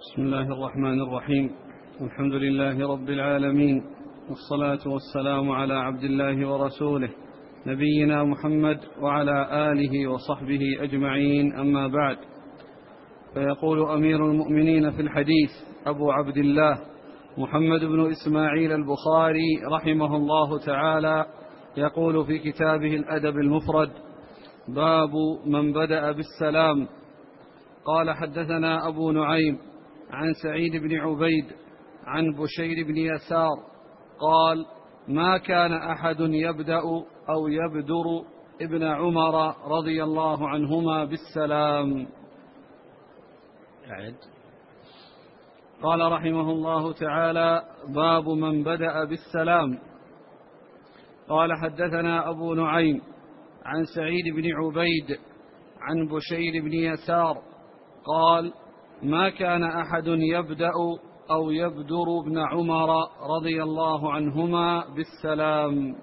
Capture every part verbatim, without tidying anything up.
بسم الله الرحمن الرحيم. الحمد لله رب العالمين، والصلاة والسلام على عبد الله ورسوله نبينا محمد وعلى آله وصحبه أجمعين، أما بعد. فيقول أمير المؤمنين في الحديث أبو عبد الله محمد بن إسماعيل البخاري رحمه الله تعالى، يقول في كتابه الأدب المفرد: باب من بدأ بالسلام. قال: حدثنا أبو نعيم عن سعيد بن عبيد عن بشير بن يسار قال: ما كان أحد يبدأ أو يبدر ابن عمر رضي الله عنهما بالسلام. أعد. قال رحمه الله تعالى: باب من بدأ بالسلام. قال: حدثنا أبو نعيم عن سعيد بن عبيد عن بشير بن يسار قال: ما كان أحد يبدأ أو يبدر ابن عمر رضي الله عنهما بالسلام.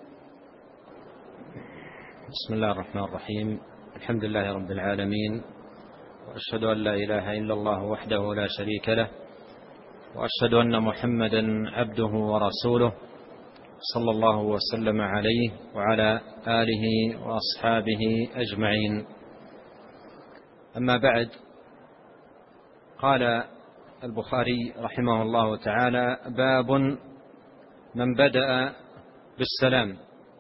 بسم الله الرحمن الرحيم. الحمد لله رب العالمين، وأشهد أن لا إله إلا الله وحده لا شريك له، وأشهد أن محمدا عبده ورسوله، صلى الله وسلم عليه وعلى آله وأصحابه أجمعين. أما بعد، قال البخاري رحمه الله تعالى: باب من بدأ بالسلام.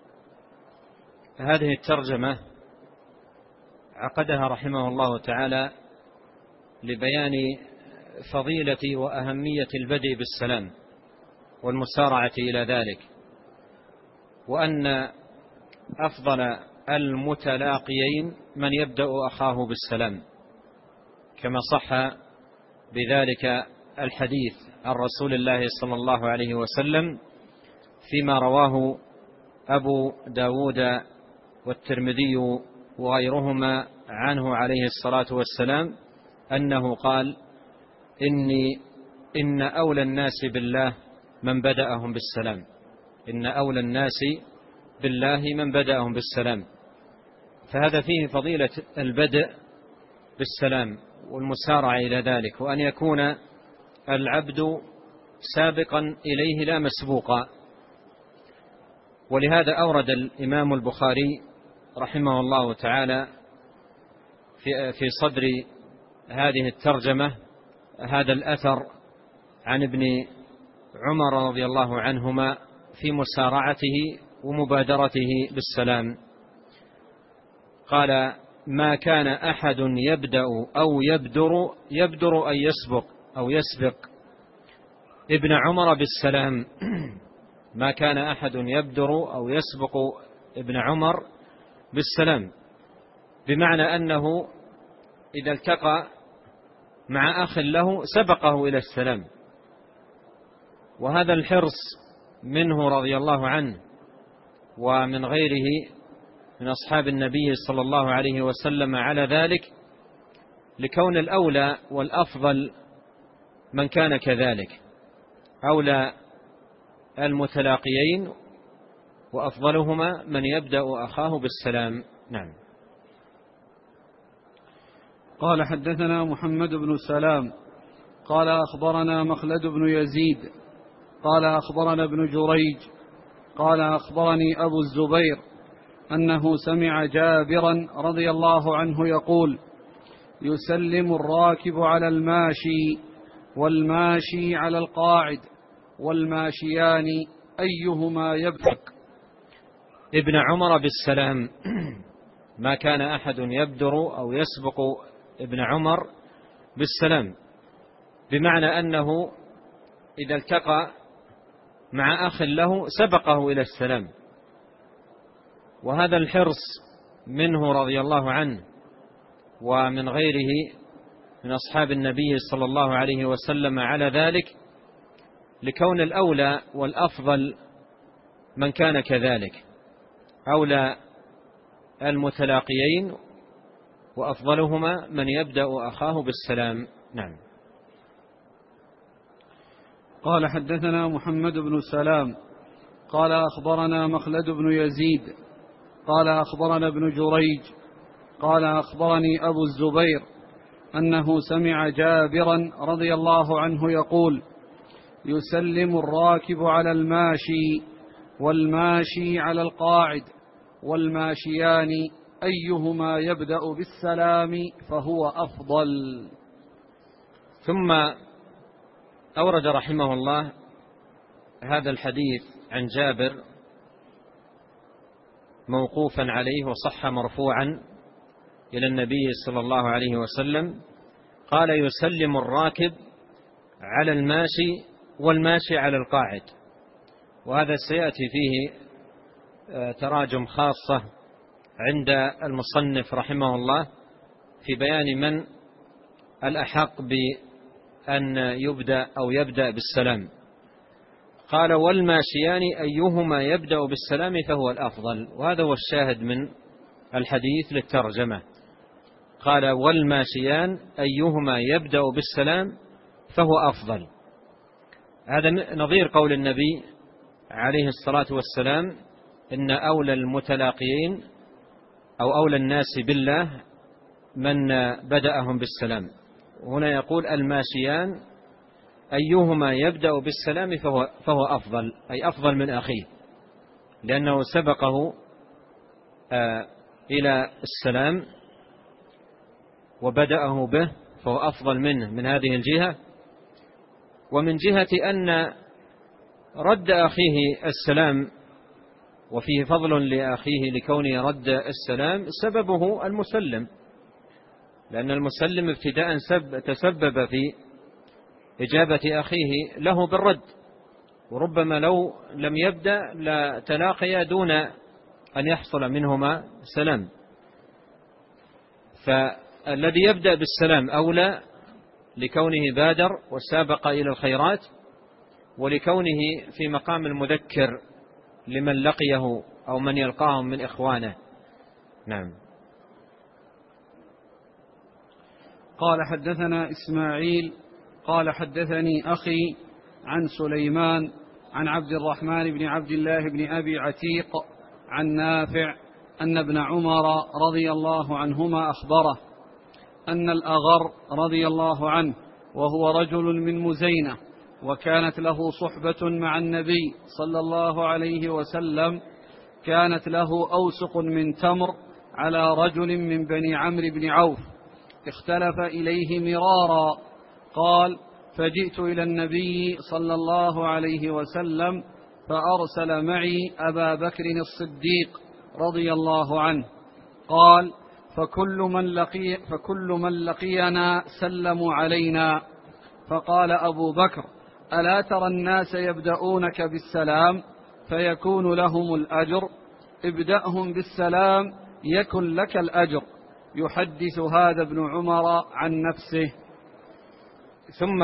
هذه الترجمة عقدها رحمه الله تعالى لبيان فضيلة وأهمية البدء بالسلام والمسارعة إلى ذلك، وأن أفضل المتلاقيين من يبدأ أخاه بالسلام، كما صح بذلك الحديث عن رسول الله صلى الله عليه وسلم فيما رواه أبو داود والترمذي وغيرهما عنه عليه الصلاة والسلام أنه قال: إني إن أولى الناس بالله من بدأهم بالسلام. إن أولى الناس بالله من بدأهم بالسلام. فهذا فيه فضيلة البدء بالسلام والمسارعة إلى ذلك، وأن يكون العبد سابقا إليه لا مسبوقا. ولهذا أورد الإمام البخاري رحمه الله تعالى في في صدر هذه الترجمة هذا الأثر عن ابن عمر رضي الله عنهما في مسارعته ومبادرته بالسلام. قال: ما كان أحد يبدأ أو يبدر يبدر أن يسبق أو يسبق ابن عمر بالسلام. ما كان أحد يبدر أو يسبق ابن عمر بالسلام، بمعنى أنه إذا التقى مع أخ له سبقه إلى السلام. وهذا الحرص منه رضي الله عنه ومن غيره من أصحاب النبي صلى الله عليه وسلم على ذلك، لكون الأولى والأفضل من كان كذلك، أولى المتلاقيين وأفضلهما من يبدأ أخاه بالسلام. نعم. قال: حدثنا محمد بن سلام قال: أخبرنا مخلد بن يزيد قال: أخبرنا ابن جريج قال: أخبرني أبو الزبير أنه سمع جابرا رضي الله عنه يقول: يسلم الراكب على الماشي والماشي على القاعد والماشيان أيهما يبدأ ابن عمر بالسلام. ما كان أحد يبدر أو يسبق ابن عمر بالسلام، بمعنى أنه إذا التقى مع أخ له سبقه إلى السلام. وهذا الحرص منه رضي الله عنه ومن غيره من أصحاب النبي صلى الله عليه وسلم على ذلك، لكون الأولى والأفضل من كان كذلك، أولى المتلاقيين وأفضلهما من يبدأ أخاه بالسلام. نعم. قال: حدثنا محمد بن سلام قال: أخبرنا مخلد بن يزيد قال: أخبرنا ابن جريج قال: أخبرني أبو الزبير أنه سمع جابرا رضي الله عنه يقول: يسلم الراكب على الماشي والماشي على القاعد والماشيان أيهما يبدأ بالسلام فهو أفضل. ثم أورد رحمه الله هذا الحديث عن جابر موقوفا عليه وصح مرفوعا إلى النبي صلى الله عليه وسلم، قال: يسلم الراكب على الماشي والماشي على القاعد. وهذا سيأتي فيه تراجم خاصة عند المصنف رحمه الله في بيان من الأحق بأن يبدأ أو يبدأ بالسلام. قال: والماشيان أيهما يبدأ بالسلام فهو الأفضل. وهذا هو الشاهد من الحديث للترجمة. قال: والماشيان أيهما يبدأ بالسلام فهو أفضل. هذا نظير قول النبي عليه الصلاة والسلام: إن أولى المتلاقيين أو أولى الناس بالله من بدأهم بالسلام. هنا يقول: الماشيان أيهما يبدأ بالسلام فهو, فهو أفضل، أي أفضل من أخيه، لأنه سبقه آه إلى السلام وبدأه به، فهو أفضل منه من هذه الجهة. ومن جهة أن رد أخيه السلام وفيه فضل لأخيه لكونه رد السلام سببه المسلم، لأن المسلم ابتداء تسبب في إجابة أخيه له بالرد، وربما لو لم يبدأ لتلاقيا دون أن يحصل منهما سلام. فالذي يبدأ بالسلام أولى لكونه بادر وسابق إلى الخيرات، ولكونه في مقام المذكر لمن لقيه أو من يلقاهم من إخوانه. نعم. قال: حدثنا إسماعيل قال: حدثني أخي عن سليمان عن عبد الرحمن بن عبد الله بن أبي عتيق عن نافع أن ابن عمر رضي الله عنهما أخبره أن الأغر رضي الله عنه وهو رجل من مزينة، وكانت له صحبة مع النبي صلى الله عليه وسلم، كانت له أوسق من تمر على رجل من بني عمرو بن عوف، اختلف إليه مرارا. قال: فجئت إلى النبي صلى الله عليه وسلم فأرسل معي أبا بكر الصديق رضي الله عنه. قال: فكل من, لقي فكل من لقينا سلموا علينا. فقال أبو بكر: ألا ترى الناس يبدأونك بالسلام فيكون لهم الأجر؟ ابدأهم بالسلام يكن لك الأجر. يحدث هذا ابن عمر عن نفسه. ثم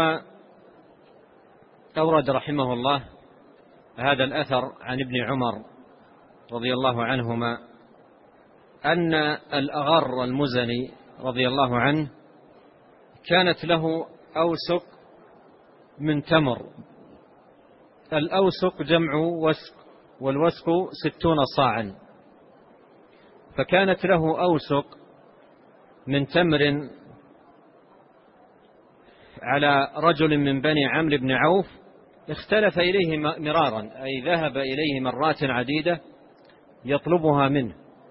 أورد رحمه الله هذا الأثر عن ابن عمر رضي الله عنهما أن الأغر المزني رضي الله عنه كانت له أوسق من تمر. الأوسق جمع وسق، والوسق ستون صاعا، فكانت له أوسق من تمر على رجل من بني عمرو بن عوف، اختلف إليه مرارا، أي ذهب إليه مرات عديدة يطلبها منه.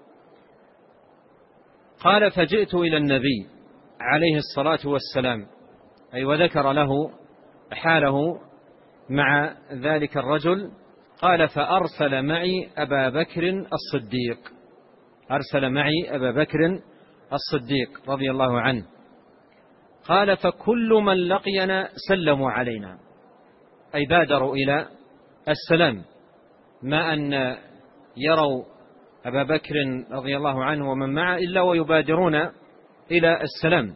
قال: فجئت إلى النبي عليه الصلاة والسلام، أي وذكر له حاله مع ذلك الرجل. قال: فأرسل معي أبا بكر الصديق، أرسل معي أبا بكر الصديق رضي الله عنه. قال: فكل من لقينا سلموا علينا، أي بادروا إلى السلام، ما أن يروا أبا بكر رضي الله عنه ومن معه إلا ويبادرون إلى السلام.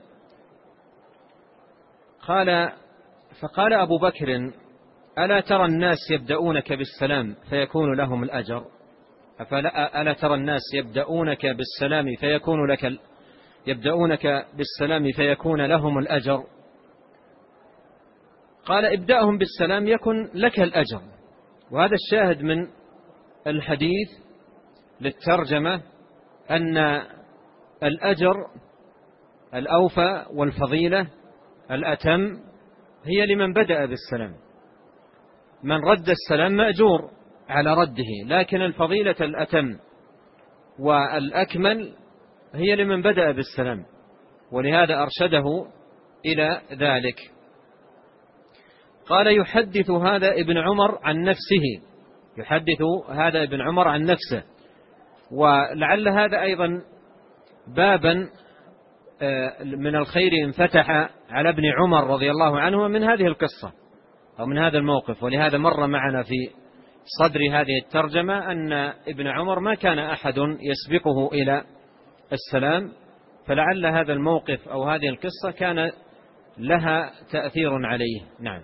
قال: فقال أبو بكر: ألا ترى الناس يبدأونك بالسلام فيكون لهم الأجر؟ ألا ترى الناس يبدأونك بالسلام فيكون لك يبدأونك بالسلام فيكون لهم الأجر؟ قال: ابدأهم بالسلام يكن لك الأجر. وهذا الشاهد من الحديث للترجمة، أن الأجر الأوفى والفضيلة الأتم هي لمن بدأ بالسلام. من رد السلام مأجور على رده، لكن الفضيلة الأتم والأكمل هي لمن بدأ بالسلام، ولهذا أرشده إلى ذلك. قال: يحدث هذا ابن عمر عن نفسه، يحدث هذا ابن عمر عن نفسه. ولعل هذا أيضا بابا من الخير انفتح على ابن عمر رضي الله عنه من هذه القصة أو من هذا الموقف. ولهذا مر معنا في صدر هذه الترجمة أن ابن عمر ما كان أحد يسبقه إلى السلام، فلعل هذا الموقف أو هذه القصة كان لها تأثير عليه. نعم.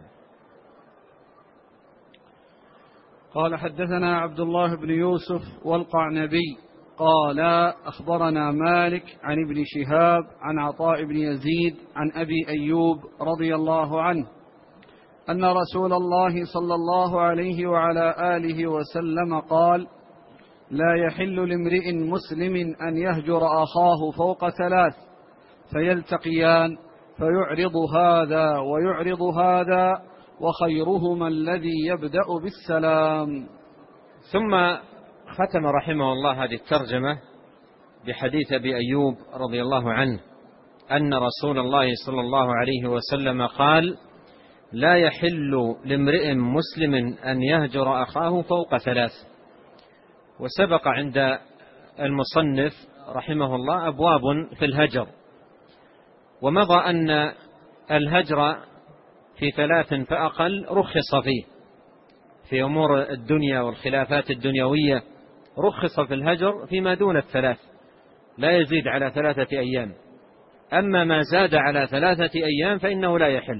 قال: حدثنا عبد الله بن يوسف والقعنبي قال: أخبرنا مالك عن ابن شهاب عن عطاء بن يزيد عن أبي أيوب رضي الله عنه أن رسول الله صلى الله عليه وعلى آله وسلم قال: لا يحل لامرئ مسلم أن يهجر أخاه فوق ثلاث فيلتقيان فيعرض هذا ويعرض هذا وخيرهما الذي يبدأ بالسلام. ثم ختم رحمه الله هذه الترجمة بحديث أبي أيوب رضي الله عنه أن رسول الله صلى الله عليه وسلم قال: لا يحل لامرئ مسلم أن يهجر أخاه فوق ثلاث. وسبق عند المصنف رحمه الله أبواب في الهجر، ومضى أن الهجر في ثلاث فأقل رخص فيه في أمور الدنيا والخلافات الدنيوية، رخص في الهجر فيما دون الثلاث، لا يزيد على ثلاثة أيام. أما ما زاد على ثلاثة أيام فإنه لا يحل.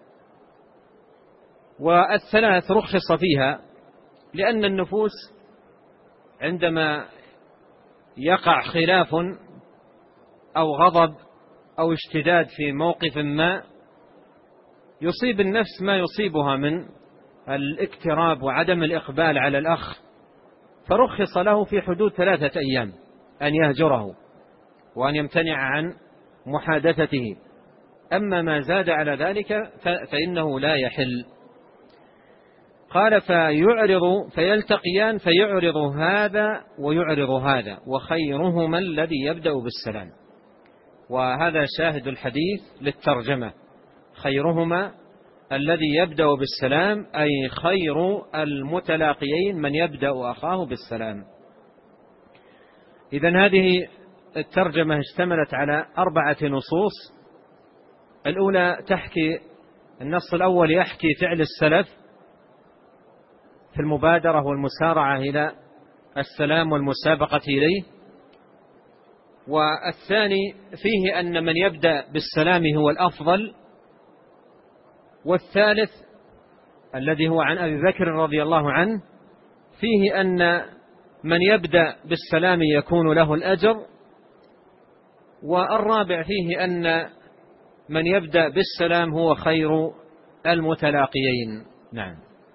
والثلاث رخص فيها لأن النفوس عندما يقع خلاف أو غضب أو اشتداد في موقف ما يصيب النفس ما يصيبها من الاكتراب وعدم الإقبال على الأخ، فرخص له في حدود ثلاثة أيام أن يهجره وأن يمتنع عن محادثته. أما ما زاد على ذلك فإنه لا يحل. قال: فيعرض فيلتقيان فيعرض هذا ويعرض هذا وخيرهما الذي يبدأ بالسلام. وهذا شاهد الحديث للترجمة، خيرهما الذي يبدأ بالسلام، أي خير المتلاقيين من يبدأ أخاه بالسلام. إذن هذه الترجمة اشتملت على أربعة نصوص. الأولى تحكي، النص الأول يحكي فعل السلف في المبادرة والمسارعة إلى السلام والمسابقة إليه. والثاني فيه أن من يبدأ بالسلام هو الأفضل. والثالث الذي هو عن أبي بكر رضي الله عنه فيه أن من يبدأ بالسلام يكون له الأجر. والرابع فيه أن من يبدأ بالسلام هو خير المتلاقيين. نعم.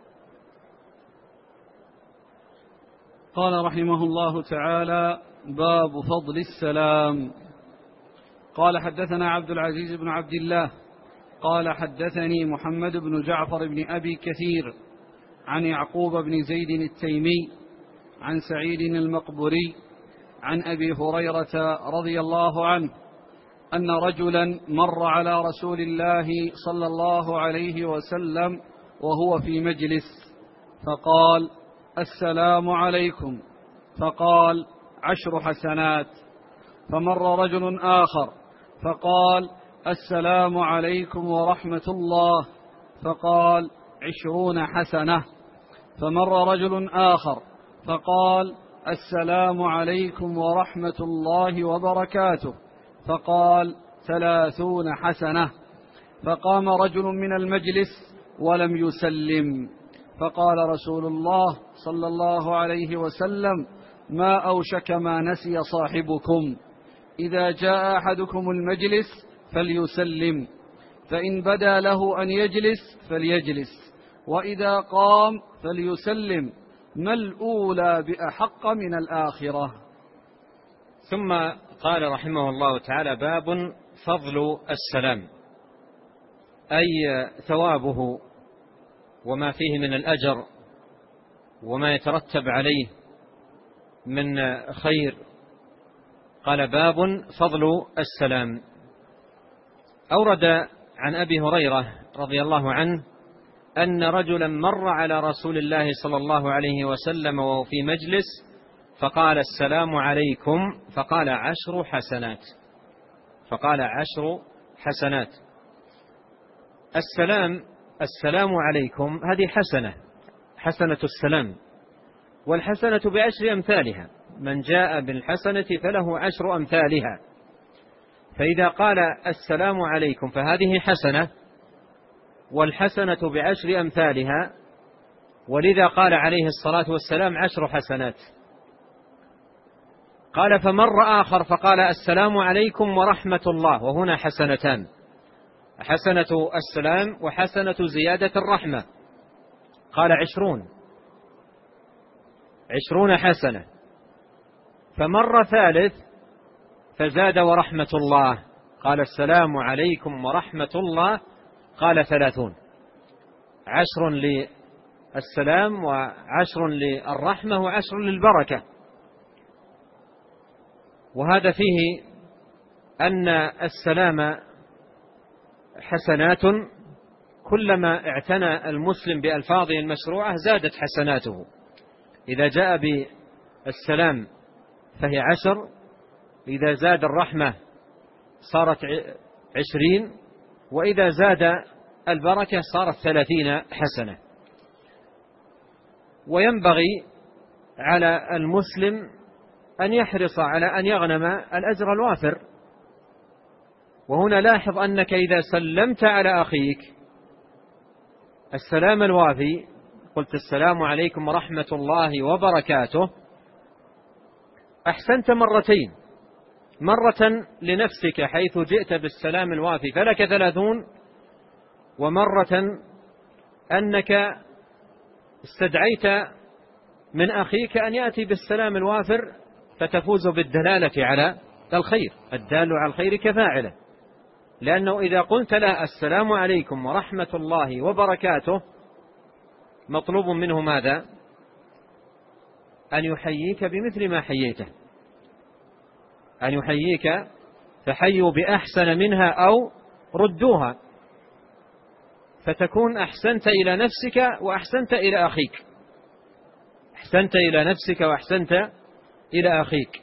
قال رحمه الله تعالى: باب فضل السلام. قال: حدثنا عبد العزيز بن عبد الله قال: حدثني محمد بن جعفر بن أبي كثير عن يعقوب بن زيد التيمي عن سعيد المقبري عن أبي هريرة رضي الله عنه أن رجلا مر على رسول الله صلى الله عليه وسلم وهو في مجلس فقال: السلام عليكم، فقال: عشر حسنات. فمر رجل آخر فقال: السلام عليكم ورحمة الله، فقال: عشرون حسنة. فمر رجل آخر فقال: السلام عليكم ورحمة الله وبركاته، فقال: ثلاثون حسنة. فقام رجل من المجلس ولم يسلم، فقال رسول الله صلى الله عليه وسلم: ما أوشك ما نسي صاحبكم، إذا جاء أحدكم المجلس فليسلم، فإن بدا له أن يجلس فليجلس، وإذا قام فليسلم، ما الأولى بأحق من الآخرة. ثم قال رحمه الله تعالى: باب فضل السلام، أي ثوابه وما فيه من الأجر وما يترتب عليه من خير. قال باب فضل السلام. أورد عن أبي هريرة رضي الله عنه أن رجلا مر على رسول الله صلى الله عليه وسلم وهو في مجلس فقال السلام عليكم، فقال عشر حسنات، فقال عشر حسنات. السلام السلام عليكم هذه حسنة، حسنة السلام، والحسنة بعشر أمثالها، من جاء بالحسنة فله عشر أمثالها. فإذا قال السلام عليكم فهذه حسنة، والحسنة بعشر أمثالها، ولذا قال عليه الصلاة والسلام عشر حسنات. قال فمر آخر فقال السلام عليكم ورحمة الله، وهنا حسنتان، حسنة السلام وحسنة زيادة الرحمة، قال عشرون عشرون حسنة. فمر ثالث فزاد ورحمة الله، قال السلام عليكم ورحمة الله، قال ثلاثون، عشر للسلام وعشر للرحمة وعشر للبركة. وهذا فيه أن السلام حسنات، كلما اعتنى المسلم بألفاظه المشروعة زادت حسناته. إذا جاء بالسلام فهي عشر، إذا زاد الرحمة صارت عشرين، وإذا زاد البركة صارت ثلاثين حسنة. وينبغي على المسلم أن يحرص على أن يغنم الأجر الوافر. وهنا لاحظ أنك إذا سلمت على أخيك السلام الوافي، قلت السلام عليكم ورحمة الله وبركاته، أحسنت مرتين، مرة لنفسك حيث جئت بالسلام الوافي فلك ثلاثون، ومرة أنك استدعيت من أخيك أن يأتي بالسلام الوافر فتفوز بالدلالة على الخير، الدال على الخير كفاعله. لأنه إذا قلت له السلام عليكم ورحمة الله وبركاته مطلوب منه ماذا؟ أن يحييك بمثل ما حييته، أن يحييك فحيوا بأحسن منها أو ردوها، فتكون أحسنت إلى نفسك وأحسنت إلى أخيك، أحسنت إلى نفسك وأحسنت إلى أخيك.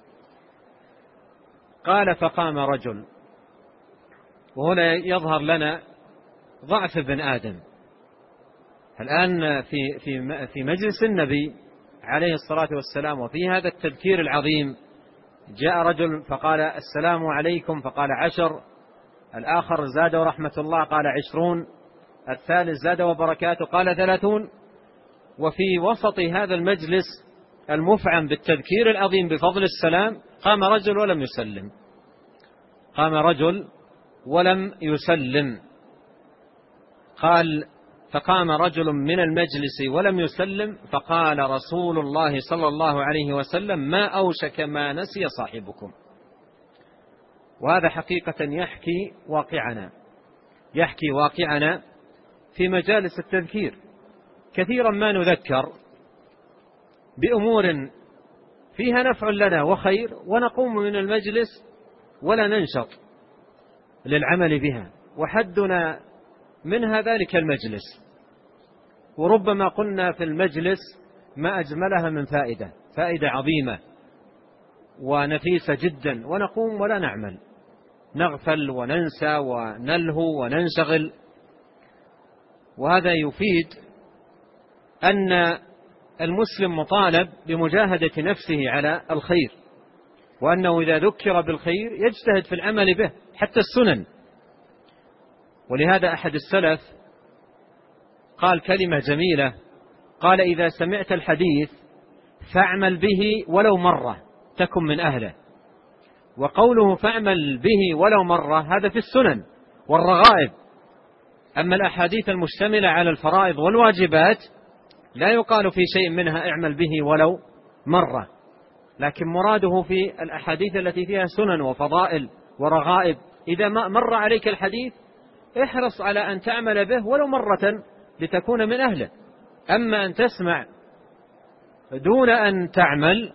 قال فقام رجل، وهنا يظهر لنا ضعف ابن آدم. الآن في في في مجلس النبي عليه الصلاة والسلام وفي هذا التذكير العظيم جاء رجل فقال السلام عليكم فقال عشر، الآخر زاد ورحمة الله قال عشرون، الثالث زاد وبركاته قال ثلاثون. وفي وسط هذا المجلس المفعم بالتذكير العظيم بفضل السلام قام رجل ولم يسلم، قام رجل ولم يسلم. قال فقام رجل من المجلس ولم يسلم، فقال رسول الله صلى الله عليه وسلم ما أوشك ما نسي صاحبكم. وهذا حقيقة يحكي واقعنا، يحكي واقعنا في مجالس التذكير. كثيرا ما نذكر بأمور فيها نفع لنا وخير، ونقوم من المجلس ولا ننشط للعمل بها، وحدنا منها ذلك المجلس. وربما قلنا في المجلس ما أجملها من فائدة، فائدة عظيمة ونفيسة جدا، ونقوم ولا نعمل، نغفل وننسى ونلهو وننشغل. وهذا يفيد أن المسلم مطالب بمجاهدة نفسه على الخير، وأنه إذا ذكر بالخير يجتهد في العمل به حتى السنن. ولهذا أحد السلف قال كلمة جميلة، قال إذا سمعت الحديث فاعمل به ولو مرة تكن من أهله. وقوله فاعمل به ولو مرة هذا في السنن والرغائب. أما الأحاديث المشتملة على الفرائض والواجبات لا يقال في شيء منها اعمل به ولو مرة، لكن مراده في الأحاديث التي فيها سنن وفضائل ورغائب إذا ما مر عليك الحديث احرص على أن تعمل به ولو مرة لتكون من أهله. أما أن تسمع دون أن تعمل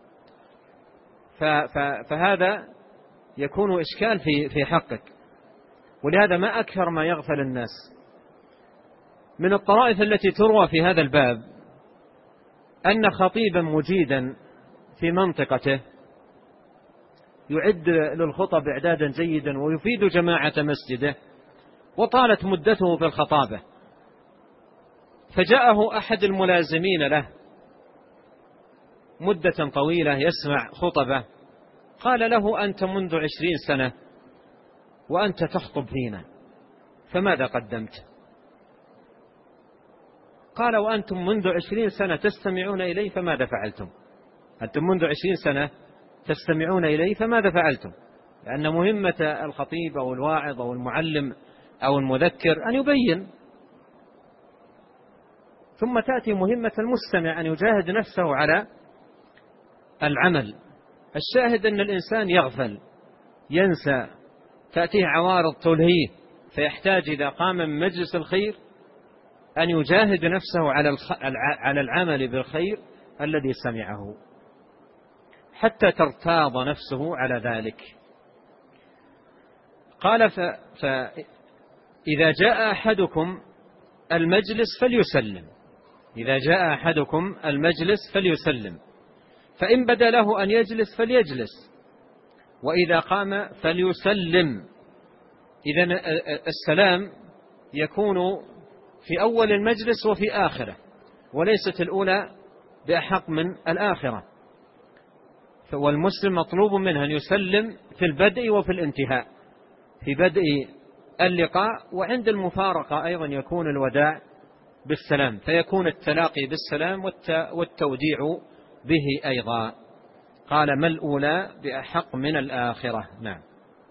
فهذا يكون إشكال في في حقك. ولهذا ما أكثر ما يغفل الناس. من الطرائف التي تروى في هذا الباب أن خطيبا مجيدا في منطقته يعد للخطب إعدادا جيدا ويفيد جماعة مسجده، وطالت مدته في الخطابة، فجاءه أحد الملازمين له مدة طويلة يسمع خطبه، قال له: أنت منذ عشرين سنة وأنت تخطب فينا، فماذا قدمت؟ قال: وأنتم منذ عشرين سنة تستمعون إلي فماذا فعلتم؟ أنتم منذ عشرين سنة تستمعون إلي فماذا فعلتم؟ لأن مهمة الخطيب أو الواعظ أو المعلم أو المذكر أن يبين، ثم تأتي مهمة المستمع أن يجاهد نفسه على العمل. الشاهد أن الإنسان يغفل، ينسى، تأتيه عوارض تلهيه، فيحتاج إذا قام من مجلس الخير أن يجاهد نفسه على العمل بالخير الذي سمعه حتى ترتاض نفسه على ذلك. قال: فإذا جاء أحدكم المجلس فليسلم، إذا جاء أحدكم المجلس فليسلم، فإن بدا له أن يجلس فليجلس، وإذا قام فليسلم. إذن السلام يكون في أول المجلس وفي آخره، وليست الأولى بأحق من الآخرة. والمسلم مطلوب منه أن يسلم في البدء وفي الانتهاء، في بدء اللقاء وعند المفارقة أيضا يكون الوداع بالسلام، فيكون التلاقي بالسلام والتوديع به أيضا. قال: ما الأولى بأحق من الآخرة. نعم.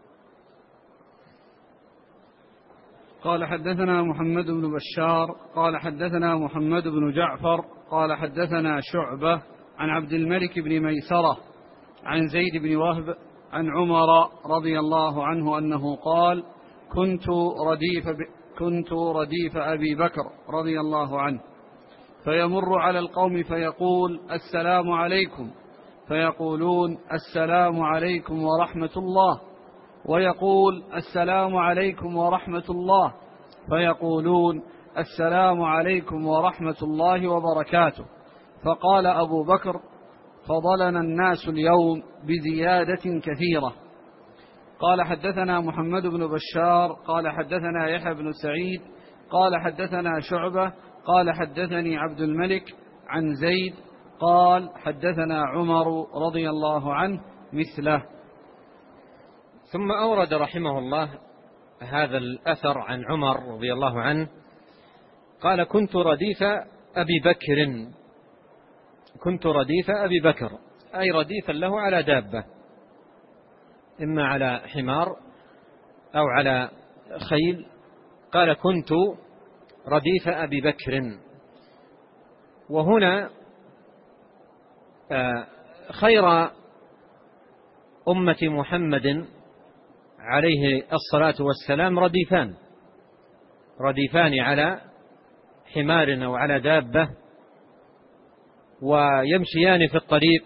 قال: حدثنا محمد بن بشار قال حدثنا محمد بن جعفر قال حدثنا شعبة عن عبد الملك بن ميسرة عن زيد بن وهب عن عمر رضي الله عنه أنه قال: كنت رديف, كنت رديف أبي بكر رضي الله عنه، فيمر على القوم فيقول: السلام عليكم، فيقولون: السلام عليكم ورحمة الله، ويقول: السلام عليكم ورحمة الله، فيقولون: السلام عليكم ورحمة الله وبركاته. فقال أبو بكر: فضلنا الناس اليوم بزيادة كثيرة. قال: حدثنا محمد بن بشار قال حدثنا يحيى بن سعيد قال حدثنا شعبة قال حدثني عبد الملك عن زيد قال حدثنا عمر رضي الله عنه مثله. ثم أورد رحمه الله هذا الأثر عن عمر رضي الله عنه قال: كنت رديف أبي بكر، كنت رديف أبي بكر، أي رديفا له على دابة، إما على حمار أو على خيل. قال: كنت رديف أبي بكر. وهنا خير أمة محمد عليه الصلاة والسلام رديفان، رديفان على حمار أو على دابة، ويمشيان في الطريق.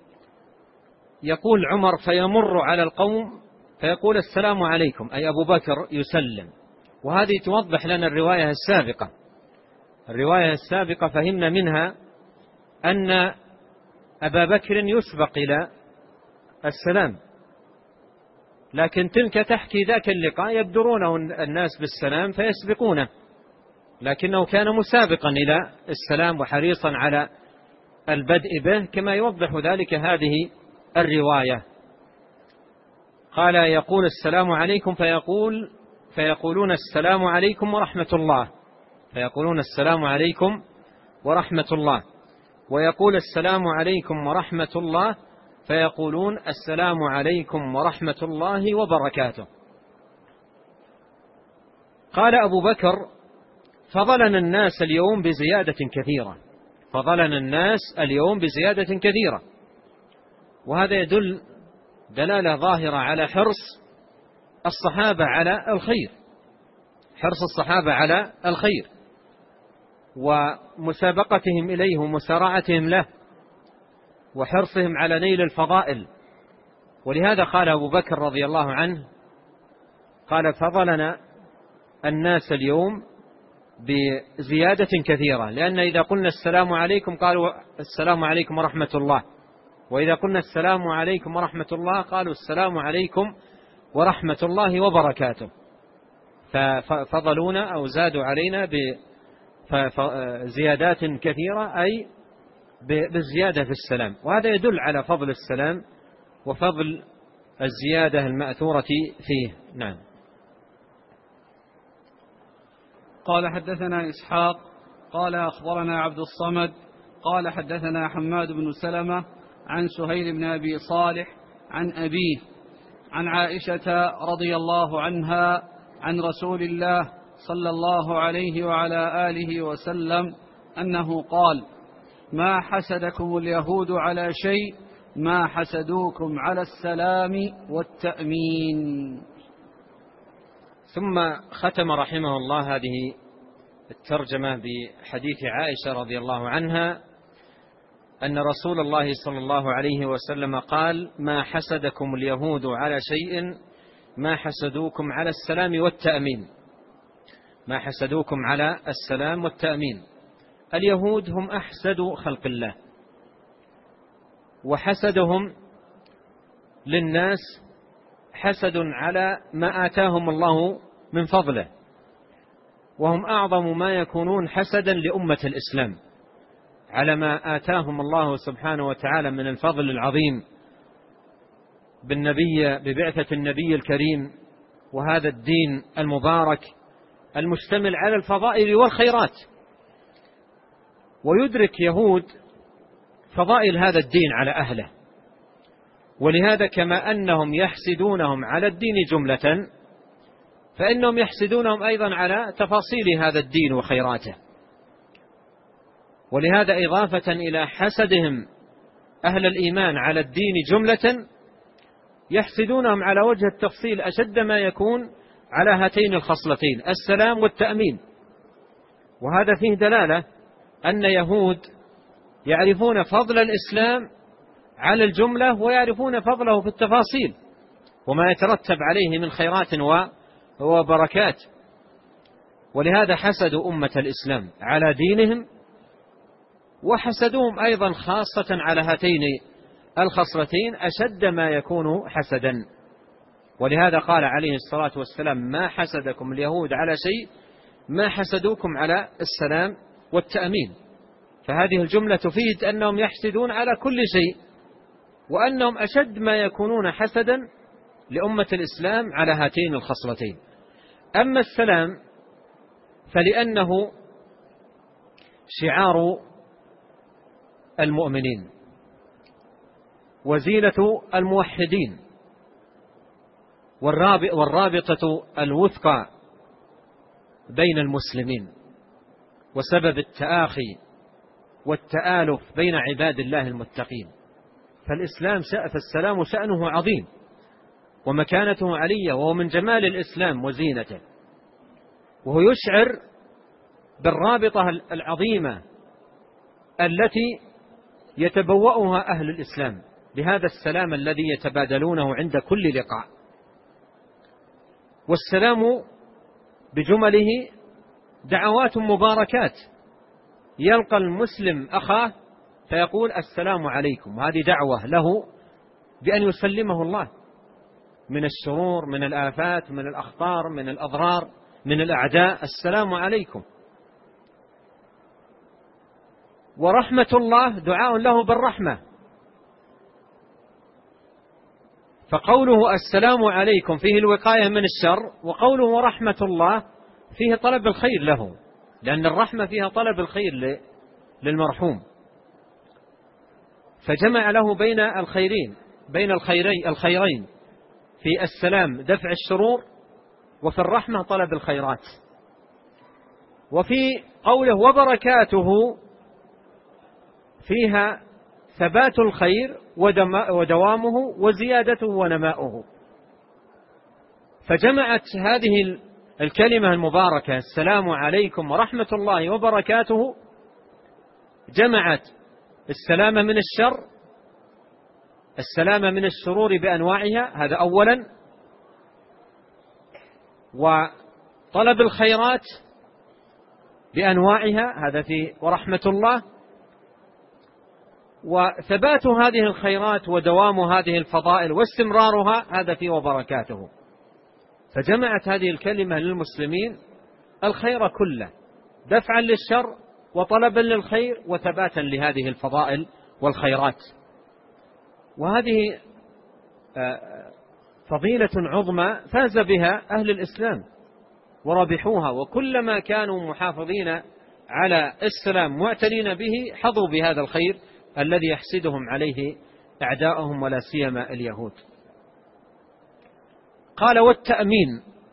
يقول عمر: فيمر على القوم فيقول: السلام عليكم، أي أبو بكر يسلم. وهذه توضح لنا الرواية السابقة، الرواية السابقة فهمنا منها أن أبا بكر يسبق إلى السلام، لكن تلك تحكي ذاك اللقاء يبدرونه الناس بالسلام فيسبقونه، لكنه كان مسابقا إلى السلام وحريصا على البدء به، كما يوضح ذلك هذه الرواية. قال: يقول: السلام عليكم، فيقول فيقولون: السلام عليكم ورحمة الله، فيقولون: السلام عليكم ورحمة الله، ويقول: السلام عليكم ورحمة الله، فيقولون: السلام عليكم ورحمة الله وبركاته. قال أبو بكر: فضلنا الناس اليوم بزيادة كثيرة، فضلنا الناس اليوم بزيادة كثيرة. وهذا يدل دلالة ظاهرة على حرص الصحابة على الخير، حرص الصحابة على الخير ومسابقتهم إليه ومسارعتهم له وحرصهم على نيل الفضائل. ولهذا قال أبو بكر رضي الله عنه قال: فضلنا الناس اليوم بزيادة كثيرة، لأن إذا قلنا السلام عليكم قالوا السلام عليكم ورحمة الله، وإذا قلنا السلام عليكم ورحمة الله قالوا السلام عليكم ورحمة الله وبركاته، ففضلونا أو زادوا علينا بزيادات كثيرة، أي بالزيادة في السلام. وهذا يدل على فضل السلام وفضل الزيادة المأثورة فيه. نعم. قال: حدثنا إسحاق قال أخبرنا عبد الصمد قال حدثنا حماد بن سلمة عن سهيل بن أبي صالح عن أبيه عن عائشة رضي الله عنها عن رسول الله صلى الله عليه وعلى آله وسلم أنه قال: ما حسدكم اليهود على شيء ما حسدوكم على السلام والتأمين. ثم ختم رحمه الله هذه الترجمة بحديث عائشة رضي الله عنها أن رسول الله صلى الله عليه وسلم قال: ما حسدكم اليهود على شيء ما حسدوكم على السلام والتأمين. ما حسدوكم على السلام والتأمين. اليهود هم أحسد خلق الله، وحسدهم للناس حسد على ما آتاهم الله من فضله، وهم أعظم ما يكونون حسدا لأمة الإسلام على ما آتاهم الله سبحانه وتعالى من الفضل العظيم بالنبي ببعثة النبي الكريم وهذا الدين المبارك المشتمل على الفضائل والخيرات. ويدرك يهود فضائل هذا الدين على أهله، ولهذا كما أنهم يحسدونهم على الدين جملة فإنهم يحسدونهم أيضا على تفاصيل هذا الدين وخيراته. ولهذا إضافة إلى حسدهم أهل الإيمان على الدين جملة يحسدونهم على وجه التفصيل أشد ما يكون على هاتين الخصلتين السلام والتأمين. وهذا فيه دلالة أن يهود يعرفون فضل الإسلام على الجملة ويعرفون فضله في التفاصيل وما يترتب عليه من خيرات وبركات. ولهذا حسدوا أمة الإسلام على دينهم، وحسدوهم أيضا خاصة على هاتين الخصلتين أشد ما يكون حسدا. ولهذا قال عليه الصلاة والسلام: ما حسدكم اليهود على شيء ما حسدوكم على السلام والتأمين. فهذه الجملة تفيد أنهم يحسدون على كل شيء، وأنهم أشد ما يكونون حسدا لأمة الإسلام على هاتين الخصلتين. أما السلام فلأنه شعار المؤمنين وزينة الموحدين والرابطة الوثقى بين المسلمين وسبب التآخي والتآلف بين عباد الله المتقين. فالإسلام فالسلام شأنه عظيم ومكانته علية، وهو من جمال الإسلام وزينته، وهو يشعر بالرابطة العظيمة التي يتبوأها أهل الإسلام بهذا السلام الذي يتبادلونه عند كل لقاء. والسلام بجمله دعوات مباركات، يلقى المسلم أخاه فيقول السلام عليكم، وهذه دعوة له بأن يسلمه الله من الشرور، من الآفات، من الأخطار، من الأضرار، من الأعداء. السلام عليكم. ورحمة الله دعاء له بالرحمة، فقوله السلام عليكم فيه الوقاية من الشر، وقوله رحمة الله فيه طلب الخير له، لأن الرحمة فيها طلب الخير للمرحوم، فجمع له بين الخيرين بين الخيرين الخيرين في السلام دفع الشرور، وفي الرحمة طلب الخيرات. وفي قوله وبركاته فيها ثبات الخير ودوامه وزيادته ونماؤه. فجمعت هذه الكلمة المباركة السلام عليكم ورحمة الله وبركاته، جمعت السلام من الشر، السلام من الشرور بأنواعها، هذا أولا، وطلب الخيرات بأنواعها، هذا في ورحمة الله، وثبات هذه الخيرات ودوام هذه الفضائل واستمرارها، هذا في وبركاته. فجمعت هذه الكلمة للمسلمين الخير كله، دفعا للشر وطلبا للخير وثباتا لهذه الفضائل والخيرات. وهذه فضيلة عظمى فاز بها أهل الإسلام وربحوها، وكلما كانوا محافظين على السلام معتنين به حظوا بهذا الخير الذي يحسدهم عليه أعداؤهم ولا سيما اليهود. قال والتأمين،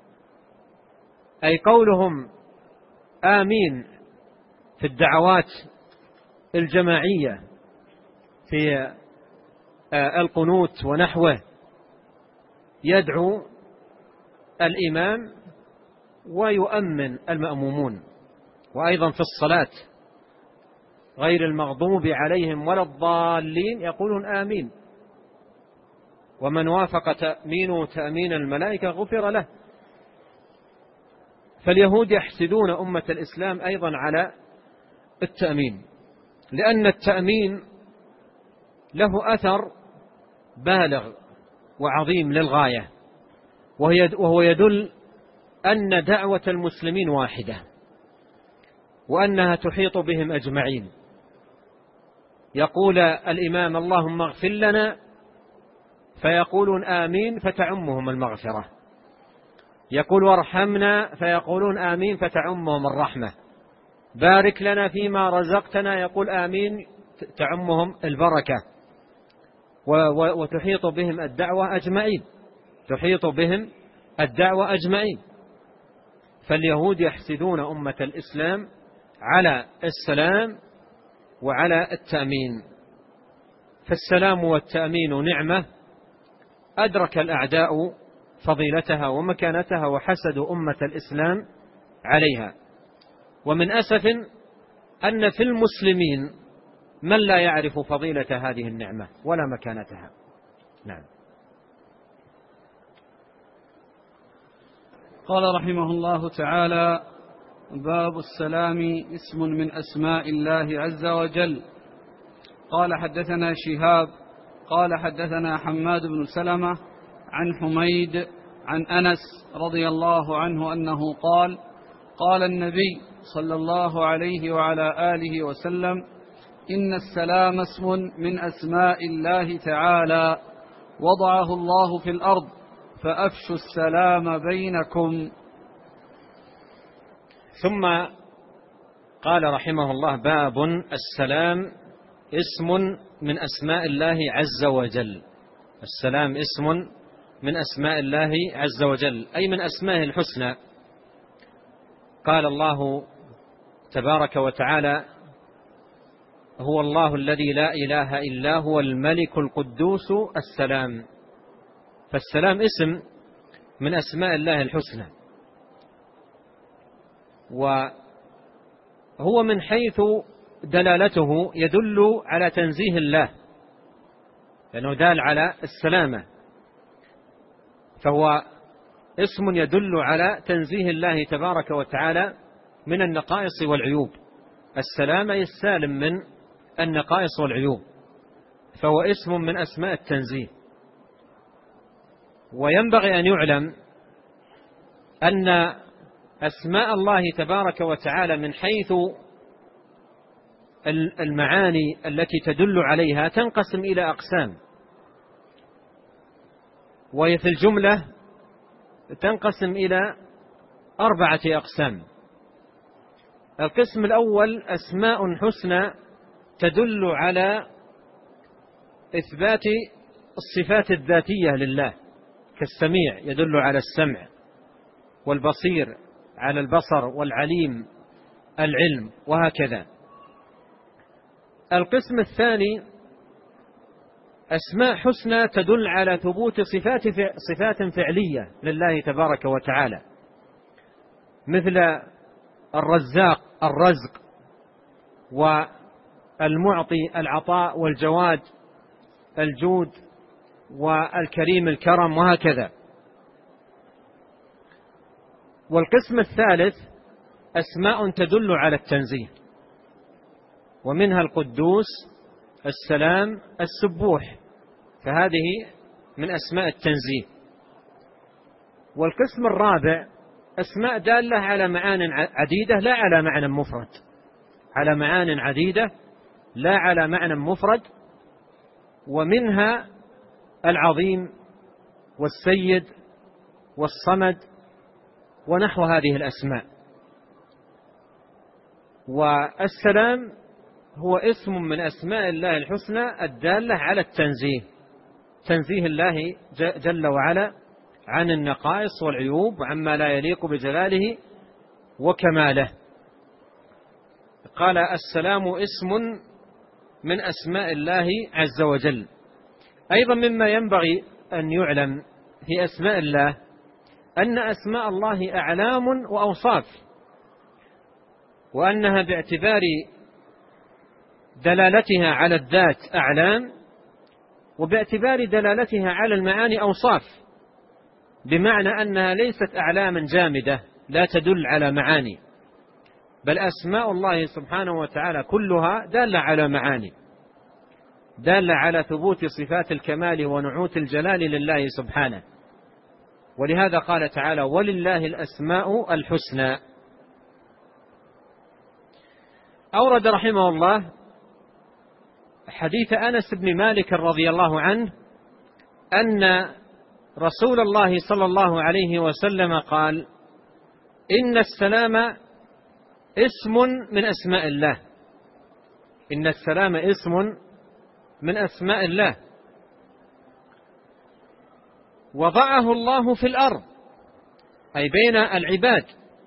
أي قولهم آمين في الدعوات الجماعية في القنوت ونحوه، يدعو الإمام ويؤمن المأمومون. وأيضا في الصلاة غير المغضوب عليهم ولا الضالين يقولون آمين، ومن وافق تأمينه تأمين الملائكة غفر له. فاليهود يحسدون أمة الإسلام أيضا على التأمين، لأن التأمين له أثر بالغ وعظيم للغاية، وهو يدل أن دعوة المسلمين واحدة وأنها تحيط بهم أجمعين. يقول الإمام اللهم اغفر لنا فيقولون آمين فتعمهم المغفرة، يقول وارحمنا فيقولون آمين فتعمهم الرحمة، بارك لنا فيما رزقتنا يقول آمين تعمهم البركة، وتحيط بهم الدعوة أجمعين، تحيط بهم الدعوة أجمعين. فاليهود يحسدون أمة الإسلام على السلام وعلى التأمين. فالسلام والتأمين نعمة أدرك الأعداء فضيلتها ومكانتها وحسدوا أمة الإسلام عليها. ومن أسف أن في المسلمين من لا يعرف فضيلة هذه النعمة ولا مكانتها. نعم. قال رحمه الله تعالى: باب السلام اسم من أسماء الله عز وجل. قال حدثنا شهاب قال حدثنا حماد بن سلمة عن حميد عن أنس رضي الله عنه أنه قال: قال النبي صلى الله عليه وعلى آله وسلم: إن السلام اسم من أسماء الله تعالى وضعه الله في الأرض فأفشوا السلام بينكم. ثم قال رحمه الله: باب السلام اسم من أسماء الله عز وجل. السلام اسم من أسماء الله عز وجل، أي من أسمائه الحسنى. قال الله تبارك وتعالى: هو الله الذي لا إله إلا هو الملك القدوس السلام. فالسلام اسم من أسماء الله الحسنى، وهو من حيث دلالته يدل على تنزيه الله، لأنه دال على السلامة، فهو اسم يدل على تنزيه الله تبارك وتعالى من النقائص والعيوب. السلامة السالم من النقائص والعيوب، فهو اسم من أسماء التنزيه. وينبغي أن يعلم أن أسماء الله تبارك وتعالى من حيث المعاني التي تدل عليها تنقسم إلى أقسام، وهي في الجملة تنقسم إلى أربعة أقسام. القسم الأول أسماء حسنى تدل على إثبات الصفات الذاتية لله، كالسميع يدل على السمع، والبصير على البصر، والعليم العلم، وهكذا. القسم الثاني أسماء حسنى تدل على ثبوت صفات صفات فعلية لله تبارك وتعالى، مثل الرزاق الرزق، والمعطي العطاء، والجواد الجود، والكريم الكرم، وهكذا. والقسم الثالث أسماء تدل على التنزيه، ومنها القدوس، السلام، السبوح، فهذه من أسماء التنزيه. والقسم الرابع أسماء دالة على معان عديدة لا على معنى مفرد، على معان عديدة لا على معنى مفرد، ومنها العظيم والسيد والصمد ونحو هذه الأسماء. والسلام هو اسم من أسماء الله الحسنى الدالة على التنزيه، تنزيه الله جل وعلا عن النقائص والعيوب وعما لا يليق بجلاله وكماله. قال السلام اسم من أسماء الله عز وجل. أيضا مما ينبغي أن يعلم في أسماء الله أن أسماء الله أعلام وأوصاف، وأنها باعتبار دلالتها على الذات أعلام، وباعتبار دلالتها على المعاني أوصاف، بمعنى أنها ليست أعلاما جامدة لا تدل على معاني، بل أسماء الله سبحانه وتعالى كلها دالة على معاني، دالة على ثبوت صفات الكمال ونعوت الجلال لله سبحانه. ولهذا قال تعالى: ولله الأسماء الحسنى. أورد رحمه الله حديث أنس بن مالك رضي الله عنه أن رسول الله صلى الله عليه وسلم قال: إن السلام اسم من أسماء الله، إن السلام اسم من أسماء الله، وضعه الله في الأرض، أي بين العباد،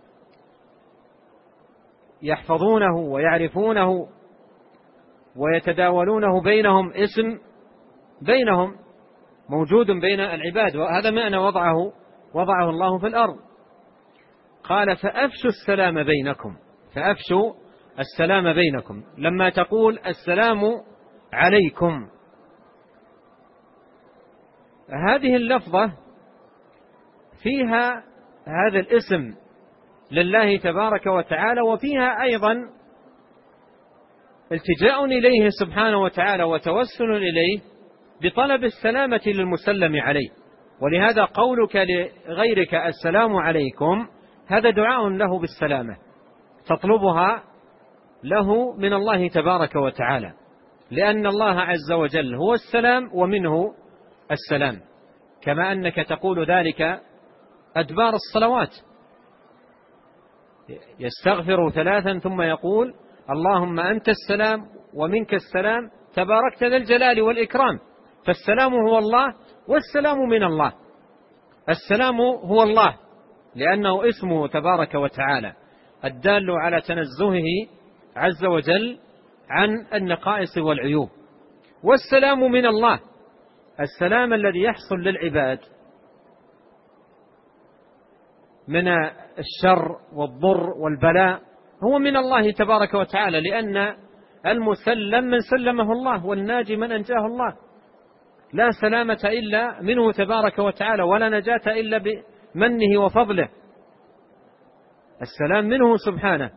يحفظونه ويعرفونه ويتداولونه بينهم، اسم بينهم موجود بين العباد، وهذا معنى وضعه وضعه الله في الأرض. قال: فأفشوا السلام بينكم، فأفشوا السلام بينكم. لما تقول السلام عليكم، هذه اللفظة فيها هذا الاسم لله تبارك وتعالى، وفيها أيضا التجاء إليه سبحانه وتعالى وتوسل إليه بطلب السلامة للمسلم عليه. ولهذا قولك لغيرك السلام عليكم هذا دعاء له بالسلامة، تطلبها له من الله تبارك وتعالى، لأن الله عز وجل هو السلام ومنه السلام، كما أنك تقول ذلك أدبار الصلوات، يستغفر ثلاثا ثم يقول: اللهم أنت السلام ومنك السلام تباركت ذا الجلال والإكرام. فالسلام هو الله والسلام من الله. السلام هو الله لأنه اسمه تبارك وتعالى الدال على تنزهه عز وجل عن النقائص والعيوب، والسلام من الله، السلام الذي يحصل للعباد من الشر والضر والبلاء هو من الله تبارك وتعالى، لأن المسلم من سلمه الله، والناجي من أنجاه الله. لا سلامة إلا منه تبارك وتعالى، ولا نجاة إلا بمنه وفضله، السلام منه سبحانه.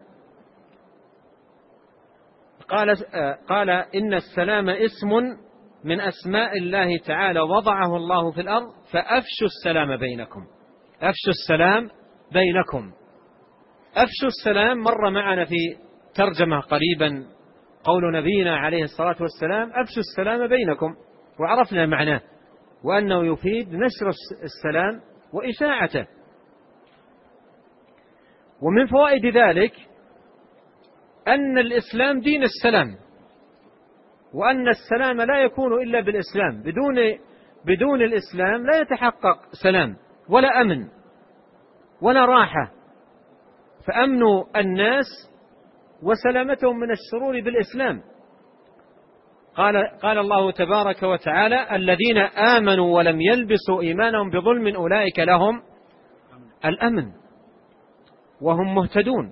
قال, قال إن السلام اسم من أسماء الله تعالى وضعه الله في الأرض، فأفشوا السلام بينكم، أفشوا السلام بينكم. أفشوا السلام مر معنا في ترجمة قريبا قول نبينا عليه الصلاة والسلام: أفشوا السلام بينكم، وعرفنا معناه، وأنه يفيد نشر السلام وإشاعته. ومن فوائد ذلك أن الإسلام دين السلام، وأن السلام لا يكون إلا بالإسلام، بدون بدون الإسلام لا يتحقق سلام ولا أمن ولا راحة. فأمن الناس وسلامتهم من الشرور بالإسلام. قال, قال الله تبارك وتعالى: الذين آمنوا ولم يلبسوا إيمانهم بظلم أولئك لهم الأمن وهم مهتدون.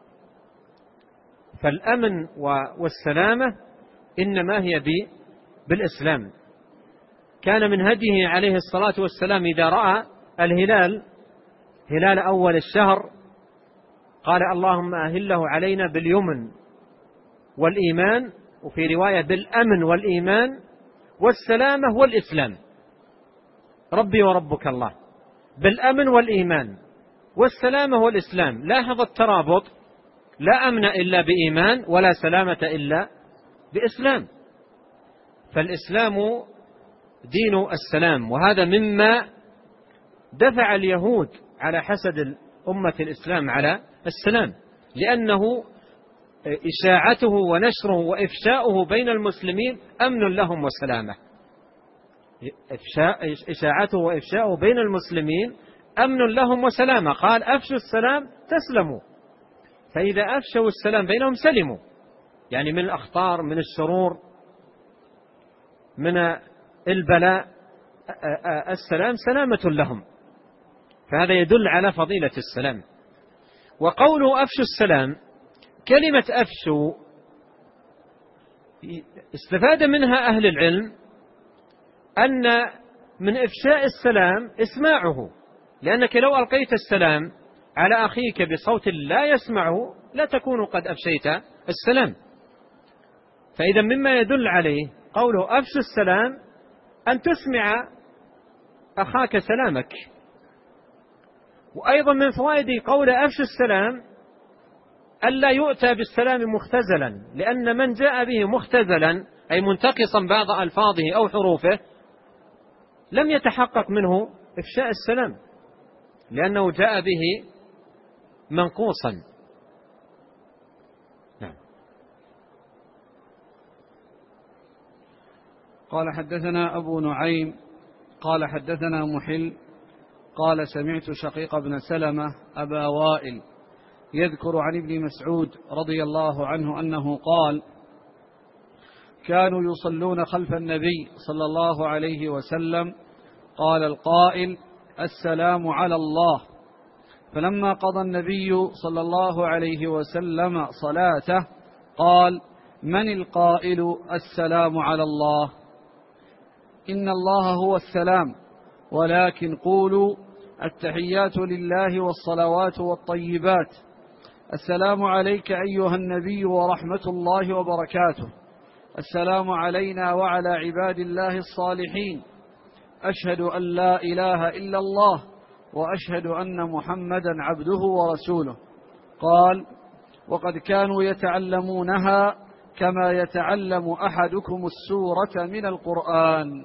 فالأمن والسلامة إنما هي بالإسلام. كان من هديه عليه الصلاة والسلام إذا رأى الهلال هلال أول الشهر قال: اللهم أهله علينا باليمن والإيمان، وفي رواية بالأمن والإيمان والسلامة والإسلام. ربي وربك الله، بالأمن والإيمان والسلامة والإسلام. لاحظ الترابط: لا أمن إلا بإيمان ولا سلامة إلا بإسلام. فالإسلام دين السلام، وهذا مما دفع اليهود على حسد الأمة الإسلام على السلام، لأنه إشاعته ونشره وإفشاؤه بين المسلمين أمن لهم وسلامة. إشاعته وإفشاؤه بين المسلمين أمن لهم وسلامة. قال: أفشوا السلام تسلموا. فإذا أفشوا السلام بينهم سلموا، يعني من الأخطار، من الشرور، من البلاء، السلام سلامة لهم. فهذا يدل على فضيلة السلام. وقوله أفشوا السلام، كلمة أفشوا استفاد منها أهل العلم أن من إفشاء السلام إسماعه، لأنك لو ألقيت السلام على أخيك بصوت لا يسمعه لا تكون قد أفشيت السلام. فإذا مما يدل عليه قوله أفشوا السلام أن تسمع أخاك سلامك. وأيضا من فوائد قول أفشوا السلام ألا يؤتى بالسلام مختزلا، لأن من جاء به مختزلا أي منتقصا بعض ألفاظه أو حروفه لم يتحقق منه إفشاء السلام، لأنه جاء به منقوصا. نعم. قال: حدثنا أبو نعيم قال حدثنا محل قال: سمعت شقيق بن سلمة أبا وائل يذكر عن ابن مسعود رضي الله عنه أنه قال: كانوا يصلون خلف النبي صلى الله عليه وسلم، قال القائل: السلام على الله. فلما قضى النبي صلى الله عليه وسلم صلاته قال: من القائل السلام على الله؟ إن الله هو السلام، ولكن قولوا التحيات لله والصلوات والطيبات. السلام عليك أيها النبي ورحمة الله وبركاته. السلام علينا وعلى عباد الله الصالحين. أشهد أن لا إله إلا الله وأشهد أن محمدا عبده ورسوله. قال: وقد كانوا يتعلمونها كما يتعلم أحدكم السورة من القرآن.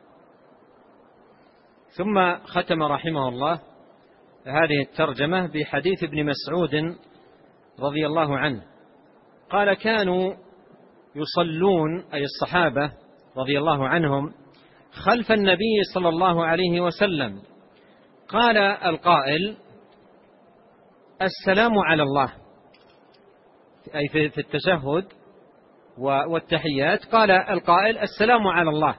ثم ختم رحمه الله هذه الترجمة بحديث ابن مسعود رضي الله عنه قال: كانوا يصلون، أي الصحابة رضي الله عنهم، خلف النبي صلى الله عليه وسلم. قال القائل: السلام على الله، أي في التشهد والتحيات قال القائل: السلام على الله.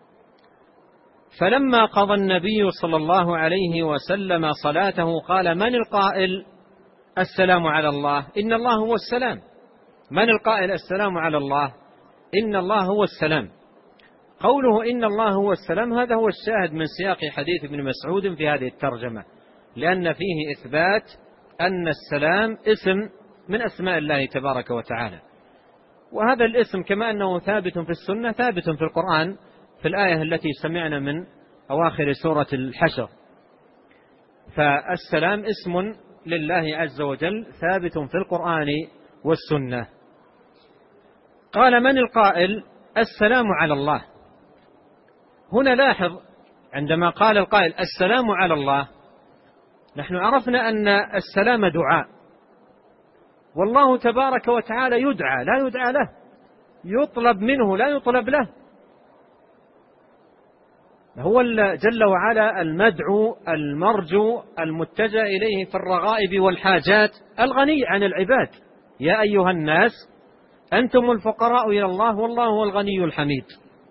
فلما قضى النبي صلى الله عليه وسلم صلاته قال: من القائل السلام على الله؟ إن الله هو السلام. من القائل السلام على الله؟ إن الله هو السلام. قوله إن الله هو السلام هذا هو الشاهد من سياق حديث ابن مسعود في هذه الترجمة، لأن فيه إثبات أن السلام اسم من أسماء الله تبارك وتعالى، وهذا الاسم كما أنه ثابت في السنة ثابت في القرآن في الآية التي سمعنا من أواخر سورة الحشر. فالسلام اسم لله عز وجل ثابت في القرآن والسنة. قال: من القائل السلام على الله؟ هنا لاحظ عندما قال القائل السلام على الله، نحن عرفنا أن السلام دعاء، والله تبارك وتعالى يدعى لا يدعى له، يطلب منه لا يطلب له. هو جل وعلا المدعو المرجو المتجه إليه في الرغائب والحاجات، الغني عن العباد. يا أيها الناس أنتم الفقراء إلى الله والله هو الغني الحميد،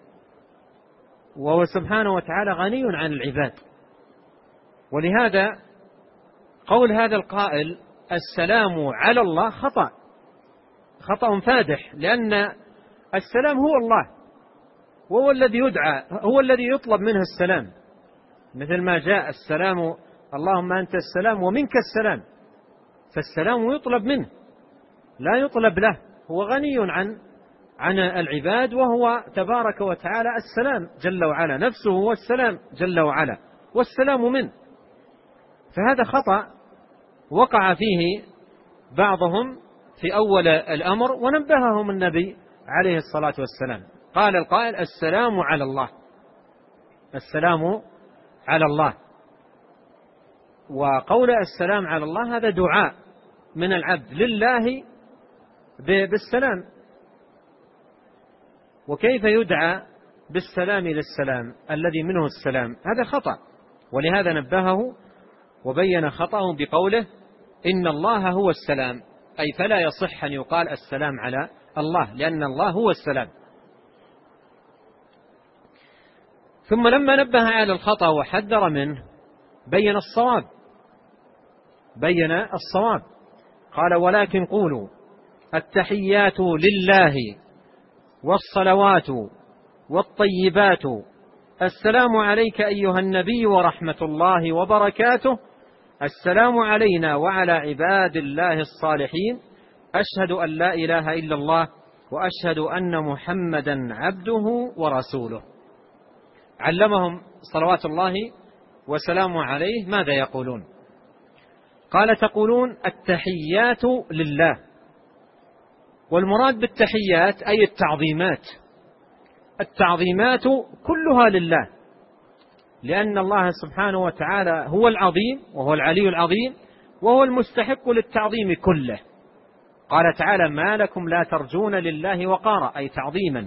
وهو سبحانه وتعالى غني عن العباد. ولهذا قول هذا القائل السلام على الله خطأ خطأ فادح، لأن السلام هو الله، وهو الذي يدعى، هو الذي يطلب منه السلام، مثل ما جاء السلام اللهم أنت السلام ومنك السلام، فالسلام يطلب منه لا يطلب له، هو غني عن عن العباد، وهو تبارك وتعالى السلام جل وعلا، نفسه هو السلام جل وعلا والسلام منه. فهذا خطأ وقع فيه بعضهم في أول الأمر، ونبههم النبي عليه الصلاة والسلام. قال القائل السلام على الله، السلام على الله. وقول السلام على الله هذا دعاء من العبد لله بالسلام، وكيف يدعى بالسلام للسلام الذي منه السلام؟ هذا خطأ. ولهذا نبهه وبين خطأه بقوله إن الله هو السلام، أي فلا يصح أن يقال السلام على الله، لأن الله هو السلام. ثم لما نبه على الخطأ وحذر منه بين الصواب، بين الصواب قال ولكن قولوا التحيات لله والصلوات والطيبات السلام عليك أيها النبي ورحمة الله وبركاته، السلام علينا وعلى عباد الله الصالحين، أشهد أن لا إله إلا الله وأشهد أن محمدا عبده ورسوله. علمهم صلوات الله وسلامه عليه ماذا يقولون؟ قال تقولون التحيات لله، والمراد بالتحيات أي التعظيمات، التعظيمات كلها لله، لأن الله سبحانه وتعالى هو العظيم وهو العلي العظيم، وهو المستحق للتعظيم كله. قال تعالى ما لكم لا ترجون لله وقارا، أي تعظيما،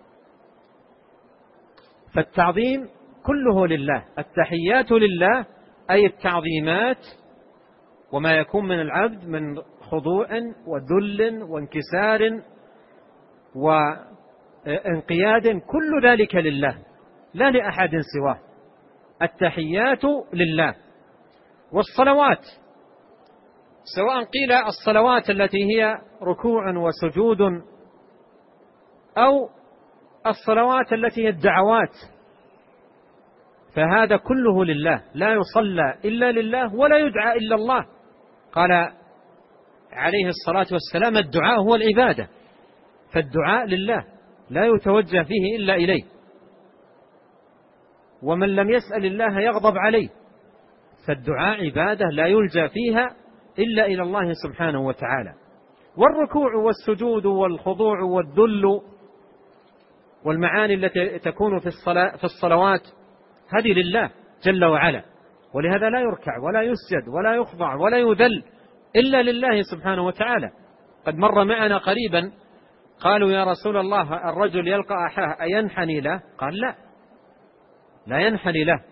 فالتعظيم كله لله. التحيات لله أي التعظيمات، وما يكون من العبد من خضوع وذل وانكسار وانقياد، كل ذلك لله لا لأحد سواه. التحيات لله. والصلوات سواء قيل الصلوات التي هي ركوع وسجود، أو الصلوات التي هي الدعوات، فهذا كله لله، لا يصلى إلا لله ولا يدعى إلا الله. قال عليه الصلاة والسلام الدعاء هو العبادة، فالدعاء لله لا يتوجه فيه إلا إليه، ومن لم يسأل الله يغضب عليه، فالدعاء عبادة لا يلجأ فيها إلا إلى الله سبحانه وتعالى. والركوع والسجود والخضوع والذل والمعاني التي تكون في الصلاة في الصلوات هذه لله جل وعلا، ولهذا لا يركع ولا يسجد ولا يخضع ولا يذل إلا لله سبحانه وتعالى. قد مر معنا قريبا قالوا يا رسول الله الرجل يلقى أخاه أينحني له؟ قال لا، لا ينحني له.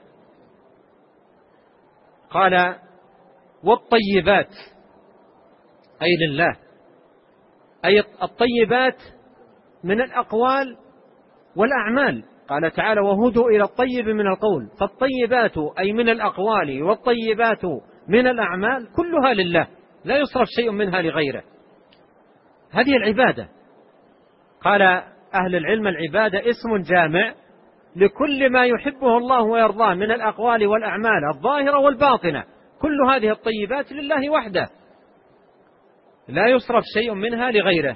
قال والطيبات أي لله، أي الطيبات من الأقوال والأعمال. قال تعالى وهدوا إلى الطيب من القول، فالطيبات أي من الأقوال والطيبات من الأعمال كلها لله، لا يصرف شيء منها لغيره، هذه العبادة. قال أهل العلم العبادة اسم جامع لكل ما يحبه الله ويرضاه من الأقوال والأعمال الظاهرة والباطنة، كل هذه الطيبات لله وحده، لا يصرف شيء منها لغيره.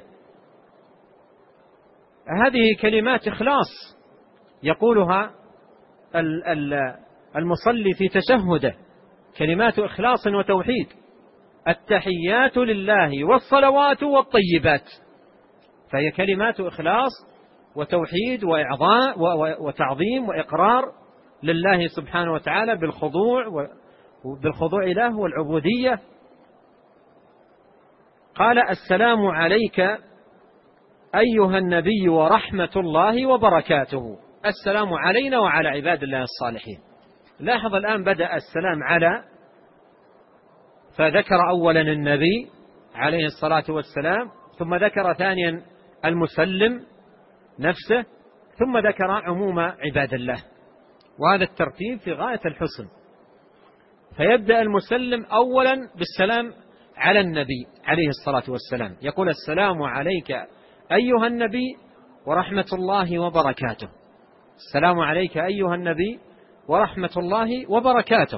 هذه كلمات إخلاص يقولها المصلي في تشهده، كلمات إخلاص وتوحيد. التحيات لله والصلوات والطيبات، فهي كلمات إخلاص وتوحيد وإعضاء وتعظيم وإقرار لله سبحانه وتعالى بالخضوع بالخضوع له والعبودية. قال السلام عليك أيها النبي ورحمة الله وبركاته، السلام علينا وعلى عباد الله الصالحين. لاحظ الآن بدأ السلام على، فذكر أولا النبي عليه الصلاة والسلام، ثم ذكر ثانيا المسلم نفسه، ثم ذكر عموم عباد الله، وهذا الترتيب في غاية الحسن. فيبدأ المسلم أولا بالسلام على النبي عليه الصلاة والسلام، يقول: السلام عليك أيها النبي ورحمة الله وبركاته. السلام عليك أيها النبي ورحمة الله وبركاته.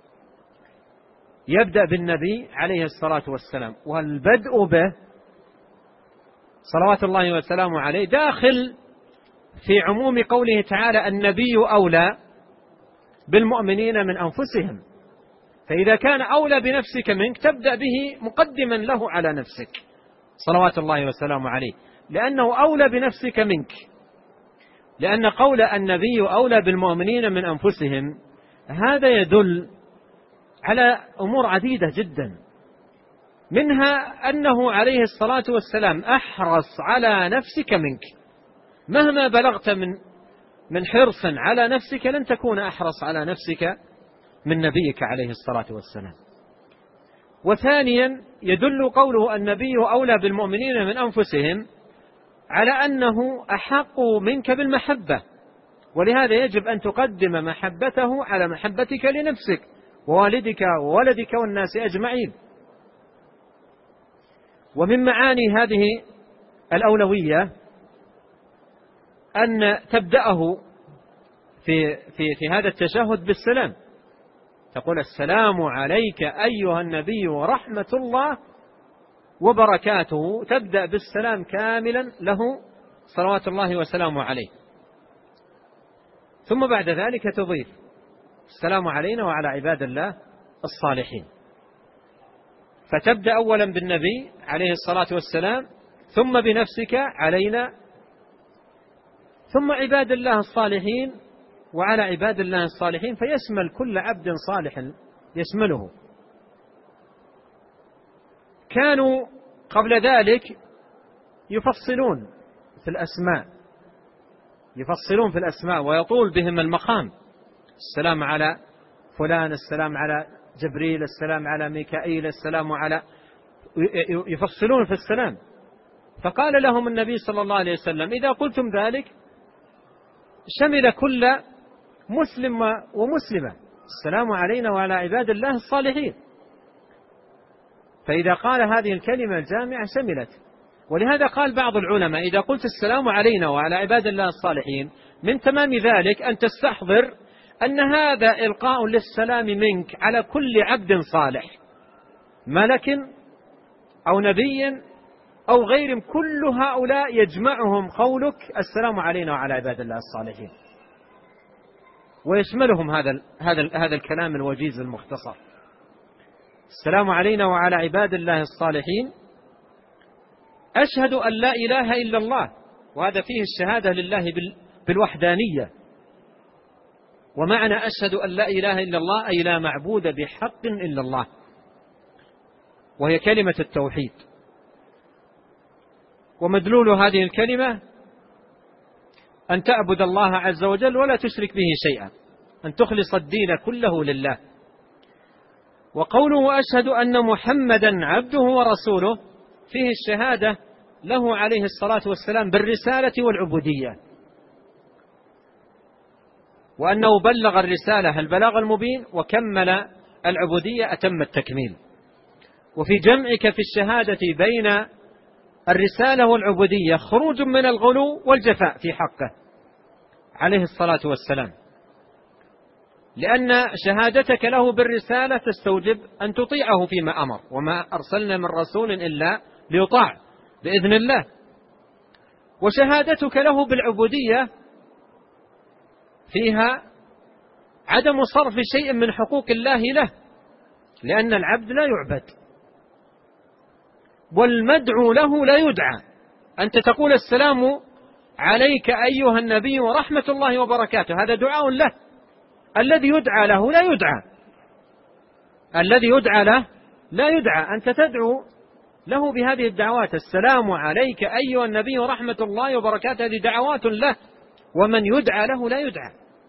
يبدأ بالنبي عليه الصلاة والسلام، والبدء به صلوات الله وسلامه عليه داخل في عموم قوله تعالى: النبي أولى بالمؤمنين من أنفسهم. فإذا كان أولى بنفسك منك تبدأ به مقدما له على نفسك صلوات الله وسلامه عليه، لأنه أولى بنفسك منك. لأن قول النبي أولى بالمؤمنين من أنفسهم هذا يدل على أمور عديدة جدا، منها أنه عليه الصلاة والسلام أحرص على نفسك منك. مهما بلغت من من حرص على نفسك لن تكون أحرص على نفسك من نبيك عليه الصلاة والسلام. وثانيا يدل قوله: النبي أولى بالمؤمنين من أنفسهم على أنه أحق منك بالمحبة، ولهذا يجب أن تقدم محبته على محبتك لنفسك ووالدك وولدك والناس أجمعين. ومن معاني هذه الأولوية أن تبدأه في, في, في هذا التشهد بالسلام، تقول: السلام عليك أيها النبي ورحمة الله وبركاته. تبدأ بالسلام كاملا له صلوات الله وسلامه عليه، ثم بعد ذلك تضيف: السلام علينا وعلى عباد الله الصالحين. فتبدأ أولا بالنبي عليه الصلاة والسلام، ثم بنفسك علينا، ثم عباد الله الصالحين وعلى عباد الله الصالحين، فيشمل كل عبد صالح يشمله. كانوا قبل ذلك يفصلون في الأسماء يفصلون في الأسماء ويطول بهم المقام: السلام على فلان، السلام على جبريل، السلام على ميكائيل، السلام على، يفصلون في السلام. فقال لهم النبي صلى الله عليه وسلم: إذا قلتم ذلك شمل كل مسلم ومسلمة، السلام علينا وعلى عباد الله الصالحين. فإذا قال هذه الكلمة الجامعة شملت. ولهذا قال بعض العلماء: إذا قلت السلام علينا وعلى عباد الله الصالحين من تمام ذلك أن تستحضر أن هذا إلقاء للسلام منك على كل عبد صالح، ملك أو نبي أو غيرهم، كل هؤلاء يجمعهم قولك السلام علينا وعلى عباد الله الصالحين، ويشملهم هذا هذا هذا الكلام الوجيز المختصر: السلام علينا وعلى عباد الله الصالحين. أشهد أن لا إله إلا الله، وهذا فيه الشهادة لله بالوحدانية. ومعنى أشهد أن لا إله إلا الله أي لا معبود بحق إلا الله، وهي كلمة التوحيد. ومدلول هذه الكلمة أن تعبد الله عز وجل ولا تشرك به شيئا، أن تخلص الدين كله لله. وقوله أشهد أن محمدا عبده ورسوله فيه الشهادة له عليه الصلاة والسلام بالرسالة والعبودية، وأنه بلغ الرسالة البلاغ المبين وكمل العبودية أتم التكميل. وفي جمعك في الشهادة بين الرسالة والعبودية خروج من الغلو والجفاء في حقه عليه الصلاة والسلام، لأن شهادتك له بالرسالة تستوجب أن تطيعه فيما أمر، وما أرسلنا من رسول إلا ليطاع بإذن الله. وشهادتك له بالعبودية فيها عدم صرف شيء من حقوق الله له، لأن العبد لا يعبد والمدعو له لا يدعى. أنت تقول السلام عليك أيها النبي ورحمة الله وبركاته، هذا دعاء له. الذي يدعى له لا يدعى الذي يدعى له لا يدعى أنت تدعو له بهذه الدعوات: السلام عليك أيها النبي ورحمة الله وبركاته، هذه دعوات له، ومن يدعى له لا يدعى.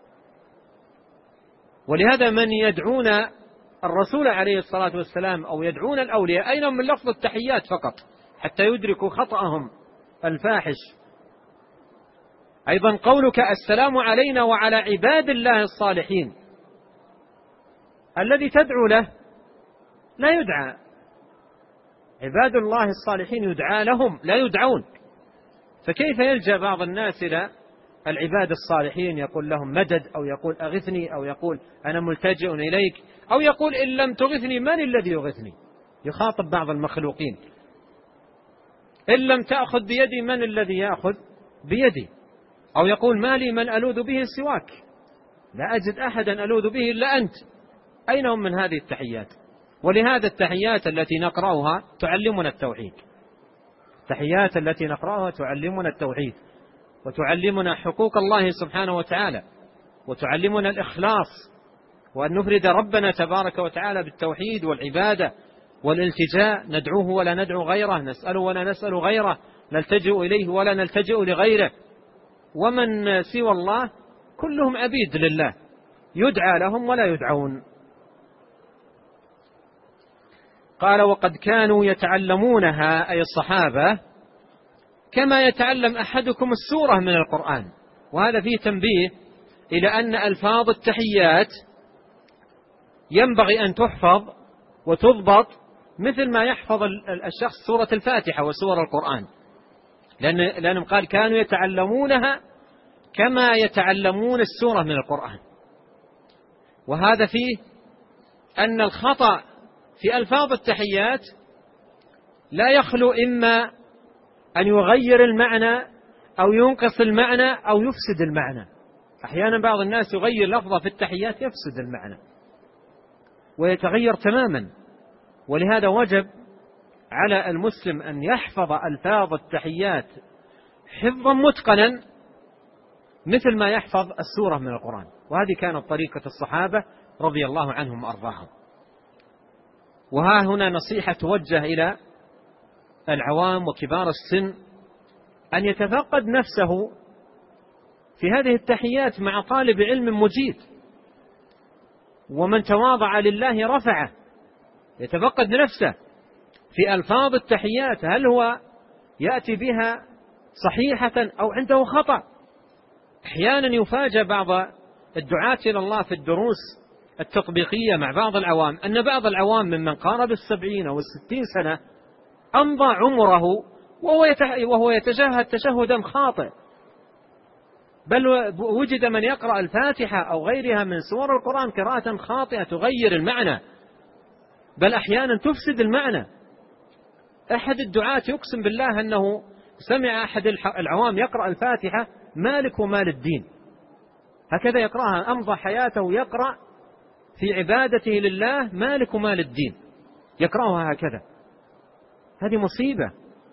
ولهذا من يدعون الرسول عليه الصلاة والسلام أو يدعون الأولياء أين من لفظ التحيات فقط حتى يدركوا خطأهم الفاحش. أيضا قولك السلام علينا وعلى عباد الله الصالحين، الذي تدعو له لا يدعى، عباد الله الصالحين يدعى لهم لا يدعون، فكيف يلجأ بعض الناس إلى العباد الصالحين يقول لهم مدد، أو يقول أغثني، أو يقول أنا ملتجئ إليك، أو يقول إن لم تغثني من الذي يغثني؟ يخاطب بعض المخلوقين. إن لم تأخذ بيدي من الذي يأخذ بيدي؟ أو يقول ما لي من ألوذ به سواك، لا أجد أحدا ألوذ به إلا أنت. أين هم من هذه التحيات؟ ولهذا التحيات التي نقرأها تعلمنا التوحيد، التحيات التي نقرأها تعلمنا التوحيد، وتعلمنا حقوق الله سبحانه وتعالى، وتعلمنا الإخلاص، وأن نفرد ربنا تبارك وتعالى بالتوحيد والعبادة والالتجاء، ندعوه ولا ندعو غيره، نسأله ولا نسأل غيره، نلتجئ إليه ولا نلتجئ لغيره. ومن سوى الله كلهم عبيد لله، يدعى لهم ولا يدعون. قال وقد كانوا يتعلمونها، أي الصحابة، كما يتعلم أحدكم السورة من القرآن. وهذا فيه تنبيه إلى أن ألفاظ التحيات ينبغي أن تحفظ وتضبط مثل ما يحفظ الشخص سورة الفاتحة وسور القرآن، لأن لأنهم قال كانوا يتعلمونها كما يتعلمون السورة من القرآن. وهذا فيه أن الخطأ في ألفاظ التحيات لا يخلو إما أن يغير المعنى أو ينقص المعنى أو يفسد المعنى. أحيانا بعض الناس يغير لفظة في التحيات يفسد المعنى ويتغير تماما. ولهذا وجب على المسلم أن يحفظ ألفاظ التحيات حفظا متقنا مثل ما يحفظ السورة من القرآن. وهذه كانت طريقة الصحابة رضي الله عنهم وأرضاهم. وها هنا نصيحة توجه إلى العوام وكبار السن أن يتفقد نفسه في هذه التحيات مع طالب علم مجيد، ومن تواضع لله رفعه. يتفقد نفسه في ألفاظ التحيات، هل هو يأتي بها صحيحة أو عنده خطأ؟ أحيانا يفاجأ بعض الدعاة إلى الله في الدروس التطبيقية مع بعض العوام أن بعض العوام ممن قارب السبعين أو الستين سنة أمضى عمره وهو يتشهد تشهدا خاطئ، بل وجد من يقرأ الفاتحة أو غيرها من سور القرآن قراءة خاطئة تغير المعنى، بل أحيانا تفسد المعنى. أحد الدعاة يقسم بالله أنه سمع أحد العوام يقرأ الفاتحة مالك ومال الدين، هكذا يقرأها، أمضى حياته يقرأ في عبادته لله مالك ومال الدين، يقرأها هكذا. هذه مصيبة.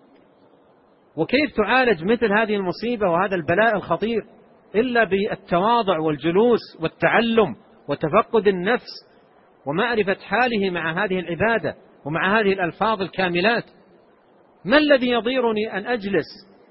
وكيف تعالج مثل هذه المصيبة وهذا البلاء الخطير إلا بالتواضع والجلوس والتعلم وتفقد النفس ومعرفة حاله مع هذه العبادة ومع هذه الألفاظ الكاملات. ما الذي يضيرني أن أجلس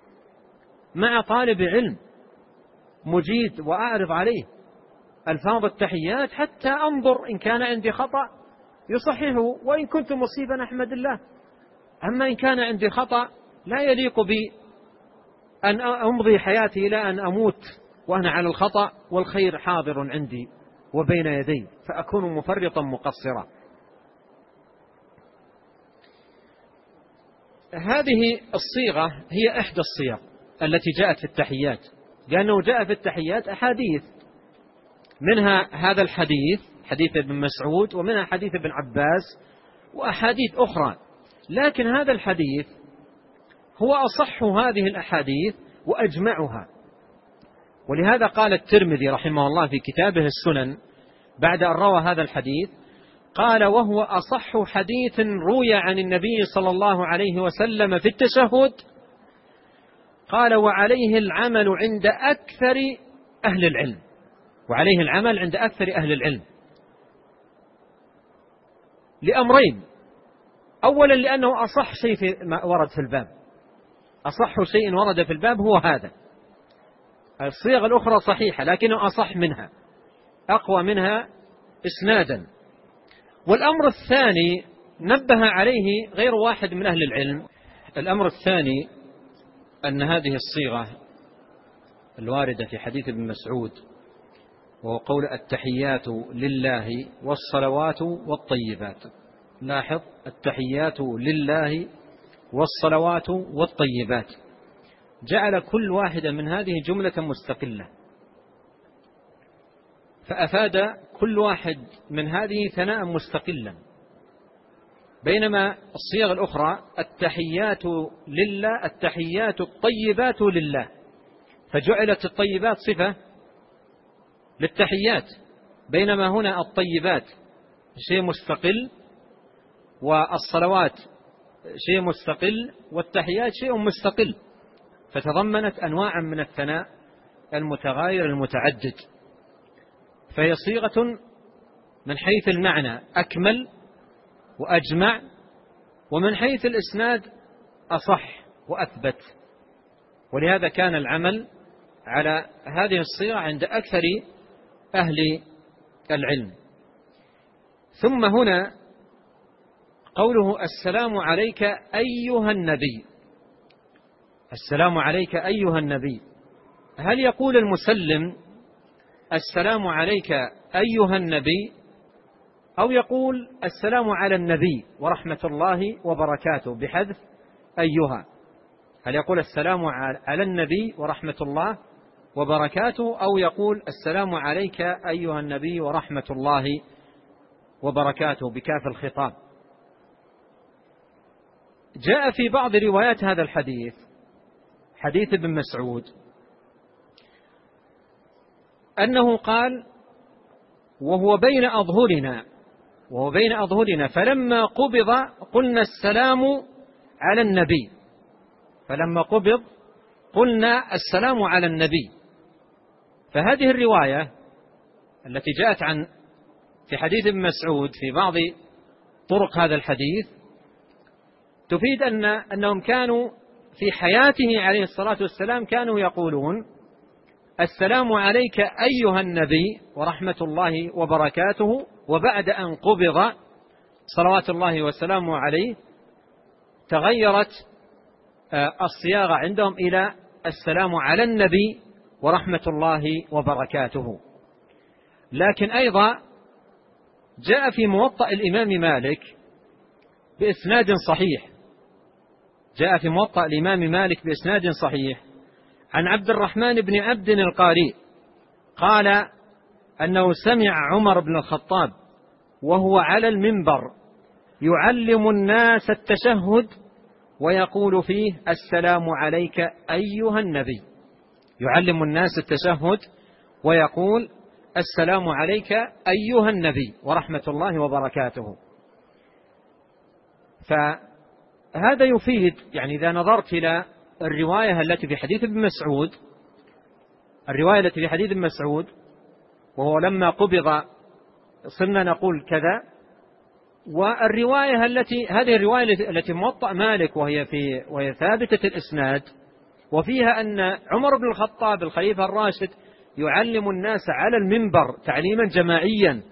مع طالب علم مجيد وأعرض عليه ألفاظ التحيات حتى أنظر إن كان عندي خطأ يصححه، وإن كنت مصيبا أحمد الله. أما إن كان عندي خطأ لا يليق بي أن أمضي حياتي إلى أن أموت وأنا على الخطأ والخير حاضر عندي وبين يدي، فأكون مفرطا مقصرا. هذه الصيغة هي إحدى الصيغ التي جاءت في التحيات، لأنه جاء في التحيات أحاديث، منها هذا الحديث حديث ابن مسعود، ومنها حديث ابن عباس، وأحاديث أخرى. لكن هذا الحديث هو أصح هذه الأحاديث وأجمعها. ولهذا قال الترمذي رحمه الله في كتابه السنن بعد أن روى هذا الحديث، قال وهو أصح حديث روي عن النبي صلى الله عليه وسلم في التشهد، قال وعليه العمل عند أكثر أهل العلم، وعليه العمل عند أكثر أهل العلم لأمرين. أولا لأنه أصح شيء في ما ورد في الباب، أصح شيء ورد في الباب هو هذا. الصيغ الأخرى صحيحة لكنه أصح منها، أقوى منها إسنادا. والأمر الثاني نبه عليه غير واحد من أهل العلم، الأمر الثاني أن هذه الصيغة الواردة في حديث ابن مسعود، وهو قول التحيات لله والصلوات والطيبات، لاحظ التحيات لله والصلوات والطيبات، جعل كل واحدة من هذه جملة مستقلة، فأفاد كل واحد من هذه ثناء مستقلا، بينما الصيغ الأخرى التحيات لله التحيات الطيبات لله، فجعلت الطيبات صفة للتحيات، بينما هنا الطيبات شيء مستقل والصلوات شيء مستقل والتحيات شيء مستقل، فتضمنت أنواعا من الثناء المتغاير المتعدد، فهي صيغة من حيث المعنى أكمل وأجمع، ومن حيث الإسناد أصح وأثبت، ولهذا كان العمل على هذه الصيغة عند أكثر أهل العلم. ثم هنا قوله السلام عليك أيها النبي، السلام عليك أيها النبي، هل يقول المسلم السلام عليك أيها النبي، أو يقول السلام على النبي ورحمة الله وبركاته بحذف أيها؟ هل يقول السلام على النبي ورحمة الله وبركاته، أو يقول السلام عليك أيها النبي ورحمة الله وبركاته بكاف الخطاب؟ جاء في بعض روايات هذا الحديث، حديث ابن مسعود، أنه قال وهو بين أظهرنا وهو بين أظهرنا فلما قبض قلنا السلام على النبي، فلما قبض قلنا السلام على النبي. فهذه الرواية التي جاءت عن في حديث ابن مسعود في بعض طرق هذا الحديث تفيد أن أنهم كانوا في حياته عليه الصلاة والسلام كانوا يقولون السلام عليك أيها النبي ورحمة الله وبركاته، وبعد أن قبض صلوات الله وسلامه عليه تغيرت الصياغة عندهم إلى السلام على النبي ورحمة الله وبركاته. لكن أيضا جاء في موطأ الإمام مالك بإسناد صحيح، جاء في موطأ الإمام مالك بإسناد صحيح عن عبد الرحمن بن عبد القاري قال أنه سمع عمر بن الخطاب وهو على المنبر يعلم الناس التشهد ويقول فيه السلام عليك أيها النبي، يعلم الناس التشهد ويقول السلام عليك أيها النبي ورحمة الله وبركاته. فهذا يفيد، يعني إذا نظرت إلى الرواية التي في حديث ابن مسعود، الرواية التي في حديث ابن مسعود وهو لما قبض صرنا نقول كذا، والرواية التي هذه الرواية التي موطأ مالك وهي في وهي ثابتة الإسناد، وفيها أن عمر بن الخطاب الخليفة الراشد يعلم الناس على المنبر تعليما جماعيا،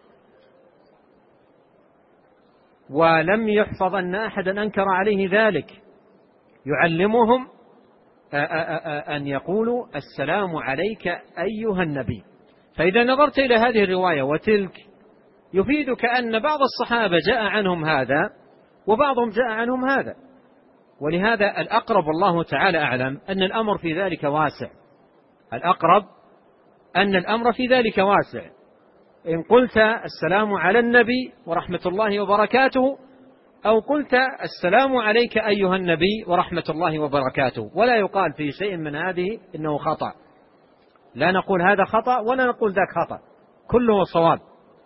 ولم يحفظ أن أحدا أنكر عليه ذلك، يعلمهم أن يقولوا السلام عليك أيها النبي. فإذا نظرت إلى هذه الرواية وتلك يفيدك أن بعض الصحابة جاء عنهم هذا وبعضهم جاء عنهم هذا، ولهذا الأقرب والله تعالى أعلم أن الأمر في ذلك واسع، الأقرب أن الأمر في ذلك واسع. إن قلت السلام على النبي ورحمة الله وبركاته، أو قلت السلام عليك أيها النبي ورحمة الله وبركاته، ولا يقال في شيء من هذه إنه خطأ، لا نقول هذا خطأ ولا نقول ذاك خطأ، كله صواب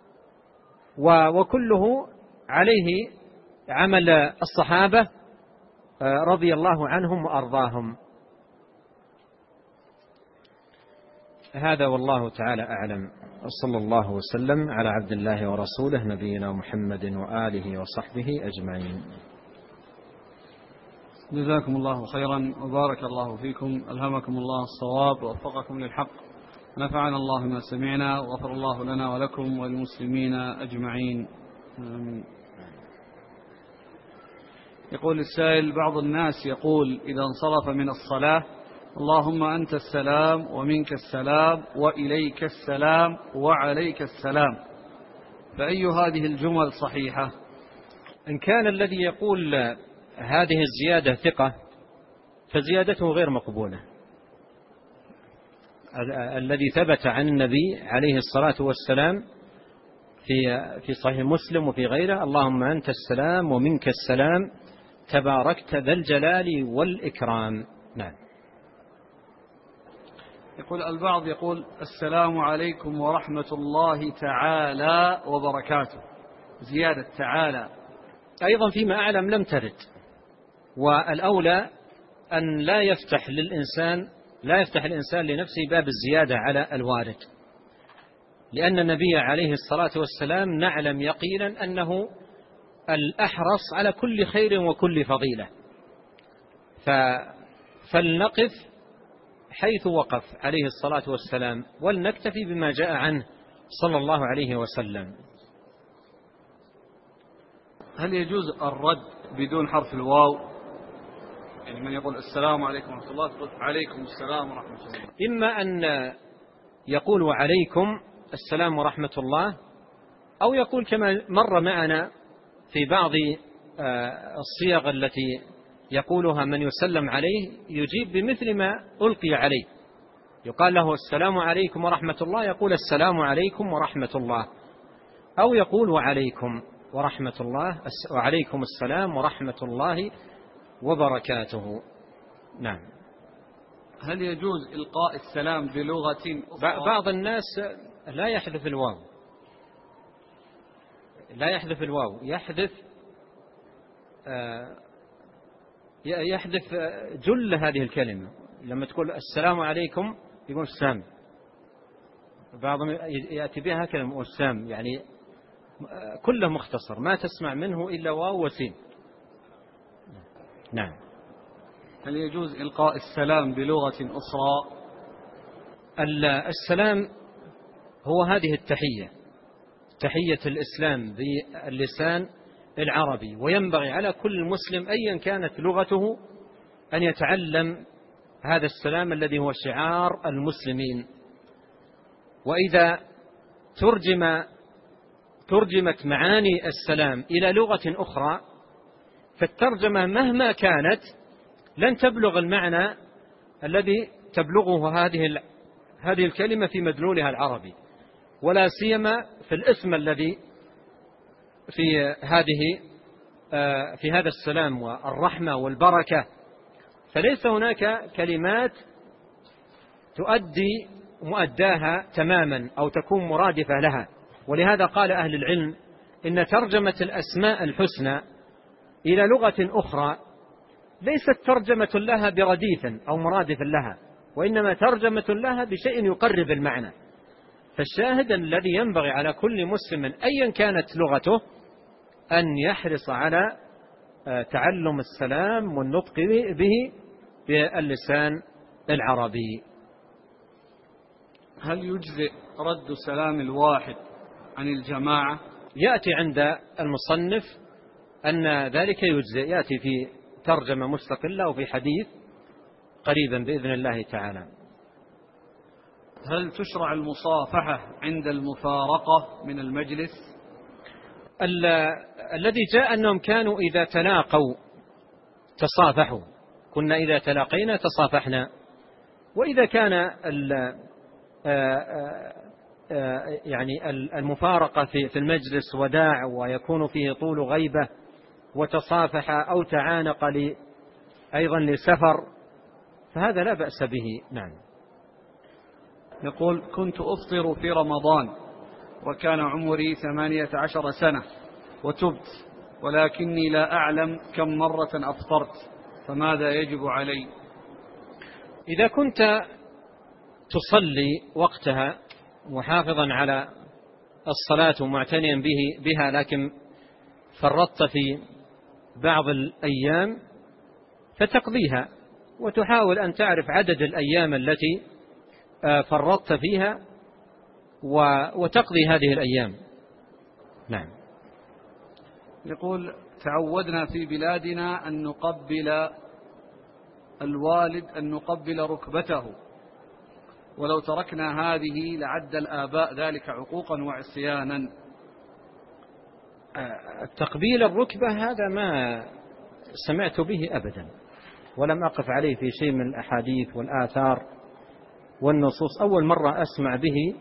وكله عليه عمل الصحابة رضي الله عنهم وأرضاهم. هذا والله تعالى أعلم، صلى الله وسلم على عبد الله ورسوله نبينا محمد وآله وصحبه أجمعين. جزاكم الله خيرا وبارك الله فيكم، ألهمكم الله الصواب ووفقكم للحق، نفعنا الله ما سمعنا وغفر الله لنا ولكم وللمسلمين أجمعين، آمين. يقول السائل: بعض الناس يقول إذا انصرف من الصلاة: اللهم أنت السلام ومنك السلام وإليك السلام وعليك السلام، فأي هذه الجمل صحيحة؟ إن كان الذي يقول هذه الزيادة ثقة فزيادته غير مقبولة. الذي ثبت عن النبي عليه الصلاة والسلام في في صحيح مسلم وفي غيره: اللهم أنت السلام ومنك السلام تباركت ذا الجلال والإكرام. نعم. يقول البعض يقول: السلام عليكم ورحمة الله تعالى وبركاته، زيادة تعالى أيضا فيما أعلم لم ترد، والأولى أن لا يفتح للإنسان لا يفتح الإنسان لنفسه باب الزيادة على الوارد، لأن النبي عليه الصلاة والسلام نعلم يقينا أنه الأحرص على كل خير وكل فضيلة، فلنقف حيث وقف عليه الصلاة والسلام ولنكتفي بما جاء عنه صلى الله عليه وسلم. هل يجوز الرد بدون حرف الواو؟ يعني من يقول السلام عليكم ورحمة الله تقول عليكم السلام ورحمة الله. إما أن يقول وعليكم السلام ورحمة الله، أو يقول كما مر معنا في بعض الصيغ التي يقولها من يسلم عليه يجيب بمثل ما ألقي عليه، يقال له السلام عليكم ورحمة الله يقول السلام عليكم ورحمة الله، أو يقول وعليكم ورحمة الله وعليكم السلام ورحمة الله وبركاته. نعم. هل يجوز إلقاء السلام بلغة أخرى؟ بعض الناس لا يحذف الواو لا يحذف الواو يحذف يحذف جل هذه الكلمة. لما تقول السلام عليكم يقول السام، بعضهم يأتي بها كلمة السام، يعني كله مختصر ما تسمع منه إلا واو وسين. نعم. هل يجوز إلقاء السلام بلغة أخرى؟ السلام هو هذه التحية، تحية الإسلام باللسان العربي، وينبغي على كل مسلم أيا كانت لغته أن يتعلم هذا السلام الذي هو شعار المسلمين. وإذا ترجم ترجمت معاني السلام إلى لغة أخرى فالترجمة مهما كانت لن تبلغ المعنى الذي تبلغه هذه هذه الكلمة في مدلولها العربي، ولا سيما في الاسم الذي في هذه في هذا السلام والرحمة والبركة. فليس هناك كلمات تؤدي مؤداها تماما أو تكون مرادفة لها. ولهذا قال أهل العلم إن ترجمة الأسماء الحسنى إلى لغة أخرى ليست ترجمة لها برديف أو مرادف لها، وإنما ترجمة لها بشيء يقرب المعنى. فالشاهد الذي ينبغي على كل مسلم أيا كانت لغته أن يحرص على تعلم السلام والنطق به باللسان العربي. هل يجزئ رد سلام الواحد عن الجماعة؟ يأتي عند المصنف أن ذلك يجزئ، يأتي في ترجمة مستقلة وفي حديث قريبا بإذن الله تعالى. هل تشرع المصافحة عند المفارقة من المجلس؟ الذي جاء أنهم كانوا إذا تلاقوا تصافحوا، كنا إذا تلاقينا تصافحنا. وإذا كان يعني المفارقة في المجلس وداع ويكون فيه طول غيبة وتصافح أو تعانق أيضا لسفر فهذا لا بأس به. نعم. يقول: كنت أفطر في رمضان وكان عمري ثمانية عشر سنة وتبت، ولكني لا أعلم كم مرة أفطرت، فماذا يجب علي؟ إذا كنت تصلي وقتها محافظا على الصلاة ومعتنيا به بها لكن فرطت في بعض الأيام فتقضيها، وتحاول أن تعرف عدد الأيام التي فرطت فيها وتقضي هذه الأيام. نعم. يقول: تعودنا في بلادنا أن نقبل الوالد، أن نقبل ركبته، ولو تركنا هذه لعد الآباء ذلك عقوقا وعصيانا. تقبيل الركبة هذا ما سمعت به أبدا، ولم أقف عليه في شيء من الأحاديث والآثار والنصوص. أول مرة أسمع به.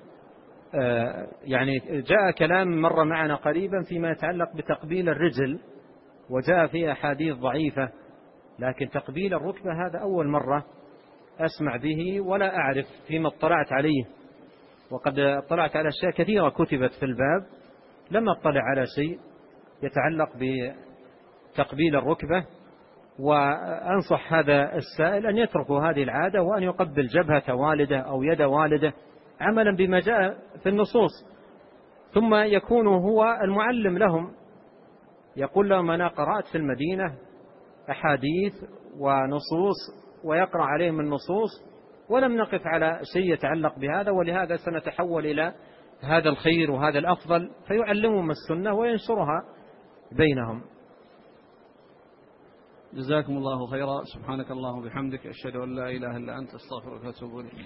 يعني جاء كلام مر معنا قريبا فيما يتعلق بتقبيل الرجل، وجاء فيه أحاديث ضعيفة، لكن تقبيل الركبة هذا أول مرة أسمع به ولا أعرف فيما اطلعت عليه. وقد اطلعت على أشياء كثيرة كتبت في الباب، لم أطلع على شيء يتعلق بتقبيل الركبة. وأنصح هذا السائل أن يتركوا هذه العادة، وأن يقبل جبهة والده أو يد والده عملا بما جاء في النصوص، ثم يكون هو المعلم لهم، يقول لهم أنا قرأت في المدينة أحاديث ونصوص، ويقرأ عليهم النصوص، ولم نقف على شيء يتعلق بهذا، ولهذا سنتحول إلى هذا الخير وهذا الأفضل، فيعلمهم السنة وينشرها بينهم. جزاكم الله خيرا. سبحانك اللهم وبحمدك، أشهد أن لا إله إلا أنت، أستغفرك وأتوب إليك.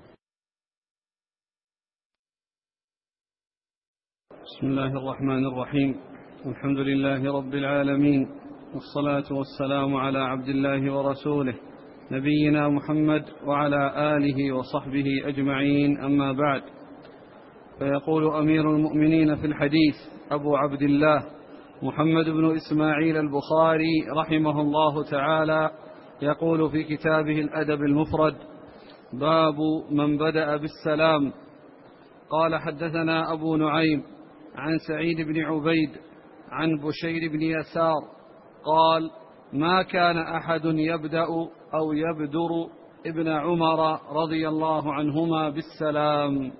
بسم الله الرحمن الرحيم. الحمد لله رب العالمين، والصلاة والسلام على عبد الله ورسوله نبينا محمد وعلى آله وصحبه أجمعين، أما بعد. فيقول أمير المؤمنين في الحديث أبو عبد الله محمد بن إسماعيل البخاري رحمه الله تعالى، يقول في كتابه الأدب المفرد: باب من بدأ بالسلام. قال: حدثنا أبو نعيم عن سعيد بن عبيد عن بشير بن يسار قال: ما كان أحد يبدأ أو يبدر ابن عمر رضي الله عنهما بالسلام.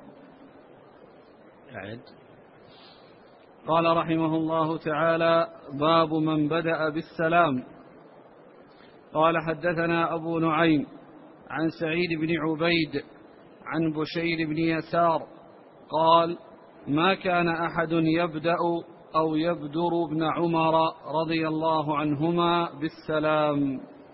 أعد. قال رحمه الله تعالى: باب من بدأ بالسلام. قال: حدثنا أبو نعيم عن سعيد بن عبيد عن بشير بن يسار قال: ما كان أحد يبدأ أو يبدر ابن عمر رضي الله عنهما بالسلام.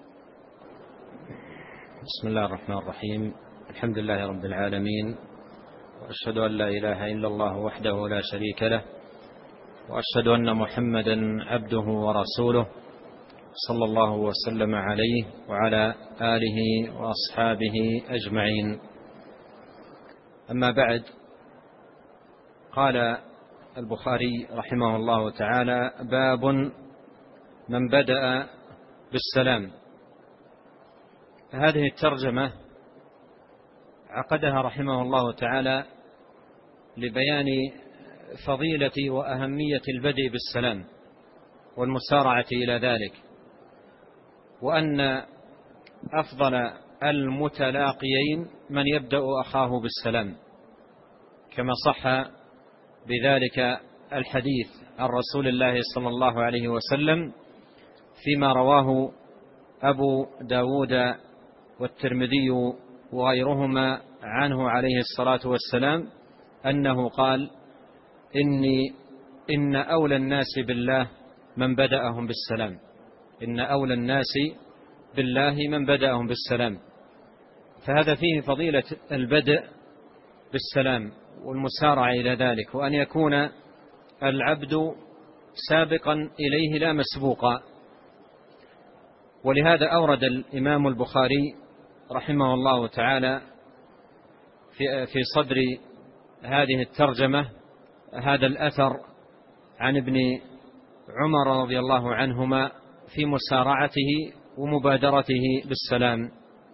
بسم الله الرحمن الرحيم. الحمد لله رب العالمين، وأشهد أن لا إله إلا الله وحده لا شريك له، وأشهد أن محمدا عبده ورسوله، صلى الله وسلم عليه وعلى آله وأصحابه أجمعين. أما بعد، قال البخاري رحمه الله تعالى: باب من بدأ بالسلام. هذه الترجمة عقدها رحمه الله تعالى لبيان فضيلة وأهمية البدء بالسلام والمسارعة إلى ذلك، وأن أفضل المتلاقيين من يبدأ أخاه بالسلام، كما صح بذلك الحديث عن رسول الله صلى الله عليه وسلم فيما رواه أبو داود والترمذي وغيرهما عنه عليه الصلاة والسلام أنه قال: إني إن أولى الناس بالله من بدأهم بالسلام. إن أولى الناس بالله من بدأهم بالسلام. فهذا فيه فضيلة البدء بالسلام والمسارعة إلى ذلك، وأن يكون العبد سابقا إليه لا مسبوقا. ولهذا أورد الإمام البخاري رحمه الله تعالى في في صدر هذه الترجمة هذا الأثر عن ابن عمر رضي الله عنهما في مسارعته ومبادرته بالسلام.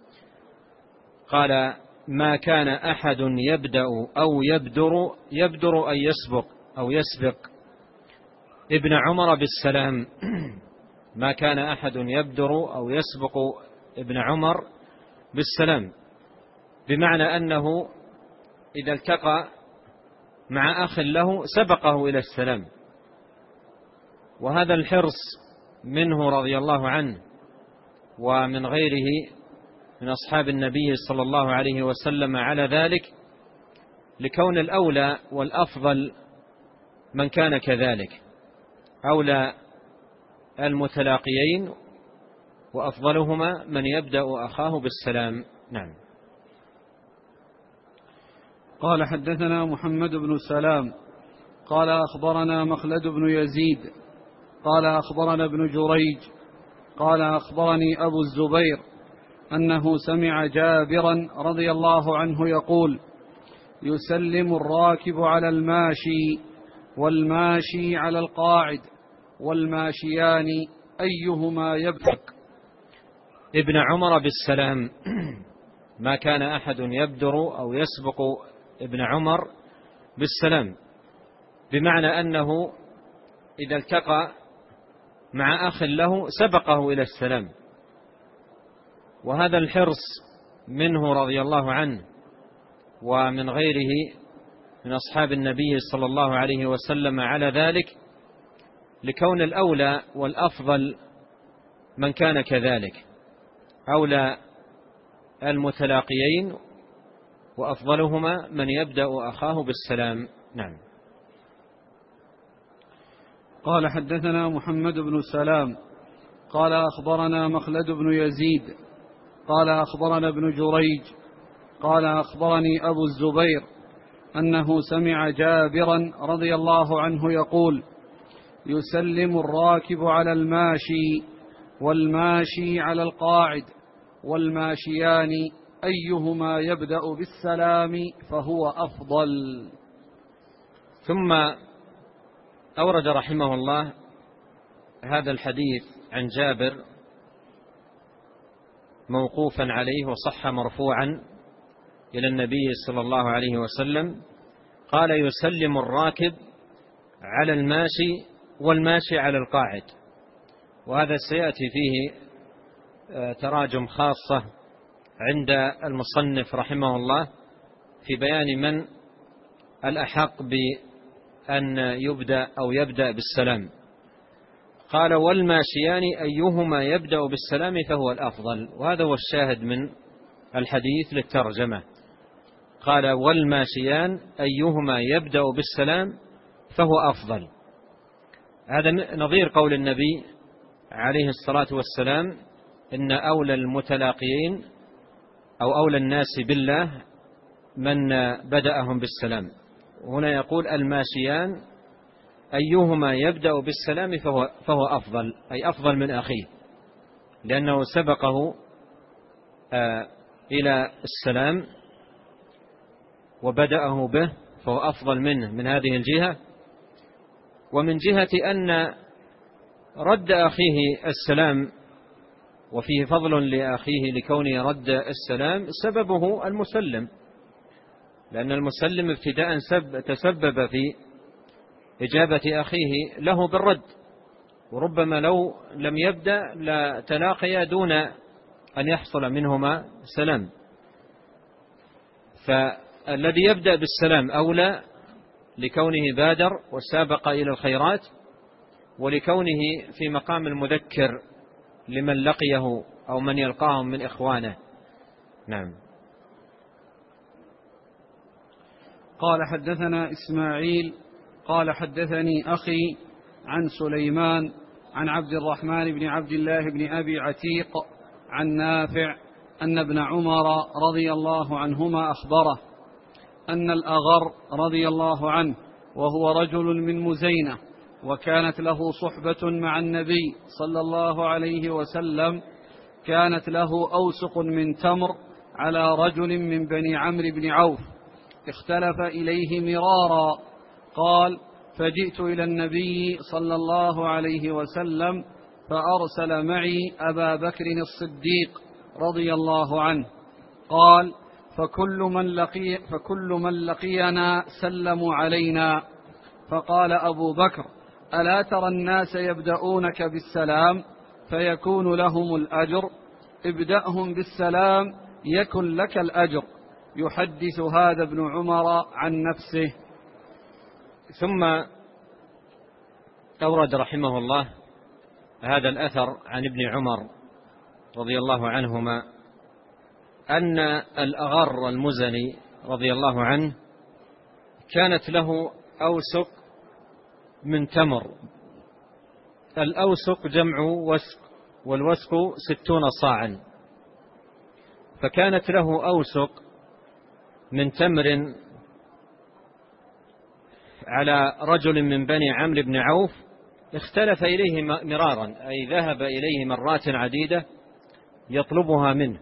قال: ما كان أحد يبدأ أو يبدر يبدر أن يسبق أو يسبق ابن عمر بالسلام. ما كان أحد يبدر أو يسبق ابن عمر بالسلام، بمعنى أنه إذا التقى مع أخ له سبقه إلى السلام. وهذا الحرص منه رضي الله عنه ومن غيره من أصحاب النبي صلى الله عليه وسلم على ذلك، لكون الأولى والأفضل من كان كذلك، أولى المتلاقيين وأفضلهما من يبدأ أخاه بالسلام. نعم. قال حدثنا محمد بن سلام قال أخبرنا مخلد بن يزيد قال أخبرنا ابن جريج قال أخبرني أبو الزبير أنه سمع جابرا رضي الله عنه يقول: يسلم الراكب على الماشي والماشي على القاعد والماشيان أيهما يبدأ. ابن عمر بالسلام، ما كان أحد يبدر أو يسبق ابن عمر بالسلام، بمعنى أنه إذا التقى مع أخ له سبقه إلى السلام، وهذا الحرص منه رضي الله عنه ومن غيره من أصحاب النبي صلى الله عليه وسلم على ذلك، لكون الأولى والأفضل من كان كذلك، أولى المتلاقيين وأفضلهما من يبدأ أخاه بالسلام. نعم. قال حدثنا محمد بن سلام قال أخبرنا مخلد بن يزيد قال أخبرنا ابن جريج قال أخبرني أبو الزبير أنه سمع جابرا رضي الله عنه يقول: يسلم الراكب على الماشي والماشي على القاعد والماشيان أيهما يبدأ بالسلام فهو أفضل. ثم أورد رحمه الله هذا الحديث عن جابر موقوفا عليه وصح مرفوعا إلى النبي صلى الله عليه وسلم، قال: يسلم الراكب على الماشي والماشي على القاعد. وهذا سيأتي فيه تراجم خاصة عند المصنف رحمه الله في بيان من الأحق بأن يبدأ أو يبدأ بالسلام. قال: والماشيان أيهما يبدأ بالسلام فهو الأفضل. وهذا هو الشاهد من الحديث للترجمة. قال: والماشيان أيهما يبدأ بالسلام فهو أفضل. هذا نظير قول النبي عليه الصلاة والسلام: إن أولى المتلاقيين أو أولى الناس بالله من بدأهم بالسلام. هنا يقول: الماشيان أيهما يبدأ بالسلام فهو, فهو أفضل، أي أفضل من أخيه، لأنه سبقه آه إلى السلام وبدأه به، فهو أفضل منه من هذه الجهة. ومن جهة أن رد أخيه السلام وفيه فضل لأخيه لكونه رد السلام سببه المسلم، لأن المسلم ابتداء تسبب في إجابة أخيه له بالرد، وربما لو لم يبدأ لتلاقيا دون أن يحصل منهما سلام. فالذي يبدأ بالسلام أولى لكونه بادر وسابق إلى الخيرات، ولكونه في مقام المذكر لمن لقيه أو من يلقاهم من إخوانه. نعم. قال حدثنا إسماعيل قال حدثني أخي عن سليمان عن عبد الرحمن بن عبد الله بن أبي عتيق عن نافع أن ابن عمر رضي الله عنهما أخبره أن الأغر رضي الله عنه وهو رجل من مزينة وكانت له صحبة مع النبي صلى الله عليه وسلم، كانت له أوسق من تمر على رجل من بني عمرو بن عوف، اختلف إليه مرارا. قال: فجئت إلى النبي صلى الله عليه وسلم فأرسل معي أبا بكر الصديق رضي الله عنه. قال: فكل من, لقي فكل من لقينا سلموا علينا. فقال أبو بكر: ألا ترى الناس يبدأونك بالسلام فيكون لهم الأجر؟ ابدأهم بالسلام يكن لك الأجر. يحدث هذا ابن عمر عن نفسه. ثم أورد رحمه الله هذا الأثر عن ابن عمر رضي الله عنهما أن الأغر المزني رضي الله عنه كانت له أوسق من تمر الأوسق جمع وسق، والوسق ستون صاعا، فكانت له أوسق من تمر على رجل من بني عمرو بن عوف اختلف إليه مرارا، أي ذهب إليه مرات عديدة يطلبها منه.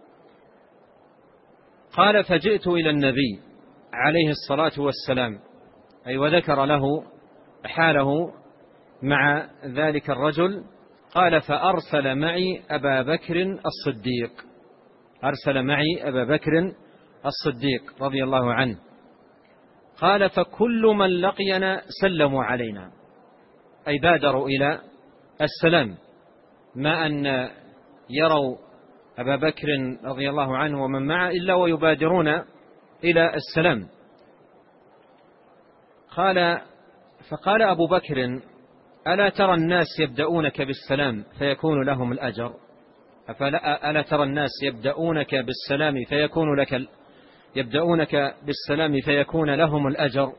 قال فجئت إلى النبي عليه الصلاة والسلام، أي وذكر له حاله مع ذلك الرجل. قال فأرسل معي أبا بكر الصديق، أرسل معي أبا بكر الصديق رضي الله عنه. قال فكل من لقينا سلموا علينا، أي بادروا إلى السلام، ما أن يروا أبا بكر رضي الله عنه ومن معه إلا ويبادرون إلى السلام. قال فقال أبو بكر ألا ترى الناس يبدأونك بالسلام فيكون لهم الأجر؟ ألا ترى الناس يبدأونك بالسلام فيكون لك يبدأونك بالسلام فيكون لهم الأجر؟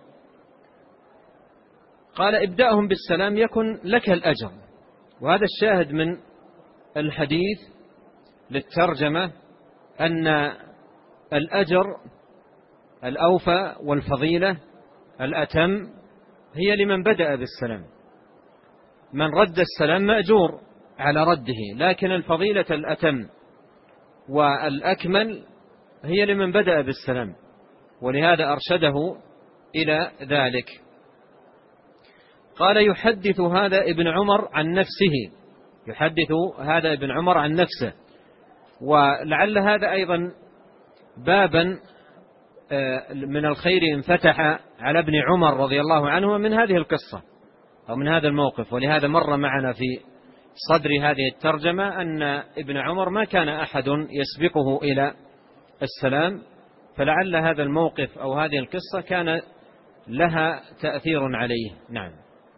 قال ابدأهم بالسلام يكن لك الأجر. وهذا الشاهد من الحديث للترجمة أن الأجر الأوفى والفضيلة الأتم هي لمن بدأ بالسلام. من رد السلام مأجور على رده، لكن الفضيلة الأتم والأكمل هي لمن بدأ بالسلام، ولهذا أرشده إلى ذلك. قال يحدث هذا ابن عمر عن نفسه، يحدث هذا ابن عمر عن نفسه، ولعل هذا أيضا بابا من الخير انفتح على ابن عمر رضي الله عنه من هذه القصة أو من هذا الموقف. ولهذا مر معنا في صدر هذه الترجمة أن ابن عمر ما كان أحد يسبقه إلى السلام، فلعل هذا الموقف أو هذه القصة كان لها تأثير عليه. نعم.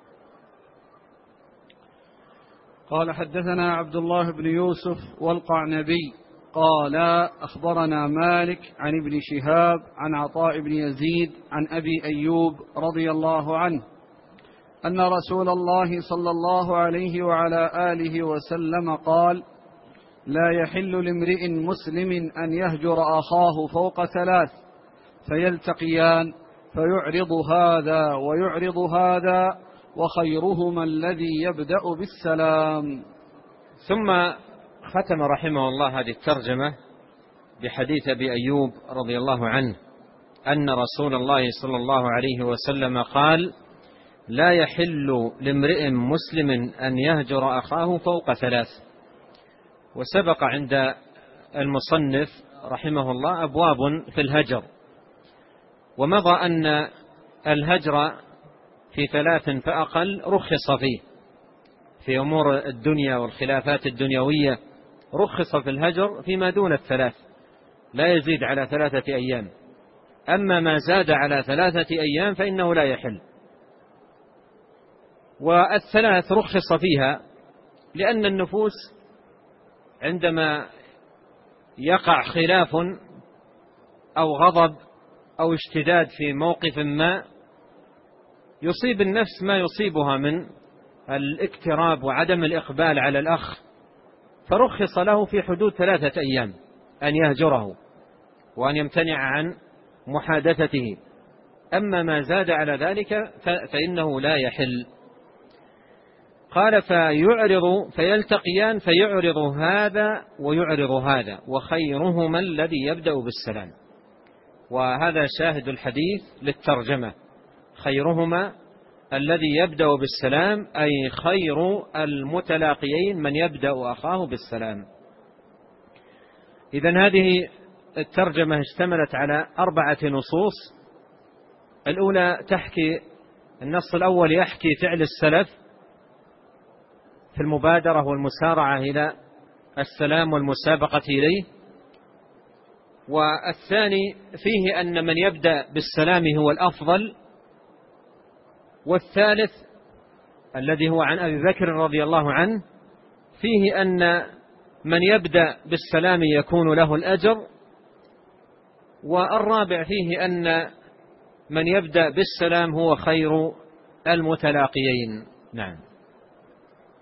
قال حدثنا عبد الله بن يوسف والقعنبي قال أخبرنا مالك عن ابن شهاب عن عطاء بن يزيد عن أبي أيوب رضي الله عنه أن رسول الله صلى الله عليه وعلى آله وسلم قال لا يحل لامرئ مسلم أن يهجر أخاه فوق ثلاث فيلتقيان فيعرض هذا ويعرض هذا وخيرهما الذي يبدأ بالسلام. ثم ختم رحمه الله هذه الترجمة بحديث أبي أيوب رضي الله عنه أن رسول الله صلى الله عليه وسلم قال لا يحل لامرئ مسلم أن يهجر أخاه فوق ثلاث. وسبق عند المصنف رحمه الله أبواب في الهجر، ومضى أن الهجر في ثلاث فأقل رخص فيه في أمور الدنيا والخلافات الدنيوية، رخص في الهجر فيما دون الثلاث لا يزيد على ثلاثة أيام، أما ما زاد على ثلاثة أيام فإنه لا يحل. والثلاث رخص فيها لأن النفوس عندما يقع خلاف أو غضب أو اشتداد في موقف ما يصيب النفس ما يصيبها من الاكتراب وعدم الإقبال على الأخ، فرخص له في حدود ثلاثة أيام أن يهجره وأن يمتنع عن محادثته. أما ما زاد على ذلك فإنه لا يحل. قال فيعرض فيلتقيان فيعرض هذا ويعرض هذا وخيرهما الذي يبدأ بالسلام. وهذا شاهد الحديث للترجمة، خيرهما الذي يبدأ بالسلام، أي خير المتلاقيين من يبدأ أخاه بالسلام. إذن هذه الترجمة اشتملت على أربعة نصوص. الأولى تحكي، النص الأول يحكي فعل السلف في المبادرة والمسارعة إلى السلام والمسابقة إليه. والثاني فيه أن من يبدأ بالسلام هو الأفضل. والثالث الذي هو عن أبي بكر رضي الله عنه فيه أن من يبدأ بالسلام يكون له الأجر. والرابع فيه أن من يبدأ بالسلام هو خير المتلاقيين. نعم.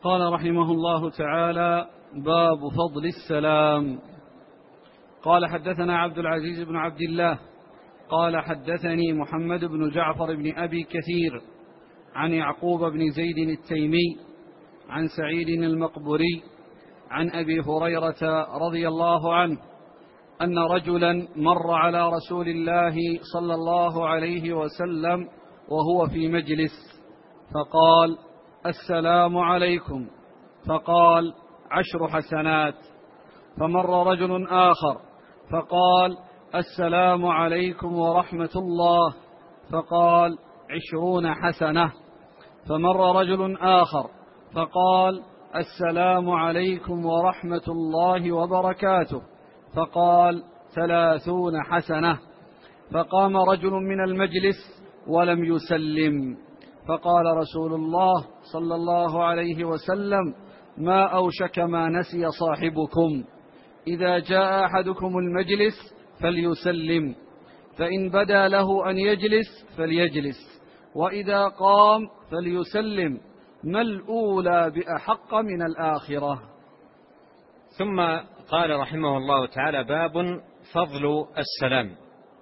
قال رحمه الله تعالى: باب فضل السلام. قال حدثنا عبد العزيز بن عبد الله قال حدثني محمد بن جعفر بن أبي كثير عن يعقوب بن زيد التيمي عن سعيد المقبري عن أبي هريرة رضي الله عنه أن رجلا مر على رسول الله صلى الله عليه وسلم وهو في مجلس فقال: السلام عليكم. فقال: عشر حسنات. فمر رجل آخر فقال: السلام عليكم ورحمة الله. فقال: عشرون حسنة. فمر رجل آخر فقال: السلام عليكم ورحمة الله وبركاته. فقال: ثلاثون حسنة. فقام رجل من المجلس ولم يسلم، فقال رسول الله صلى الله عليه وسلم: ما أوشك ما نسي صاحبكم، إذا جاء أحدكم المجلس فليسلم، فإن بدا له أن يجلس فليجلس، وإذا قام فليسلم، ما الأولى بأحق من الآخرة. ثم قال رحمه الله تعالى: باب فضل السلام،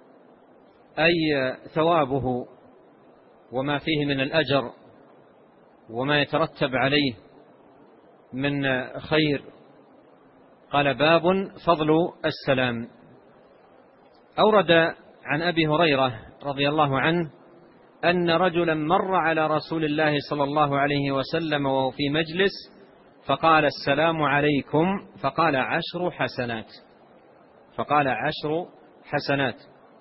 أي ثوابه وما فيه من الأجر وما يترتب عليه من خير. قال: باب فضل السلام. أورد عن أبي هريرة رضي الله عنه أن رجلا مر على رسول الله صلى الله عليه وسلم وهو في مجلس فقال: السلام عليكم. فقال: عشر حسنات. فقال: عشر حسنات.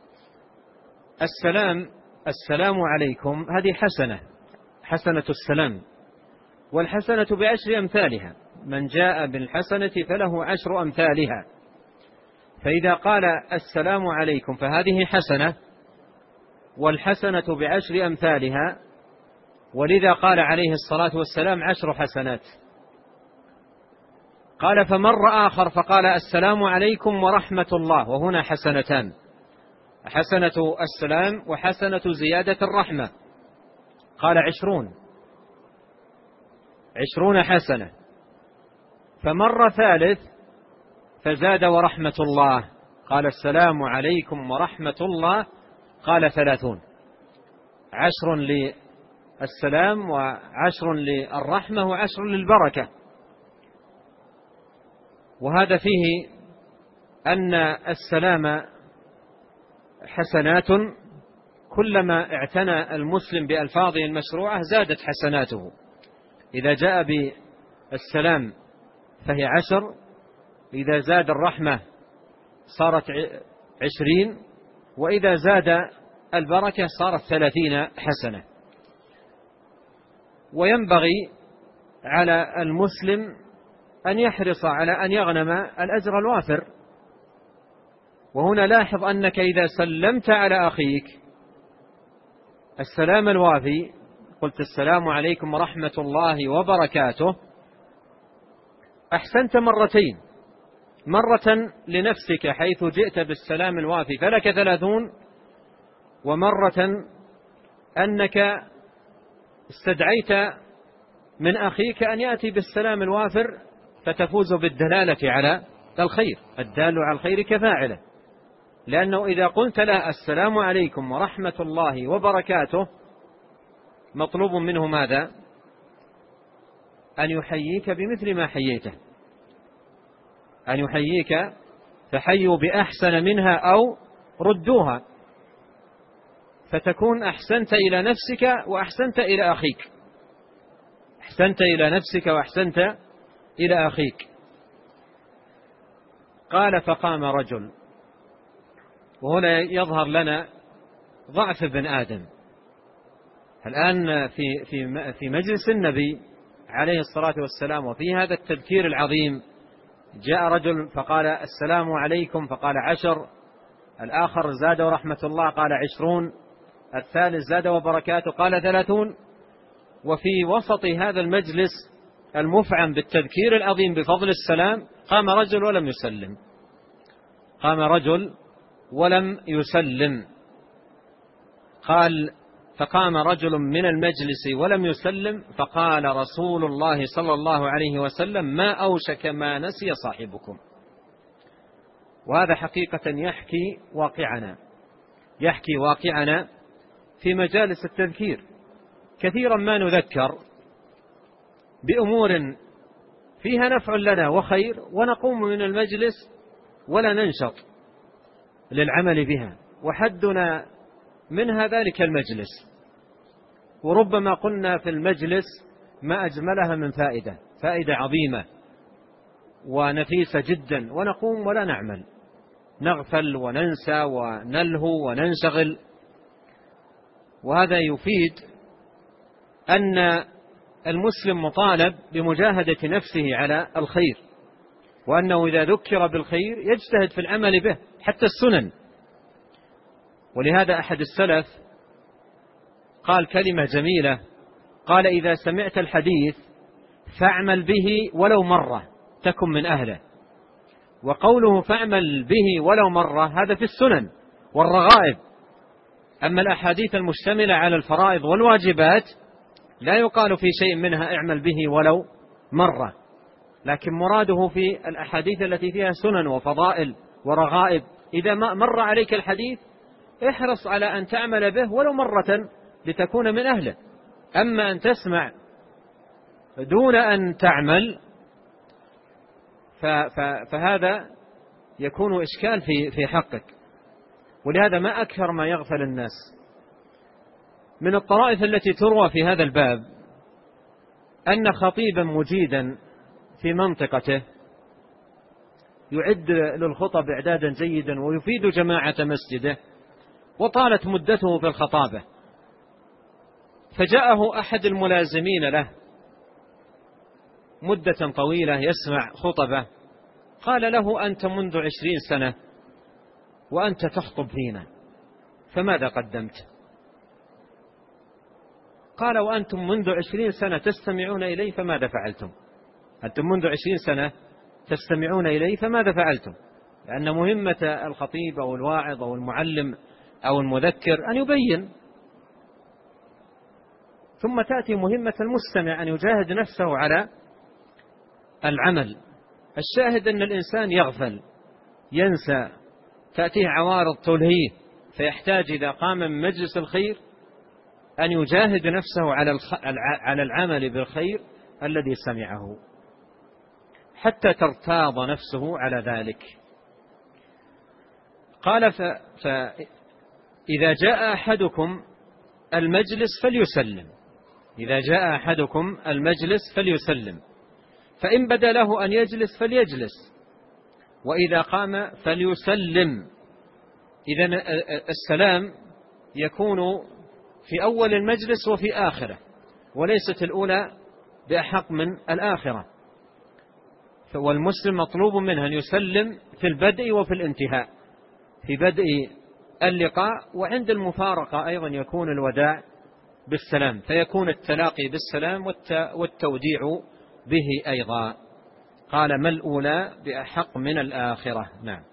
السلام السلام عليكم هذه حسنة، حسنة السلام، والحسنة بعشر أمثالها، من جاء بالحسنة فله عشر أمثالها. فإذا قال السلام عليكم فهذه حسنة، والحسنة بعشر أمثالها، ولذا قال عليه الصلاة والسلام: عشر حسنات. قال: فمر آخر فقال: السلام عليكم ورحمة الله. وهنا حسنتان، حسنة السلام وحسنة زيادة الرحمة. قال: عشرون عشرون حسنة. فمر ثالث فزاد: ورحمة الله. قال: السلام عليكم ورحمة الله. قال: ثلاثون، عشر للسلام وعشر للرحمة وعشر للبركة. وهذا فيه أن السلام حسنات، كلما اعتنى المسلم بألفاظه المشروعة زادت حسناته. إذا جاء بالسلام فهي عشر، إذا زاد الرحمة صارت عشرين، وإذا زاد البركة صارت ثلاثين حسنة. وينبغي على المسلم أن يحرص على أن يغنم الأجر الوافر. وهنا لاحظ أنك إذا سلمت على أخيك السلام الوافي، قلت: السلام عليكم ورحمة الله وبركاته، أحسنت مرتين، مرة لنفسك حيث جئت بالسلام الوافي فلك ثلاثون، ومرة أنك استدعيت من أخيك أن يأتي بالسلام الوافر فتفوز بالدلالة على الخير، الدال على الخير كفاعله. لأنه إذا قلت له السلام عليكم ورحمة الله وبركاته مطلوب منه ماذا؟ أن يحييك بمثل ما حييته، أن يحييك فحيوا بأحسن منها أو ردوها، فتكون أحسنت إلى نفسك وأحسنت إلى أخيك، أحسنت إلى نفسك وأحسنت إلى أخيك. قال: فقام رجل. وهنا يظهر لنا ضعف ابن آدم. الآن في في في مجلس النبي عليه الصلاة والسلام وفي هذا التذكير العظيم جاء رجل فقال: السلام عليكم، فقال: عشر. الآخر زاد ورحمة الله قال: عشرون. الثالث زاد وبركاته قال: ثلاثون. وفي وسط هذا المجلس المفعم بالتذكير العظيم بفضل السلام قام رجل ولم يسلم، قام رجل ولم يسلم. قال: فقام رجل من المجلس ولم يسلم، فقال رسول الله صلى الله عليه وسلم: ما أوشك ما نسي صاحبكم. وهذا حقيقة يحكي واقعنا يحكي واقعنا في مجالس التذكير. كثيرا ما نذكر بأمور فيها نفع لنا وخير، ونقوم من المجلس ولا ننشط للعمل بها، وحدنا منها ذلك المجلس. وربما قلنا في المجلس ما أجملها من فائدة فائدة عظيمة ونفيسة جدا، ونقوم ولا نعمل، نغفل وننسى ونلهو وننشغل. وهذا يفيد أن المسلم مطالب بمجاهدة نفسه على الخير، وأنه إذا ذكر بالخير يجتهد في العمل به حتى السنن. ولهذا أحد السلف قال كلمة جميلة، قال: إذا سمعت الحديث فاعمل به ولو مرة تكن من أهله. وقوله فاعمل به ولو مرة هذا في السنن والرغائب. أما الأحاديث المشتملة على الفرائض والواجبات لا يقال في شيء منها اعمل به ولو مرة، لكن مراده في الأحاديث التي فيها سنن وفضائل ورغائب، إذا ما مر عليك الحديث احرص على أن تعمل به ولو مرة لتكون من أهله. أما أن تسمع دون أن تعمل فهذا يكون إشكال في في حقك. ولهذا ما أكثر ما يغفل الناس. من الطرائف التي تروى في هذا الباب أن خطيبا مجيدا في منطقته يعد للخطب إعدادا جيدا ويفيد جماعة مسجده، وطالت مدته في الخطابة، فجاءه أحد الملازمين له مدة طويلة يسمع خطبه، قال له: أنت منذ عشرين سنة وأنت تخطب فينا، فماذا قدمت؟ قال: وأنتم منذ عشرين سنة تستمعون إلي فماذا فعلتم؟ أنتم منذ عشرين سنة تستمعون إلي فماذا فعلتم؟ لأن مهمة الخطيب أو الواعظ أو المعلم أو المذكر أن يبين، ثم تأتي مهمة المستمع أن يجاهد نفسه على العمل. الشاهد أن الإنسان يغفل ينسى، تأتيه عوارض تلهيه، فيحتاج إذا قام من مجلس الخير أن يجاهد نفسه على العمل بالخير الذي سمعه حتى ترتاض نفسه على ذلك. قال: فإذا جاء أحدكم المجلس فليسلم إذا جاء أحدكم المجلس فليسلم فإن بدا له أن يجلس فليجلس، وإذا قام فليسلم. إذن السلام يكون في أول المجلس وفي آخره، وليست الأولى بأحق من الآخرة. والمسلم مطلوب منه أن يسلم في البدء وفي الانتهاء، في بدء اللقاء وعند المفارقة أيضا يكون الوداع بالسلام، فيكون التلاقي بالسلام والتوديع به أيضا. قال: ما الأولى بأحق من الآخرة. نعم.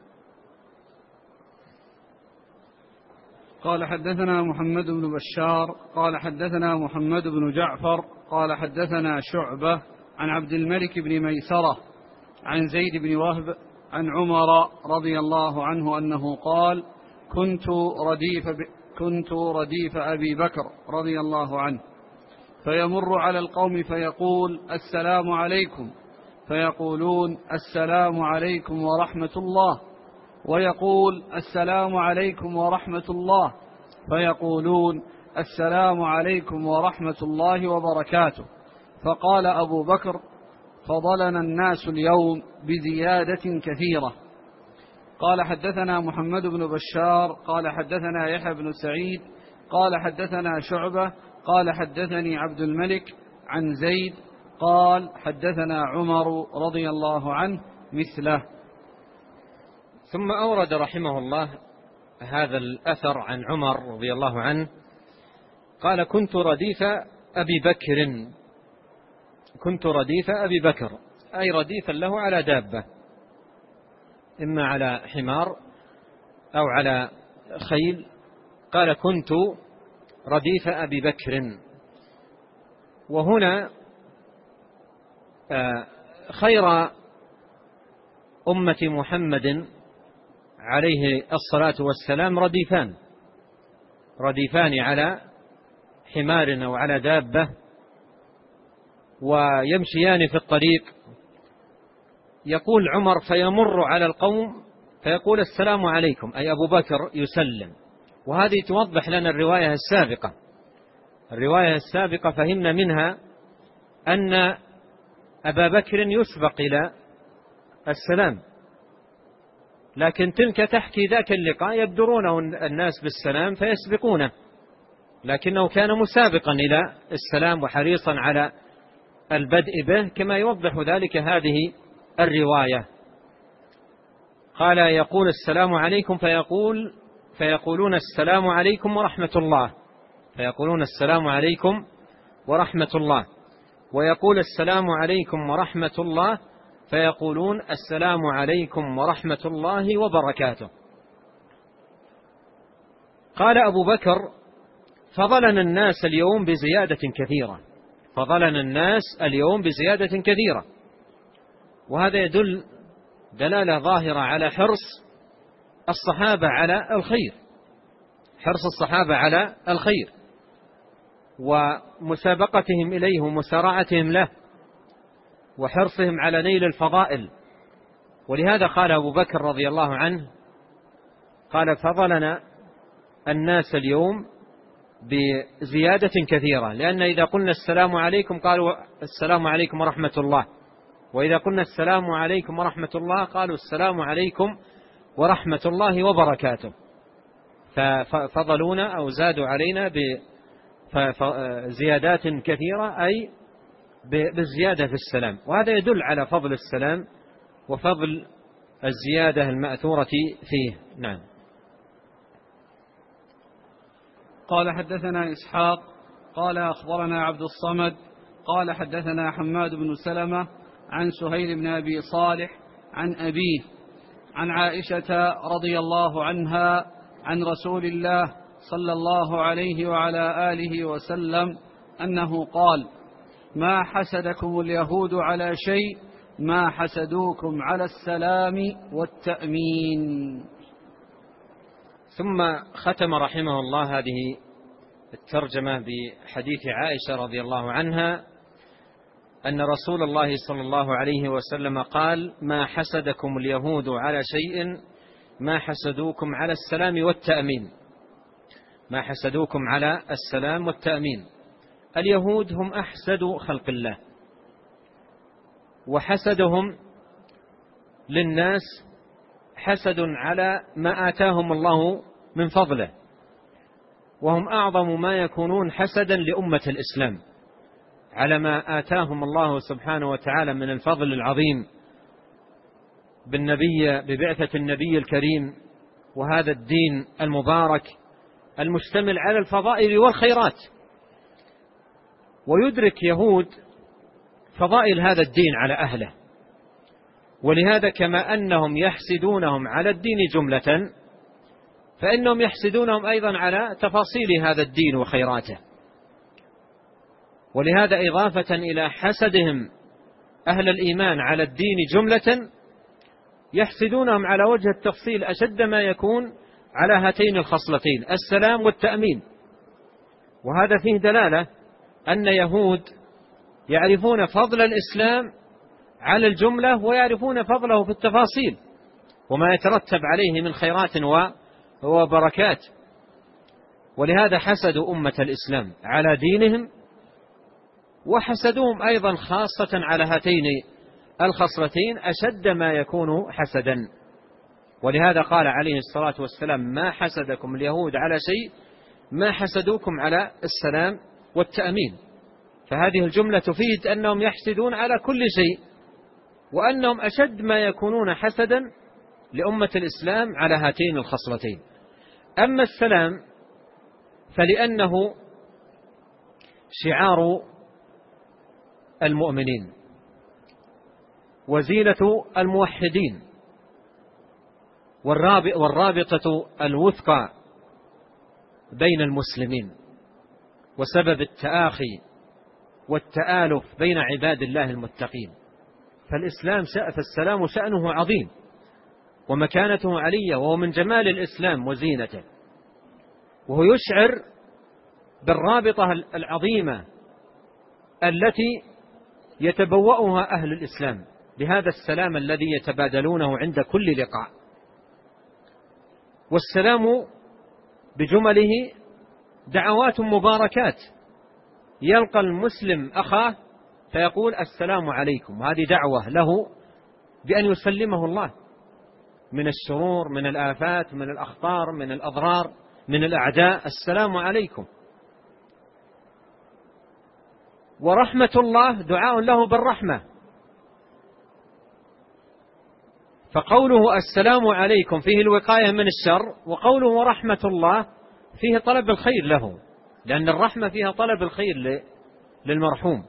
قال: حدثنا محمد بن بشار قال حدثنا محمد بن جعفر قال حدثنا شعبة عن عبد الملك بن ميسرة عن زيد بن وهب عن عمر رضي الله عنه أنه قال: كنت رديف, كنت رديف أبي بكر رضي الله عنه، فيمر على القوم فيقول: السلام عليكم، فيقولون: السلام عليكم ورحمة الله، ويقول: السلام عليكم ورحمة الله، فيقولون: السلام عليكم ورحمة الله وبركاته. فقال أبو بكر: فضلنا الناس اليوم بزيادة كثيرة. قال: حدثنا محمد بن بشار قال حدثنا يحيى بن سعيد قال حدثنا شعبة قال حدثني عبد الملك عن زيد قال حدثنا عمر رضي الله عنه مثله. ثم أورد رحمه الله هذا الأثر عن عمر رضي الله عنه قال: كنت رديف أبي بكر كنت رديف أبي بكر أي رديفا له على دابة، إما على حمار أو على خيل. قال: كنت رديف أبي بكر. وهنا خير أمة محمد عليه الصلاة والسلام رديفان رديفان على حمار أو على دابة، ويمشيان في الطريق. يقول عمر: فيمر على القوم فيقول: السلام عليكم، أي أبو بكر يسلم. وهذه توضح لنا الرواية السابقة الرواية السابقة فهمنا منها أن أبا بكر يسبق إلى السلام، لكن تلك تحكي ذاك اللقاء يبدرونه الناس بالسلام فيسبقونه، لكنه كان مسابقا إلى السلام وحريصا على البدء به، كما يوضح ذلك هذه الرواية. قال: يقول: السلام عليكم، فيقول فيقولون: السلام عليكم ورحمة الله، فيقولون: السلام عليكم ورحمة الله. ويقول: السلام عليكم ورحمة الله، فيقولون: السلام عليكم ورحمة الله وبركاته. قال أبو بكر: فضلنا الناس اليوم بزيادة كثيرة فضلنا الناس اليوم بزيادة كثيرة وهذا يدل دلالة ظاهرة على حرص الصحابة على الخير حرص الصحابة على الخير ومسابقتهم إليه ومسارعتهم له وحرصهم على نيل الفضائل. ولهذا قال أبو بكر رضي الله عنه: قال: فضلنا الناس اليوم بزيادة كثيرة، لأن إذا قلنا السلام عليكم قالوا: السلام عليكم ورحمة الله، وإذا قلنا السلام عليكم ورحمة الله قالوا: السلام عليكم ورحمة الله وبركاته. ففضلونا أو زادوا علينا بزيادات كثيرة، أي بالزيادة في السلام. وهذا يدل على فضل السلام وفضل الزيادة المأثورة فيه. نعم. قال: حدثنا إسحاق قال: أخبرنا عبد الصمد قال: حدثنا حماد بن سلمة عن سهيل بن أبي صالح عن أبيه عن عائشة رضي الله عنها عن رسول الله صلى الله عليه وعلى آله وسلم أنه قال: ما حسدكم اليهود على شيء ما حسدوكم على السلام والتأمين. ثم ختم رحمه الله هذه الترجمة بحديث عائشة رضي الله عنها أن رسول الله صلى الله عليه وسلم قال: ما حسدكم اليهود على شيء ما حسدوكم على السلام والتأمين ما حسدوكم على السلام والتأمين. اليهود هم أحسد خلق الله، وحسدهم للناس حسد على ما آتاهم الله من فضله، وهم أعظم ما يكونون حسدا لأمة الإسلام على ما آتاهم الله سبحانه وتعالى من الفضل العظيم بالنبي ببعثة النبي الكريم وهذا الدين المبارك المشتمل على الفضائل والخيرات. ويدرك يهود فضائل هذا الدين على أهله، ولهذا كما أنهم يحسدونهم على الدين جملة فإنهم يحسدونهم أيضا على تفاصيل هذا الدين وخيراته. ولهذا إضافة إلى حسدهم أهل الإيمان على الدين جملة يحسدونهم على وجه التفصيل أشد ما يكون على هاتين الخصلتين السلام والتأمين. وهذا فيه دلالة أن يهود يعرفون فضل الإسلام على الجملة ويعرفون فضله في التفاصيل وما يترتب عليه من خيرات وبركات. ولهذا حسدوا أمة الإسلام على دينهم، وحسدوهم أيضا خاصة على هاتين الخصلتين أشد ما يكون حسدا. ولهذا قال عليه الصلاة والسلام: ما حسدكم اليهود على شيء ما حسدوكم على السلام والتأمين. فهذه الجملة تفيد أنهم يحسدون على كل شيء، وأنهم أشد ما يكونون حسدا لأمة الإسلام على هاتين الخصلتين. أما السلام فلأنه شعار المؤمنين وزينة الموحدين والرابطة الوثقى بين المسلمين، وسبب التآخي والتآلف بين عباد الله المتقين. فالإسلام فالسلام شأنه عظيم ومكانته علية، وهو من جمال الإسلام وزينته، وهو يشعر بالرابطة العظيمة التي يتبوأها أهل الإسلام بهذا السلام الذي يتبادلونه عند كل لقاء. والسلام بجمله دعوات مباركات، يلقى المسلم أخاه فيقول السلام عليكم، وهذه دعوة له بأن يسلمه الله من الشرور، من الآفات، من الأخطار، من الأضرار، من الأعداء. السلام عليكم. ورحمة الله دعاء له بالرحمة، فقوله السلام عليكم فيه الوقاية من الشر، وقوله رحمة الله فيه طلب الخير له، لأن الرحمة فيها طلب الخير للمرحوم،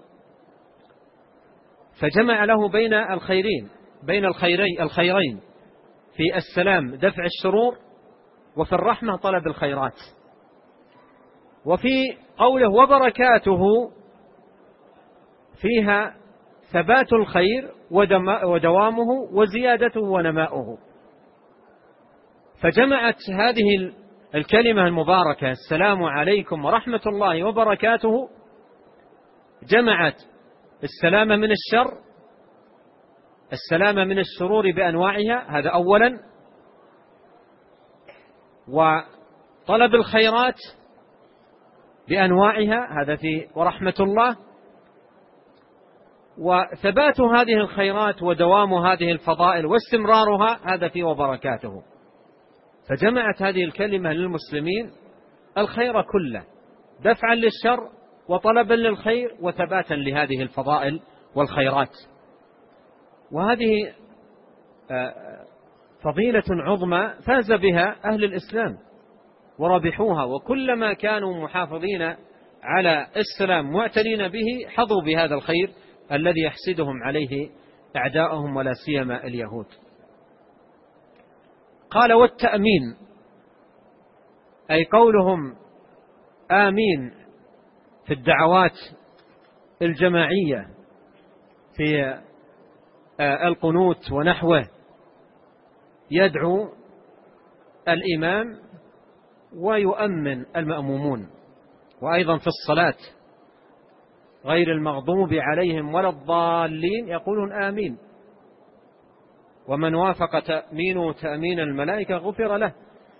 فجمع له بين الخيرين بين الخيرين الخيرين في السلام دفع الشرور، وفي الرحمة طلب الخيرات. وفي قوله وبركاته فيها ثبات الخير ودوامه وزيادته ونماؤه. فجمعت هذه الكلمة المباركة السلام عليكم ورحمة الله وبركاته، جمعت السلام من الشر، السلام من الشرور بأنواعها، هذا أولا، وطلب الخيرات بأنواعها، هذا في ورحمة الله، وثبات هذه الخيرات ودوام هذه الفضائل واستمرارها، هذا في وبركاته. فجمعت هذه الكلمة للمسلمين الخير كله، دفعا للشر وطلبا للخير وثباتا لهذه الفضائل والخيرات. وهذه فضيلة عظمى فاز بها أهل الإسلام وربحوها، وكلما كانوا محافظين على السلام معتنين به حظوا بهذا الخير الذي يحسدهم عليه أعداؤهم ولا سيما اليهود. قال والتأمين، أي قولهم آمين في الدعوات الجماعية في القنوت ونحوه، يدعو الإمام ويؤمن المأمومون. وأيضا في الصلاة غير المغضوب عليهم ولا الضالين يقولون آمين، ومن وافق تأمينه تأمين الملائكة غفر له.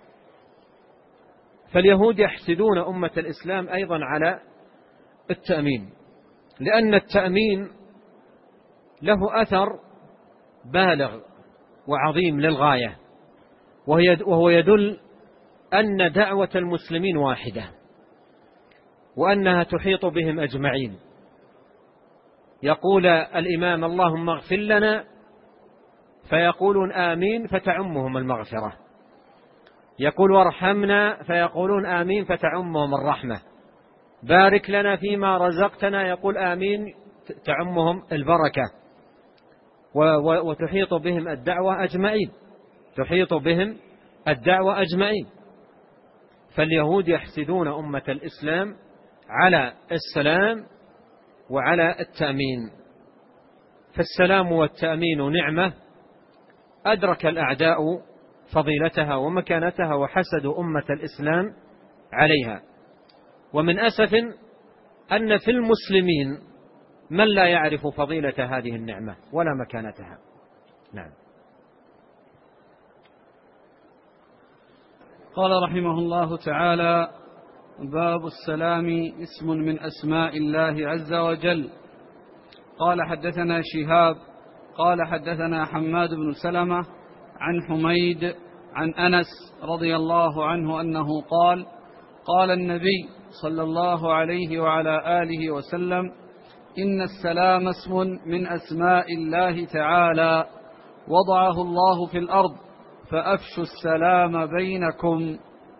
فاليهود يحسدون أمة الإسلام أيضا على التأمين، لأن التأمين له أثر بالغ وعظيم للغاية، وهو يدل أن دعوة المسلمين واحدة، وأنها تحيط بهم أجمعين. يقول الإمام اللهم اغفر لنا فيقولون آمين فتعمهم المغفرة، يقول وارحمنا فيقولون آمين فتعمهم الرحمة، بارك لنا فيما رزقتنا يقول آمين تعمهم البركة، وتحيط بهم الدعوة أجمعين، تحيط بهم الدعوة أجمعين. فاليهود يحسدون أمة الإسلام على السلام وعلى التأمين. فالسلام والتأمين نعمة أدرك الأعداء فضيلتها ومكانتها وحسدوا أمة الإسلام عليها. ومن أسف أن في المسلمين من لا يعرف فضيلة هذه النعمة ولا مكانتها. نعم. قال رحمه الله تعالى: باب السلام اسم من أسماء الله عز وجل. قال حدثنا شهاب قال حدثنا حماد بن سلمة عن حميد عن أنس رضي الله عنه أنه قال: قال النبي صلى الله عليه وعلى آله وسلم: إن السلام اسم من أسماء الله تعالى وضعه الله في الأرض فأفشوا السلام بينكم.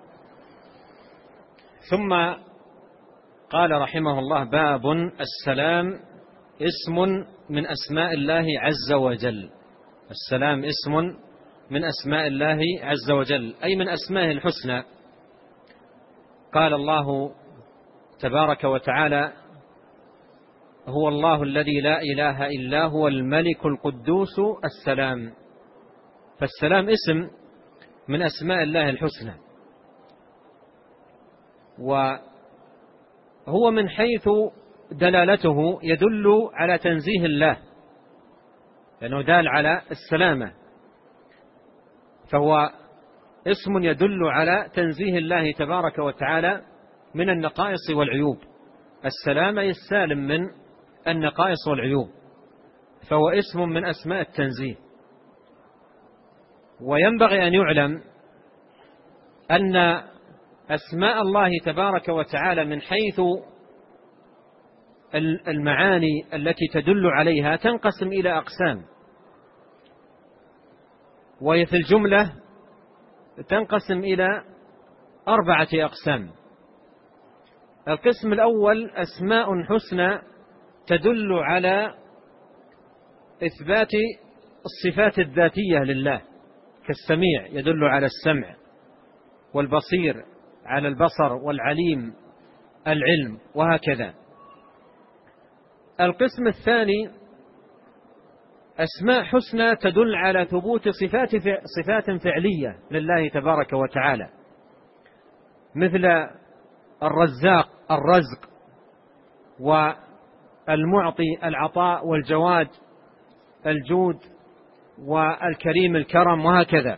ثم قال رحمه الله: باب السلام اسم من أسماء الله عز وجل. السلام اسم من أسماء الله عز وجل، أي من أسمائه الحسنى. قال الله تبارك وتعالى هو الله الذي لا إله إلا هو الملك القدوس السلام. فالسلام اسم من أسماء الله الحسنى، وهو من حيث دلالته يدل على تنزيه الله، لأنه دال على السلامة، فهو اسم يدل على تنزيه الله تبارك وتعالى من النقائص والعيوب. السلامة السالم من النقائص والعيوب، فهو اسم من أسماء التنزيه. وينبغي أن يعلم أن أسماء الله تبارك وتعالى من حيث المعاني التي تدل عليها تنقسم إلى أقسام، وهي في الجملة تنقسم إلى أربعة أقسام. القسم الأول أسماء حسنى تدل على إثبات الصفات الذاتية لله، كالسميع يدل على السمع، والبصير على البصر، والعليم العلم، وهكذا. القسم الثاني أسماء حسنى تدل على ثبوت صفات صفات فعلية لله تبارك وتعالى، مثل الرزاق الرزق، والمعطي العطاء، والجواد الجود، والكريم الكرم، وهكذا.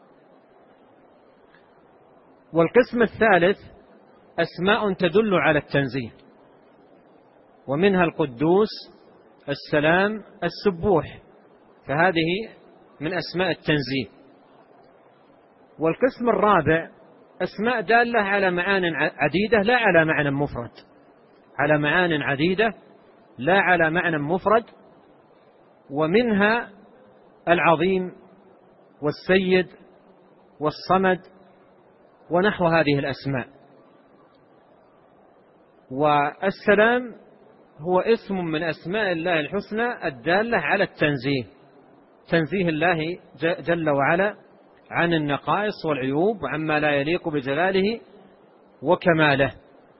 والقسم الثالث أسماء تدل على التنزيه، ومنها القدوس السلام السبوح، فهذه من أسماء التنزيه. والقسم الرابع أسماء دالة على معان عديدة لا على معنى مفرد، على معان عديدة لا على معنى مفرد، ومنها العظيم والسيد والصمد ونحو هذه الأسماء. والسلام هو اسم من أسماء الله الحسنى الدالة على التنزيه، تنزيه الله جل وعلا عن النقائص والعيوب وعما لا يليق بجلاله وكماله.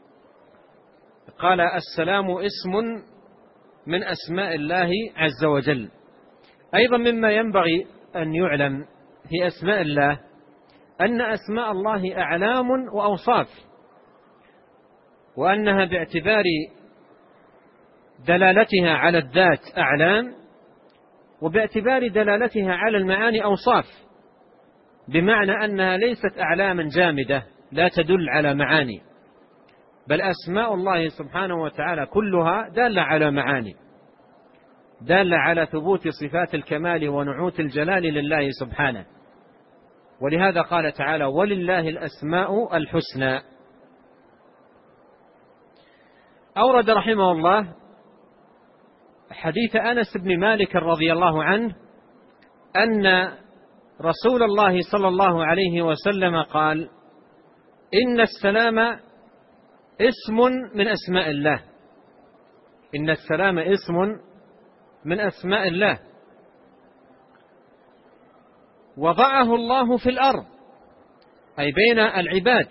قال السلام اسم من أسماء الله عز وجل. أيضا مما ينبغي أن يعلم في أسماء الله أن أسماء الله أعلام وأوصاف، وأنها باعتبار دلالتها على الذات أعلام، وباعتبار دلالتها على المعاني أوصاف، بمعنى أنها ليست أعلاما جامدة لا تدل على معاني، بل أسماء الله سبحانه وتعالى كلها دالة على معاني، دالة على ثبوت صفات الكمال ونعوت الجلال لله سبحانه. ولهذا قال تعالى ولله الأسماء الحسنى. أورد رحمه الله حديث أنس بن مالك رضي الله عنه أن رسول الله صلى الله عليه وسلم قال إن السلام اسم من أسماء الله، إن السلام اسم من أسماء الله وضعه الله في الأرض، أي بين العباد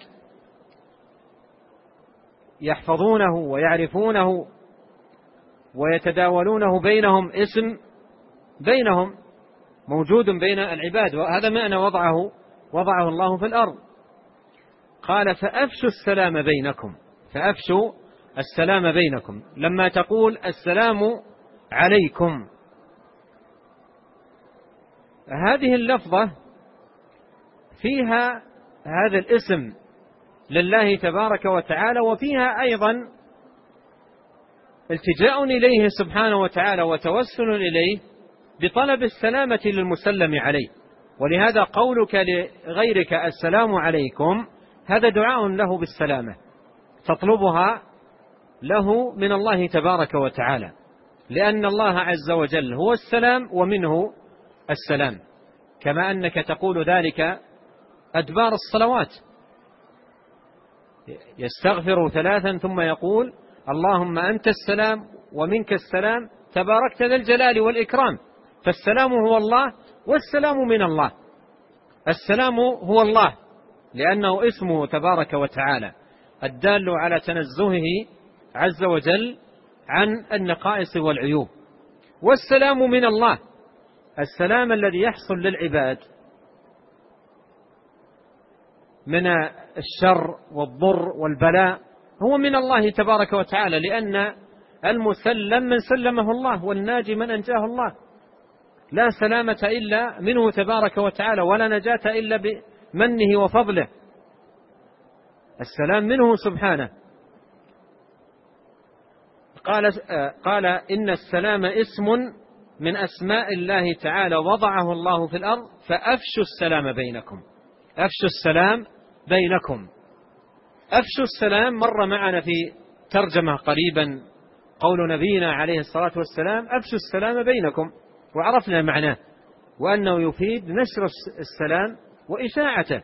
يحفظونه ويعرفونه ويتداولونه بينهم، اسم بينهم موجود بين العباد، وهذا معنى وضعه وضعه الله في الأرض. قال فأفشوا السلام بينكم، فأفشوا السلام بينكم، لما تقول السلام عليكم. هذه اللفظة فيها هذا الاسم لله تبارك وتعالى، وفيها أيضا التجاء إليه سبحانه وتعالى وتوسل إليه بطلب السلامة للمسلم عليه. ولهذا قولك لغيرك السلام عليكم هذا دعاء له بالسلامة، تطلبها له من الله تبارك وتعالى، لأن الله عز وجل هو السلام ومنه السلام، كما أنك تقول ذلك أدبار الصلوات، يستغفر ثلاثا ثم يقول اللهم أنت السلام ومنك السلام تباركت ذا الجلال والإكرام. فالسلام هو الله والسلام من الله. السلام هو الله لأنه اسمه تبارك وتعالى، الدال على تنزهه عز وجل عن النقائص والعيوب. والسلام من الله، السلام الذي يحصل للعباد من الشر والضر والبلاء هو من الله تبارك وتعالى، لأن المسلم من سلمه الله، والناجي من أنجاه الله. لا سلامة إلا منه تبارك وتعالى، ولا نجاة إلا بمنه وفضله. السلام منه سبحانه. قال, قال إن السلام اسم من أسماء الله تعالى وضعه الله في الأرض فأفشوا السلام بينكم. أفشوا السلام بينكم. أفشوا السلام مر معنا في ترجمة قريبا قول نبينا عليه الصلاة والسلام أفشوا السلام بينكم، وعرفنا معناه، وأنه يفيد نشر السلام وإشاعته.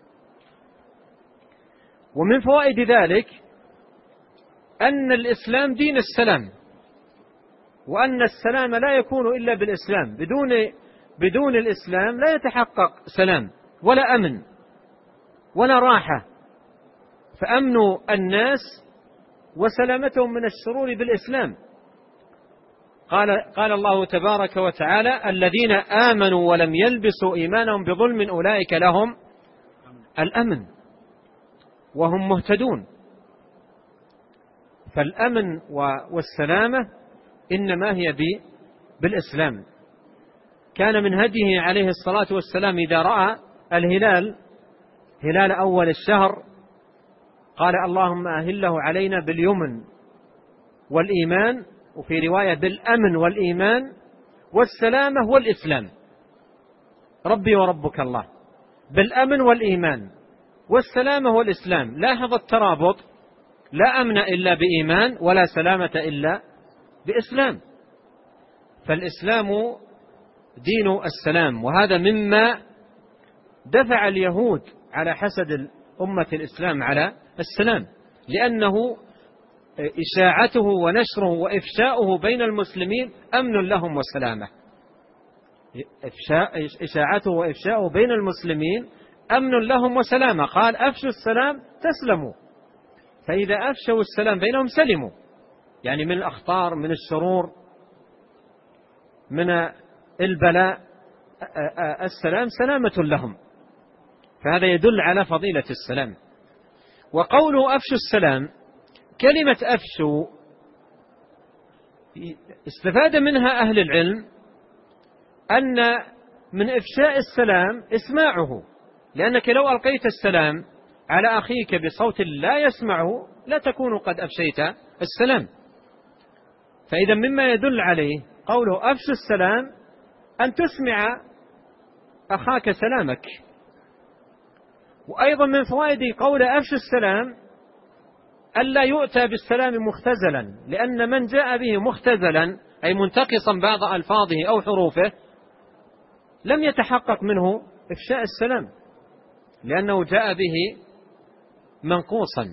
ومن فوائد ذلك أن الإسلام دين السلام، وأن السلام لا يكون إلا بالإسلام. بدون بدون الإسلام لا يتحقق سلام ولا أمن ولا راحة. فأمن الناس وسلامتهم من الشرور بالإسلام. قال, قال الله تبارك وتعالى الذين آمنوا ولم يلبسوا إيمانهم بظلم أولئك لهم الأمن وهم مهتدون. فالأمن والسلامة إنما هي بالإسلام. كان من هديه عليه الصلاة والسلام إذا رأى الهلال هلال أول الشهر قال اللهم أهله علينا باليمن والإيمان، وفي رواية بالأمن والإيمان والسلامة والإسلام. ربي وربك الله، بالأمن والإيمان والسلامة والإسلام. لاحظ الترابط، لا أمن إلا بإيمان ولا سلامة إلا بإسلام. فالإسلام دين السلام، وهذا مما دفع اليهود على حسد أمة الإسلام على السلام، لأنه إشاعته ونشره وإفشاؤه بين المسلمين أمن لهم وسلامة. إشاعته وإفشاؤه بين المسلمين أمن لهم وسلامة. قال أفشوا السلام تسلموا. فإذا أفشوا السلام بينهم سلموا، يعني من الأخطار، من الشرور، من البلاء، السلام سلامة لهم. فهذا يدل على فضيلة السلام. وقوله أفشوا السلام، كلمة أفشوا استفاد منها أهل العلم أن من إفشاء السلام إسماعه، لأنك لو ألقيت السلام على أخيك بصوت لا يسمعه لا تكون قد أفشيت السلام. فإذا مما يدل عليه قوله أفشوا السلام أن تسمع أخاك سلامك. وأيضا من فوائد قول أفشوا السلام ألا يؤتى بالسلام مختزلا، لأن من جاء به مختزلا أي منتقصا بعض ألفاظه أو حروفه لم يتحقق منه إفشاء السلام، لأنه جاء به منقوصا.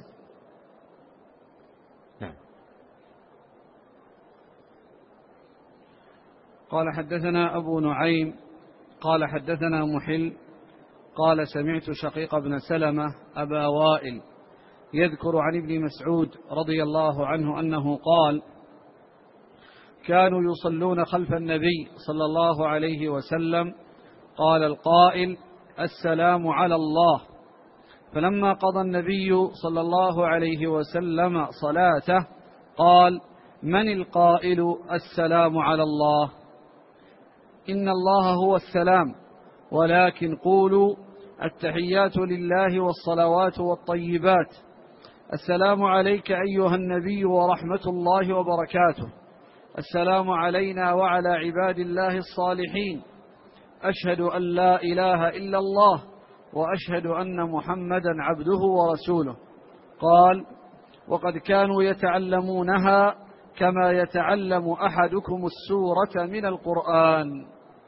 نعم. قال حدثنا أبو نعيم قال حدثنا محل قال سمعت شقيق بن سلمة أبا وائل يذكر عن ابن مسعود رضي الله عنه أنه قال كانوا يصلون خلف النبي صلى الله عليه وسلم قال القائل السلام على الله، فلما قضى النبي صلى الله عليه وسلم صلاته قال من القائل السلام على الله؟ إن الله هو السلام، ولكن قولوا التحيات لله والصلوات والطيبات، السلام عليك أيها النبي ورحمة الله وبركاته، السلام علينا وعلى عباد الله الصالحين، أشهد أن لا إله إلا الله وأشهد أن محمدا عبده ورسوله. قال وقد كانوا يتعلمونها كما يتعلم أحدكم السورة من القرآن.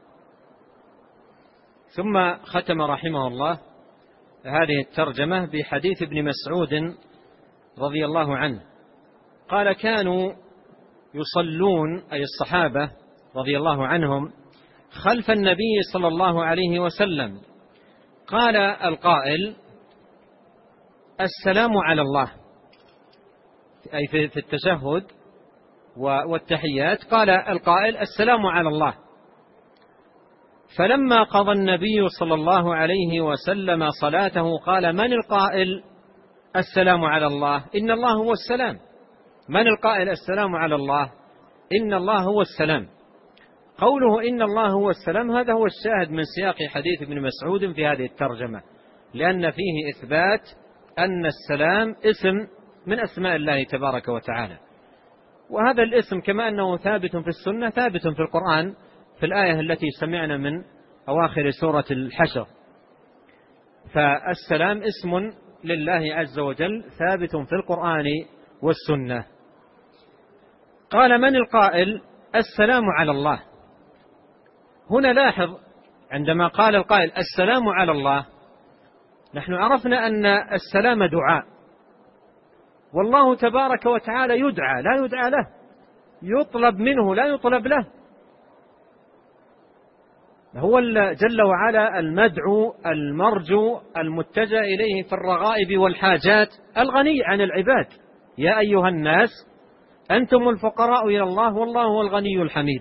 ثم ختم رحمه الله هذه الترجمة بحديث ابن مسعود رضي الله عنه قال كانوا يصلون أي الصحابة رضي الله عنهم خلف النبي صلى الله عليه وسلم قال القائل السلام على الله، أي في التشهد والتحيات، قال القائل السلام على الله. فلما قضى النبي صلى الله عليه وسلم صلاته قال من القائل السلام على الله؟ إن الله هو السلام. من القائل السلام على الله؟ إن الله هو السلام. قوله إن الله هو السلام هذا هو الشاهد من سياق حديث ابن مسعود في هذه الترجمة، لأن فيه إثبات أن السلام اسم من أسماء الله تبارك وتعالى، وهذا الاسم كما أنه ثابت في السنة ثابت في القرآن في الآية التي سمعنا من أواخر سورة الحشر. فالسلام اسم لله عز وجل ثابت في القرآن والسنة. قال من القائل السلام على الله؟ هنا لاحظ عندما قال القائل السلام على الله، نحن عرفنا أن السلام دعاء، والله تبارك وتعالى يدعى لا يدعى له، يطلب منه لا يطلب له. هو جل وعلا المدعو المرجو المتجه إليه في الرغائب والحاجات، الغني عن العباد. يا أيها الناس أنتم الفقراء إلى الله والله هو الغني الحميد،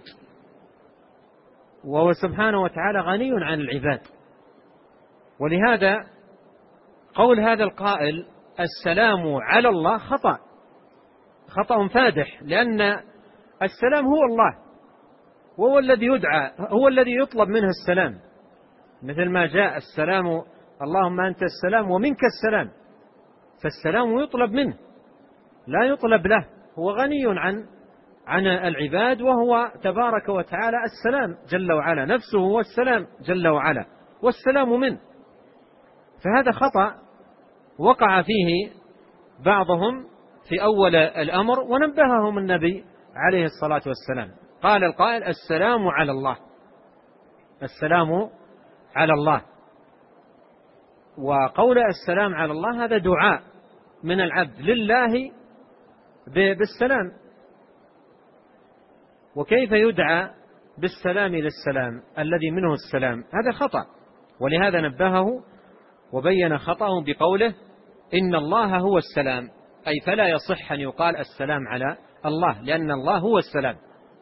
وهو سبحانه وتعالى غني عن العباد. ولهذا قول هذا القائل السلام على الله خطأ خطأ فادح، لأن السلام هو الله، وهو الذي يدعى، هو الذي يطلب منه السلام، مثل ما جاء السلام اللهم أنت السلام ومنك السلام، فالسلام يطلب منه لا يطلب له، هو غني عن عن العباد، وهو تبارك وتعالى السلام جل وعلا، نفسه هو السلام جل وعلا والسلام منه. فهذا خطأ وقع فيه بعضهم في أول الأمر، ونبههم النبي عليه الصلاة والسلام. قال القائل السلام على الله، السلام على الله. وقول السلام على الله هذا دعاء من العبد لله بالسلام، وكيف يدعى بالسلام للسلام الذي منه السلام؟ هذا خطأ. ولهذا نبهه وبين خطأه بقوله إن الله هو السلام، أي فلا يصح أن يقال السلام على الله، لأن الله هو السلام.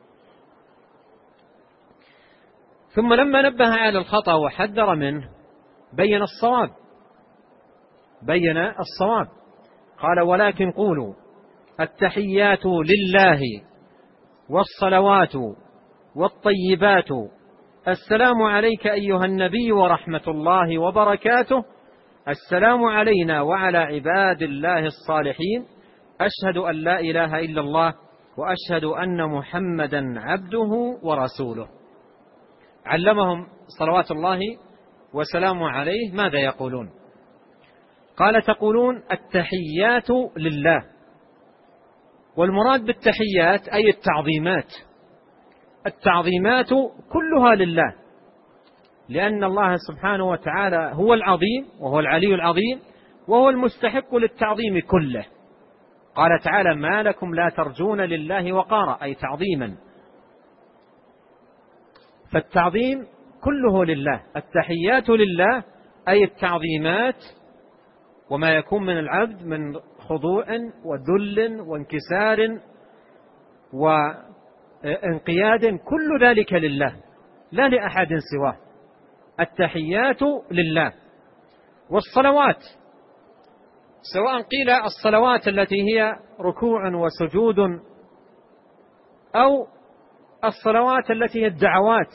ثم لما نبه على الخطأ وحذر منه بين الصواب بين الصواب قال ولكن قولوا التحيات لله والصلوات والطيبات السلام عليك أيها النبي ورحمة الله وبركاته، السلام علينا وعلى عباد الله الصالحين، أشهد أن لا إله إلا الله وأشهد أن محمدا عبده ورسوله. علمهم صلوات الله وسلامه عليه ماذا يقولون؟ قال تقولون التحيات لله، والمراد بالتحيات أي التعظيمات، التعظيمات كلها لله، لأن الله سبحانه وتعالى هو العظيم وهو العلي العظيم، وهو المستحق للتعظيم كله. قال تعالى ما لكم لا ترجون لله وقارا، أي تعظيما. فالتعظيم كله لله، التحيات لله أي التعظيمات، وما يكون من العبد من خضوع وذل وانكسار وانقياد، كل ذلك لله لا لأحد سواه. التحيات لله. والصلوات سواء قيل الصلوات التي هي ركوع وسجود، أو الصلوات التي هي الدعوات،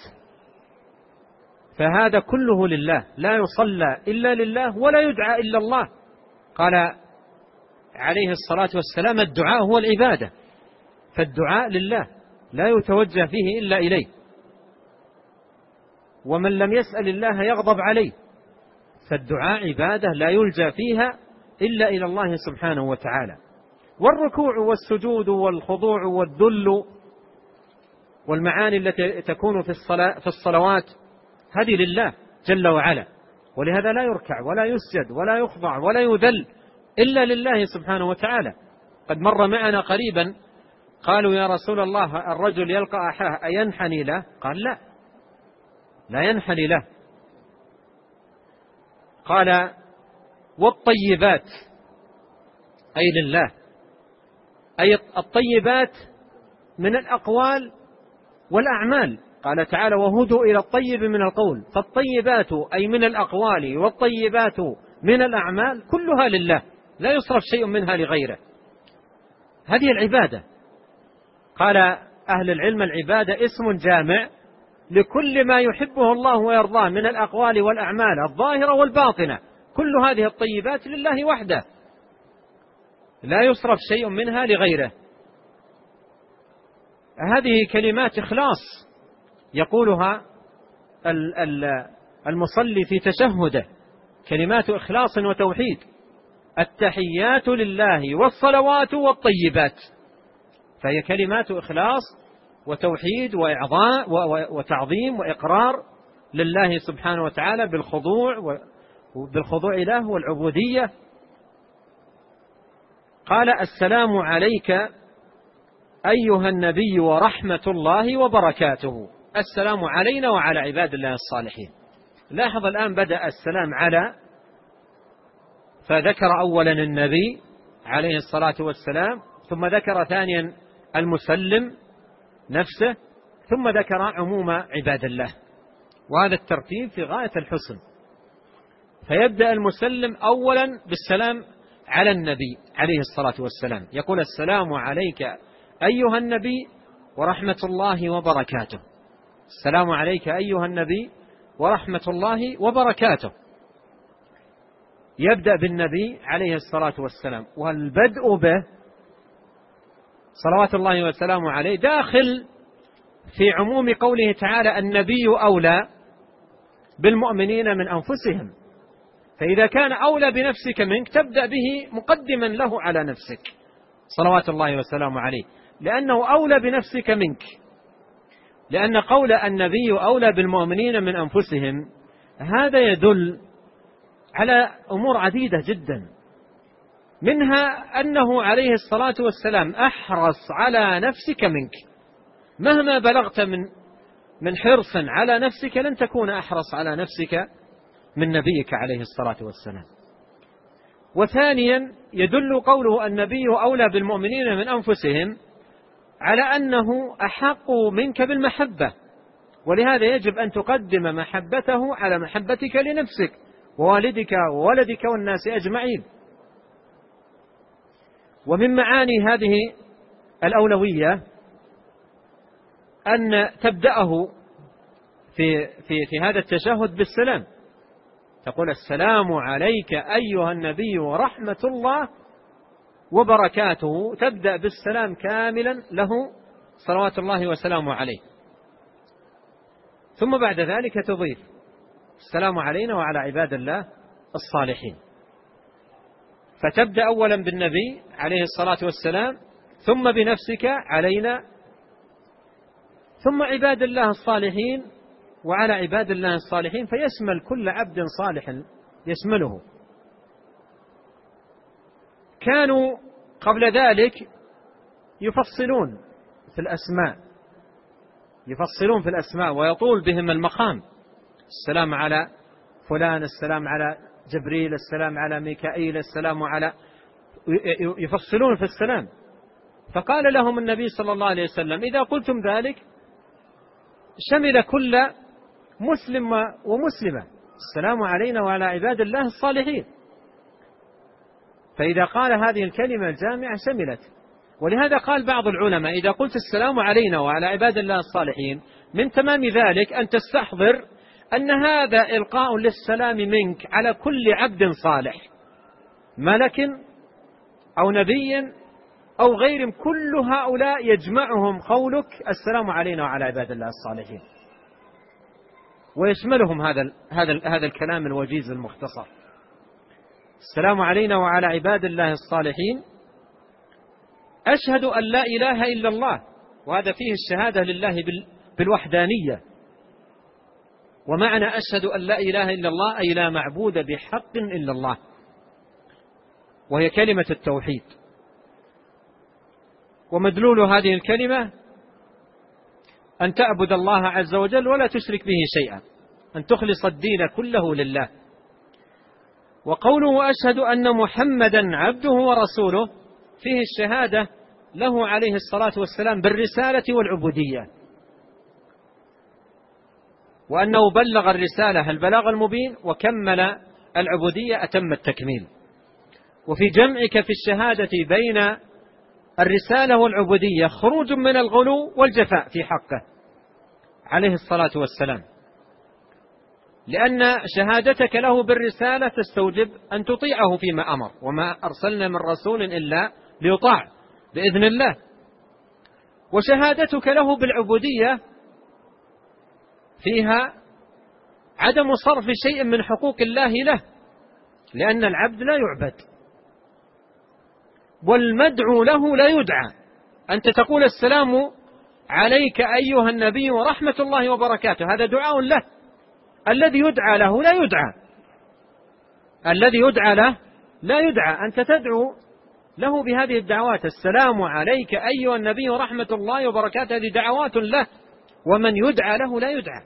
فهذا كله لله، لا يصلى إلا لله ولا يدعى إلا الله. قال عليه الصلاة والسلام الدعاء هو العبادة، فالدعاء لله لا يتوجه فيه إلا إليه، ومن لم يسأل الله يغضب عليه، فالدعاء عبادة لا يلجأ فيها إلا إلى الله سبحانه وتعالى. والركوع والسجود والخضوع والذل والمعاني التي تكون في الصلاة في الصلوات هذه لله جل وعلا، ولهذا لا يركع ولا يسجد ولا يخضع ولا يذل إلا لله سبحانه وتعالى. قد مر معنا قريبا قالوا يا رسول الله الرجل يلقى أخاه أينحني له؟ قال لا، لا ينحني له. قال والطيبات أي لله، أي الطيبات من الأقوال والأعمال. قال تعالى وهدوا إلى الطيب من القول، فالطيبات أي من الأقوال والطيبات من الأعمال كلها لله، لا يصرف شيء منها لغيره. هذه العبادة. قال أهل العلم العبادة اسم جامع لكل ما يحبه الله ويرضاه من الأقوال والأعمال الظاهرة والباطنة، كل هذه الطيبات لله وحده، لا يصرف شيء منها لغيره. هذه كلمات إخلاص يقولها المصلي في تشهده، كلمات إخلاص وتوحيد: التحيات لله والصلوات والطيبات. فهي كلمات إخلاص وتوحيد وإعضاء وتعظيم وإقرار لله سبحانه وتعالى بالخضوع بالخضوع له والعبودية. قال السلام عليك أيها النبي ورحمة الله وبركاته. السلام علينا وعلى عباد الله الصالحين. لاحظ الآن بدأ السلام على، فذكر أولا النبي عليه الصلاة والسلام، ثم ذكر ثانيا المسلم نفسه، ثم ذكر عموم عباد الله. وهذا الترتيب في غاية الحسن. فيبدأ المسلم أولا بالسلام على النبي عليه الصلاة والسلام، يقول السلام عليك أيها النبي ورحمة الله وبركاته. السلام عليك أيها النبي ورحمة الله وبركاته. يبدأ بالنبي عليه الصلاة والسلام، والبدء به صلوات الله وسلامه عليه داخل في عموم قوله تعالى النبي أولى بالمؤمنين من أنفسهم. فإذا كان أولى بنفسك منك تبدأ به مقدما له على نفسك صلوات الله وسلامه عليه، لأنه أولى بنفسك منك. لأن قول النبي أولى بالمؤمنين من أنفسهم هذا يدل على أمور عديدة جدا، منها أنه عليه الصلاة والسلام أحرص على نفسك منك. مهما بلغت من من حرص على نفسك لن تكون أحرص على نفسك من نبيك عليه الصلاة والسلام. وثانيا يدل قوله النبي أولى بالمؤمنين من أنفسهم على أنه أحق منك بالمحبة، ولهذا يجب أن تقدم محبته على محبتك لنفسك ووالدك وولدك والناس أجمعين. ومن معاني هذه الأولوية أن تبدأه في, في, في هذا التشهد بالسلام، تقول السلام عليك أيها النبي ورحمة الله وبركاته، تبدأ بالسلام كاملا له صلوات الله وسلامه عليه. ثم بعد ذلك تضيف السلام علينا وعلى عباد الله الصالحين. فتبدأ أولا بالنبي عليه الصلاة والسلام، ثم بنفسك علينا، ثم عباد الله الصالحين وعلى عباد الله الصالحين، فيشمل كل عبد صالح يشمله. كانوا قبل ذلك يفصلون في الأسماء يفصلون في الأسماء ويطول بهم المقام: السلام على فلان، السلام على جبريل، السلام على ميكائيل، السلام على، يفصلون في السلام. فقال لهم النبي صلى الله عليه وسلم إذا قلتم ذلك شمل كل مسلم ومسلمة، السلام علينا وعلى عباد الله الصالحين. فإذا قال هذه الكلمة الجامعة شملت. ولهذا قال بعض العلماء إذا قلت السلام علينا وعلى عباد الله الصالحين من تمام ذلك أن تستحضر أن هذا إلقاء للسلام منك على كل عبد صالح، ملك أو نبي أو غيرهم، كل هؤلاء يجمعهم قولك السلام علينا وعلى عباد الله الصالحين، ويشملهم هذا هذا هذا الكلام الوجيز المختصر. السلام علينا وعلى عباد الله الصالحين. أشهد أن لا إله إلا الله، وهذا فيه الشهادة لله بالوحدانية. ومعنى أشهد أن لا إله إلا الله أي لا معبود بحق إلا الله، وهي كلمة التوحيد. ومدلول هذه الكلمة أن تعبد الله عز وجل ولا تشرك به شيئا، أن تخلص الدين كله لله. وقوله أشهد أن محمدا عبده ورسوله فيه الشهادة له عليه الصلاة والسلام بالرسالة والعبودية، وأنه بلغ الرسالة البلاغ المبين وكمل العبودية أتم التكميل. وفي جمعك في الشهادة بين الرسالة والعبودية خروج من الغلو والجفاء في حقه عليه الصلاة والسلام، لأن شهادتك له بالرسالة تستوجب أن تطيعه فيما أمر، وما أرسلنا من رسول إلا ليطاع بإذن الله. وشهادتك له بالعبودية فيها عدم صرف شيء من حقوق الله له، لأن العبد لا يعبد، والمدعو له لا يدعى. أنت تقول السلام عليك أيها النبي ورحمة الله وبركاته، هذا دعاء له. الذي يدعى له لا يدعى، الذي يدعى له لا يدعى. أنت تدعو له بهذه الدعوات، السلام عليك أيها النبي ورحمة الله وبركاته، هذه دعوات له، ومن يدعى له لا يدعى.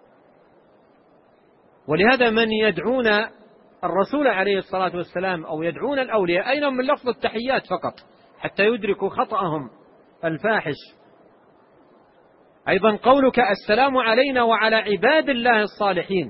ولهذا من يدعون الرسول عليه الصلاة والسلام أو يدعون الأولياء أين من لفظ التحيات فقط حتى يدركوا خطأهم الفاحش. أيضا قولك السلام علينا وعلى عباد الله الصالحين،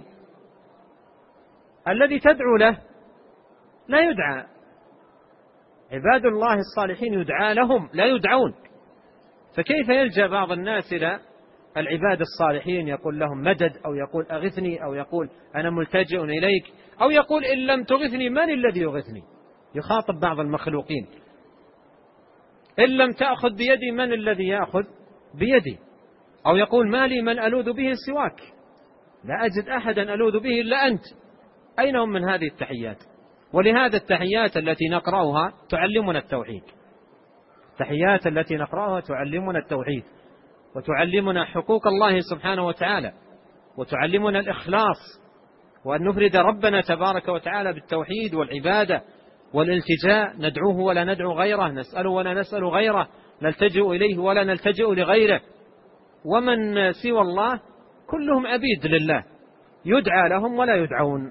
الذي تدعو له لا يدعى. عباد الله الصالحين يدعى لهم لا يدعون. فكيف يلجأ بعض الناس إلى العباد الصالحين يقول لهم مدد، أو يقول أغثني، أو يقول أنا ملتجئ إليك، أو يقول إن لم تغثني من الذي يغثني؟ يخاطب بعض المخلوقين. إن لم تأخذ بيدي من الذي يأخذ بيدي؟ أو يقول ما لي من ألوذ به سواك، لا أجد أحدا ألوذ به إلا أنت. أين هم من هذه التحيات؟ ولهذا التحيات التي نقرأها تعلمنا التوحيد، التحيات التي نقرأها تعلمنا التوحيد، وتعلمنا حقوق الله سبحانه وتعالى، وتعلمنا الإخلاص، وأن نفرد ربنا تبارك وتعالى بالتوحيد والعبادة والالتجاء، ندعوه ولا ندعو غيره، نسأله ولا نسأل غيره، نلتجئ إليه ولا نلتجئ لغيره. ومن سوى الله كلهم عبيد لله، يدعى لهم ولا يدعون.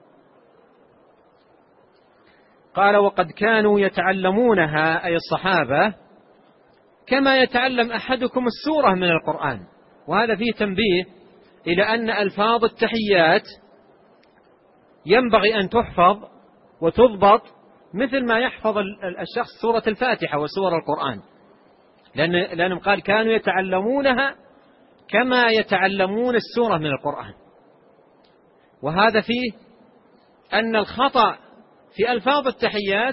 قال وقد كانوا يتعلمونها أي الصحابة كما يتعلم أحدكم السورة من القرآن. وهذا فيه تنبيه إلى أن ألفاظ التحيات ينبغي أن تحفظ وتضبط مثل ما يحفظ الشخص سورة الفاتحة وسور القرآن، لأن لأنهم قال كانوا يتعلمونها كما يتعلمون السورة من القرآن. وهذا فيه أن الخطأ في ألفاظ التحيات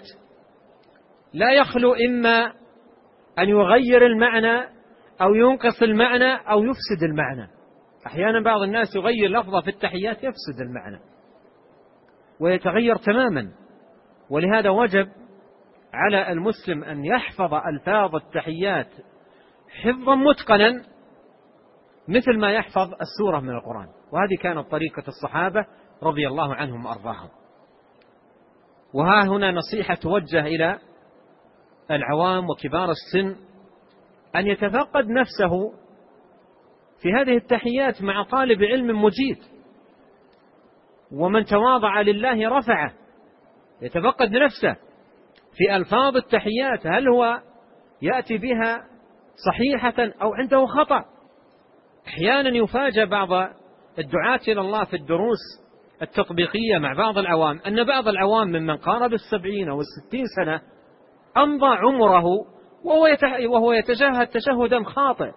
لا يخلو إما أن يغير المعنى أو ينقص المعنى أو يفسد المعنى. أحيانا بعض الناس يغير لفظة في التحيات يفسد المعنى ويتغير تماما. ولهذا وجب على المسلم أن يحفظ ألفاظ التحيات حفظا متقنا مثل ما يحفظ السورة من القرآن. وهذه كانت طريقة الصحابة رضي الله عنهم وأرضاهم. وها هنا نصيحة توجه إلى العوام وكبار السن أن يتفقد نفسه في هذه التحيات مع طالب علم مجيد، ومن تواضع لله رفعه. يتفقد نفسه في ألفاظ التحيات، هل هو يأتي بها صحيحة أو عنده خطأ؟ أحيانا يفاجأ بعض الدعاة إلى الله في الدروس التطبيقية مع بعض العوام أن بعض العوام ممن قارب السبعين أو الستين سنة أمضى عمره وهو يتشهد تشهدا خاطئ،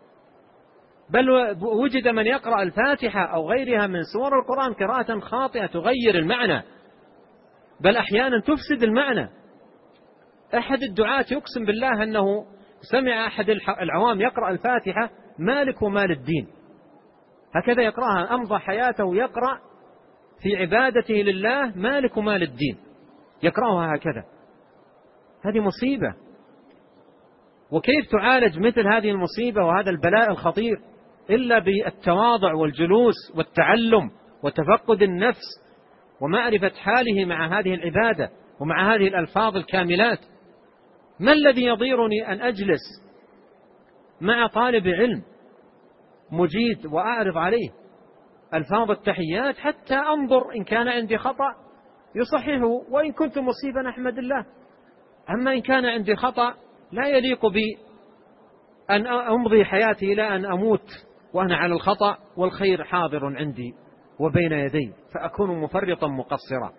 بل وجد من يقرأ الفاتحة أو غيرها من سور القرآن قراءة خاطئة تغير المعنى، بل أحيانا تفسد المعنى. أحد الدعاة يقسم بالله أنه سمع أحد العوام يقرأ الفاتحة مالك ومال الدين، هكذا يقرأها، أمضى حياته يقرأ في عبادته لله مالك ومال الدين، يقرأها هكذا. هذه مصيبة. وكيف تعالج مثل هذه المصيبة وهذا البلاء الخطير إلا بالتواضع والجلوس والتعلم وتفقد النفس ومعرفة حاله مع هذه العبادة ومع هذه الألفاظ الكاملات. ما الذي يضيرني أن أجلس مع طالب علم مجيد وأعرض عليه ألفاظ التحيات حتى أنظر إن كان عندي خطأ يصححه، وإن كنت مصيبا أحمد الله. أما إن كان عندي خطأ لا يليق بي أن أمضي حياتي إلى أن أموت وأنا على الخطأ والخير حاضر عندي وبين يدي، فأكون مفرطا مقصرا.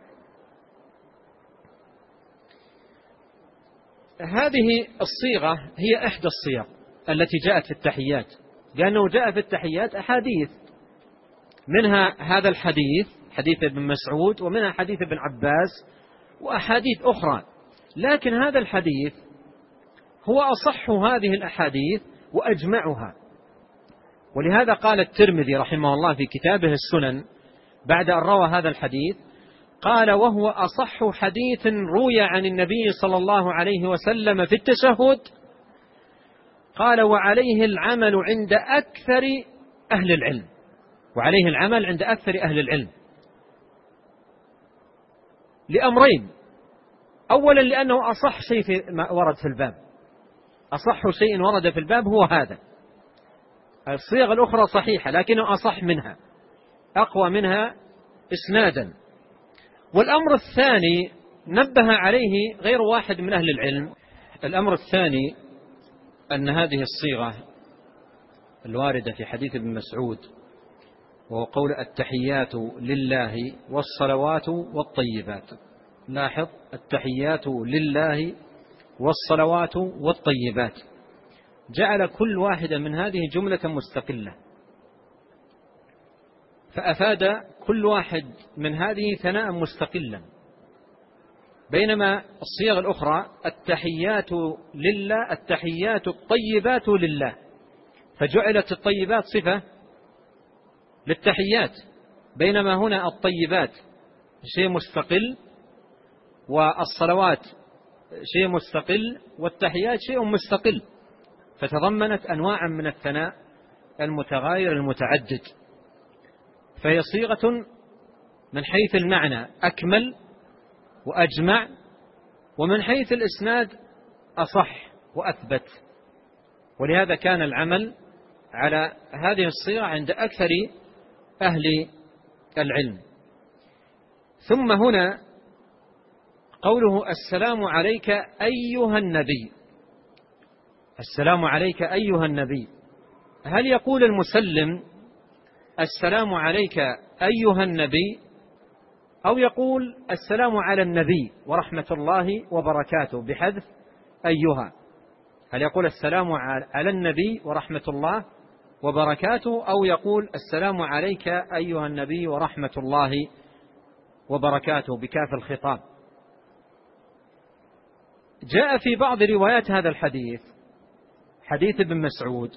هذه الصيغة هي إحدى الصيغ التي جاءت في التحيات، لأنه جاء في التحيات أحاديث، منها هذا الحديث حديث ابن مسعود، ومنها حديث ابن عباس، وأحاديث أخرى، لكن هذا الحديث هو أصح هذه الأحاديث وأجمعها. ولهذا قال الترمذي رحمه الله في كتابه السنن بعد أن روى هذا الحديث، قال: وهو أصح حديث روي عن النبي صلى الله عليه وسلم في التشهد، قال: وعليه العمل عند أكثر أهل العلم، وعليه العمل عند أكثر أهل العلم لأمرين: أولا لأنه أصح شيء في ورد في الباب، أصح شيء ورد في الباب هو هذا. الصيغ الأخرى صحيحة لكنه أصح منها، أقوى منها إسنادا. والأمر الثاني نبه عليه غير واحد من أهل العلم، الأمر الثاني أن هذه الصيغة الواردة في حديث ابن مسعود، وهو قول: التحيات لله والصلوات والطيبات. لاحظ: التحيات لله والصلوات والطيبات، جعل كل واحدة من هذه جملة مستقلة، فأفاد كل واحد من هذه ثناء مستقلا، بينما الصيغ الأخرى: التحيات لله، التحيات الطيبات لله، فجعلت الطيبات صفة للتحيات، بينما هنا الطيبات شيء مستقل، والصلوات شيء مستقل، والتحيات شيء مستقل، فتضمنت أنواعا من الثناء المتغاير المتعدد، فهي صيغة من حيث المعنى أكمل وأجمع، ومن حيث الإسناد أصح وأثبت. ولهذا كان العمل على هذه الصيغة عند أكثر أهل العلم. ثم هنا قوله: السلام عليك أيها النبي، السلام عليك أيها النبي، هل يقول المسلم السلام عليك أيها النبي، أو يقول السلام على النبي ورحمة الله وبركاته بحذف أيها؟ هل يقول السلام على النبي ورحمة الله وبركاته، أو يقول السلام عليك أيها النبي ورحمة الله وبركاته بكاف الخطاب؟ جاء في بعض روايات هذا الحديث، حديث ابن مسعود،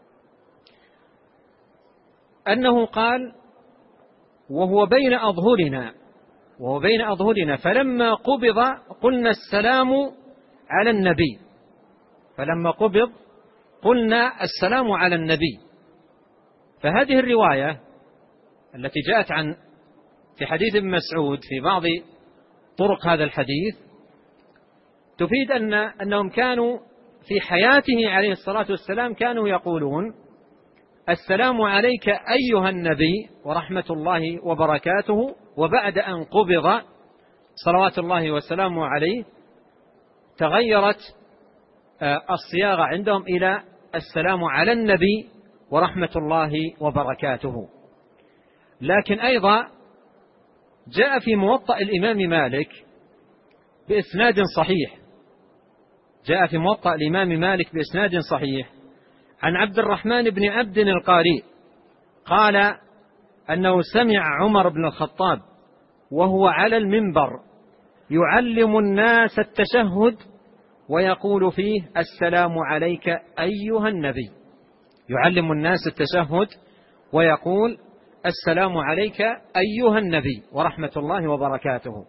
أنه قال: وهو بين أظهرنا وهو بين أظهرنا فلما قبض قلنا السلام على النبي، فلما قبض قلنا السلام على النبي. فهذه الرواية التي جاءت عن في حديث ابن مسعود في بعض طرق هذا الحديث تفيد أن أنهم كانوا في حياته عليه الصلاة والسلام كانوا يقولون السلام عليك أيها النبي ورحمة الله وبركاته، وبعد أن قبض صلوات الله وسلامه عليه تغيرت الصياغة عندهم إلى السلام على النبي ورحمة الله وبركاته. لكن أيضا جاء في موطأ الإمام مالك بإسناد صحيح، جاء في موطأ الإمام مالك بإسناد صحيح عن عبد الرحمن بن عبد القاري قال أنه سمع عمر بن الخطاب وهو على المنبر يعلم الناس التشهد ويقول فيه السلام عليك أيها النبي، يعلم الناس التشهد ويقول السلام عليك أيها النبي ورحمة الله وبركاته.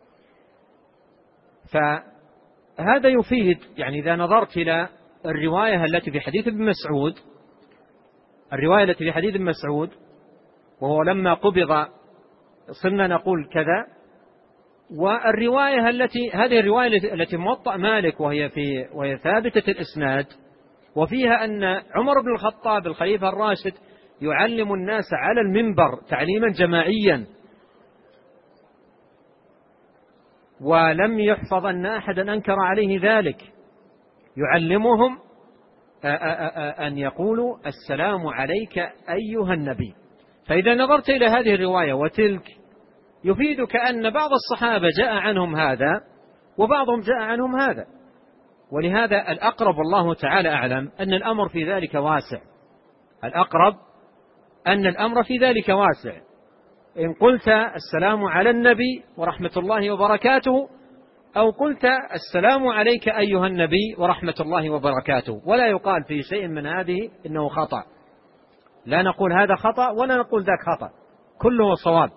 فهذا يفيد، يعني إذا نظرت إلى الرواية التي في حديث ابن مسعود، الرواية التي في حديث ابن مسعود وهو لما قبض صرنا نقول كذا، والرواية التي هذه الرواية التي موطأ مالك وهي في وهي ثابتة الإسناد، وفيها أن عمر بن الخطاب الخليفة الراشد يعلم الناس على المنبر تعليما جماعيا، ولم يحفظ أن أحدا أنكر عليه ذلك، يعلمهم أن يقولوا السلام عليك أيها النبي. فإذا نظرت إلى هذه الرواية وتلك يفيدك أن بعض الصحابة جاء عنهم هذا وبعضهم جاء عنهم هذا، ولهذا الأقرب والله تعالى أعلم أن الأمر في ذلك واسع. الأقرب أن الأمر في ذلك واسع. إن قلت السلام على النبي ورحمة الله وبركاته، أو قلت السلام عليك أيها النبي ورحمة الله وبركاته، ولا يقال في شيء من هذه إنه خطأ. لا نقول هذا خطأ ولا نقول ذاك خطأ، كله صواب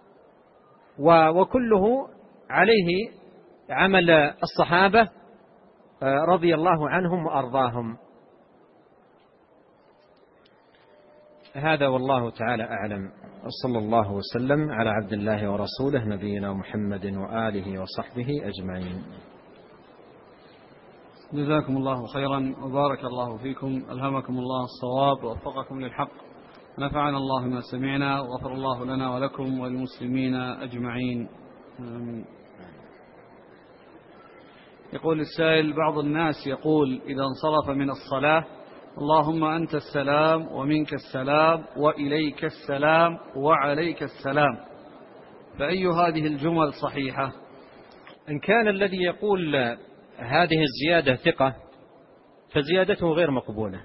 وكله عليه عمل الصحابة رضي الله عنهم وأرضاهم. هذا والله تعالى أعلم، وصلى الله وسلم على عبد الله ورسوله نبينا محمد وآله وصحبه أجمعين. جزاكم الله خيرا وبارك الله فيكم، ألهمكم الله الصواب ووفقكم للحق، نفعنا الله ما سمعنا وغفر الله لنا ولكم والمسلمين أجمعين، آمين. يقول السائل: بعض الناس يقول إذا انصرف من الصلاة: اللهم أنت السلام ومنك السلام وإليك السلام وعليك السلام، فأي هذه الجمل صحيحة؟ إن كان الذي يقول هذه الزيادة ثقة فزيادته غير مقبولة.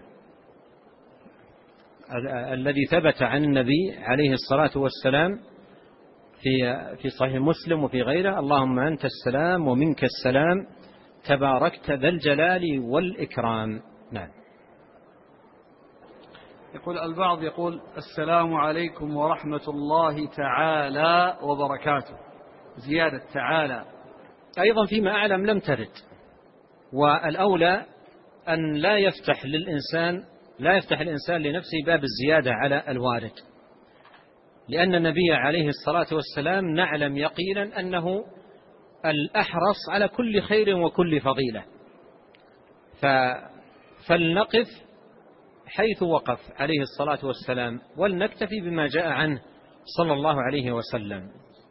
الذي ثبت عن النبي عليه الصلاة والسلام في في صحيح مسلم وفي غيره: اللهم أنت السلام ومنك السلام تباركت ذا الجلال والإكرام. نعم. يقول البعض يقول: السلام عليكم ورحمة الله تعالى وبركاته، زيادة تعالى أيضا فيما أعلم لم ترد، والأولى أن لا يفتح للإنسان لا يفتح الإنسان لنفسه باب الزيادة على الوارد، لأن النبي عليه الصلاة والسلام نعلم يقينا أنه الأحرص على كل خير وكل فضيلة، فلنقف حيث وقف عليه الصلاة والسلام ولنكتفي بما جاء عنه صلى الله عليه وسلم.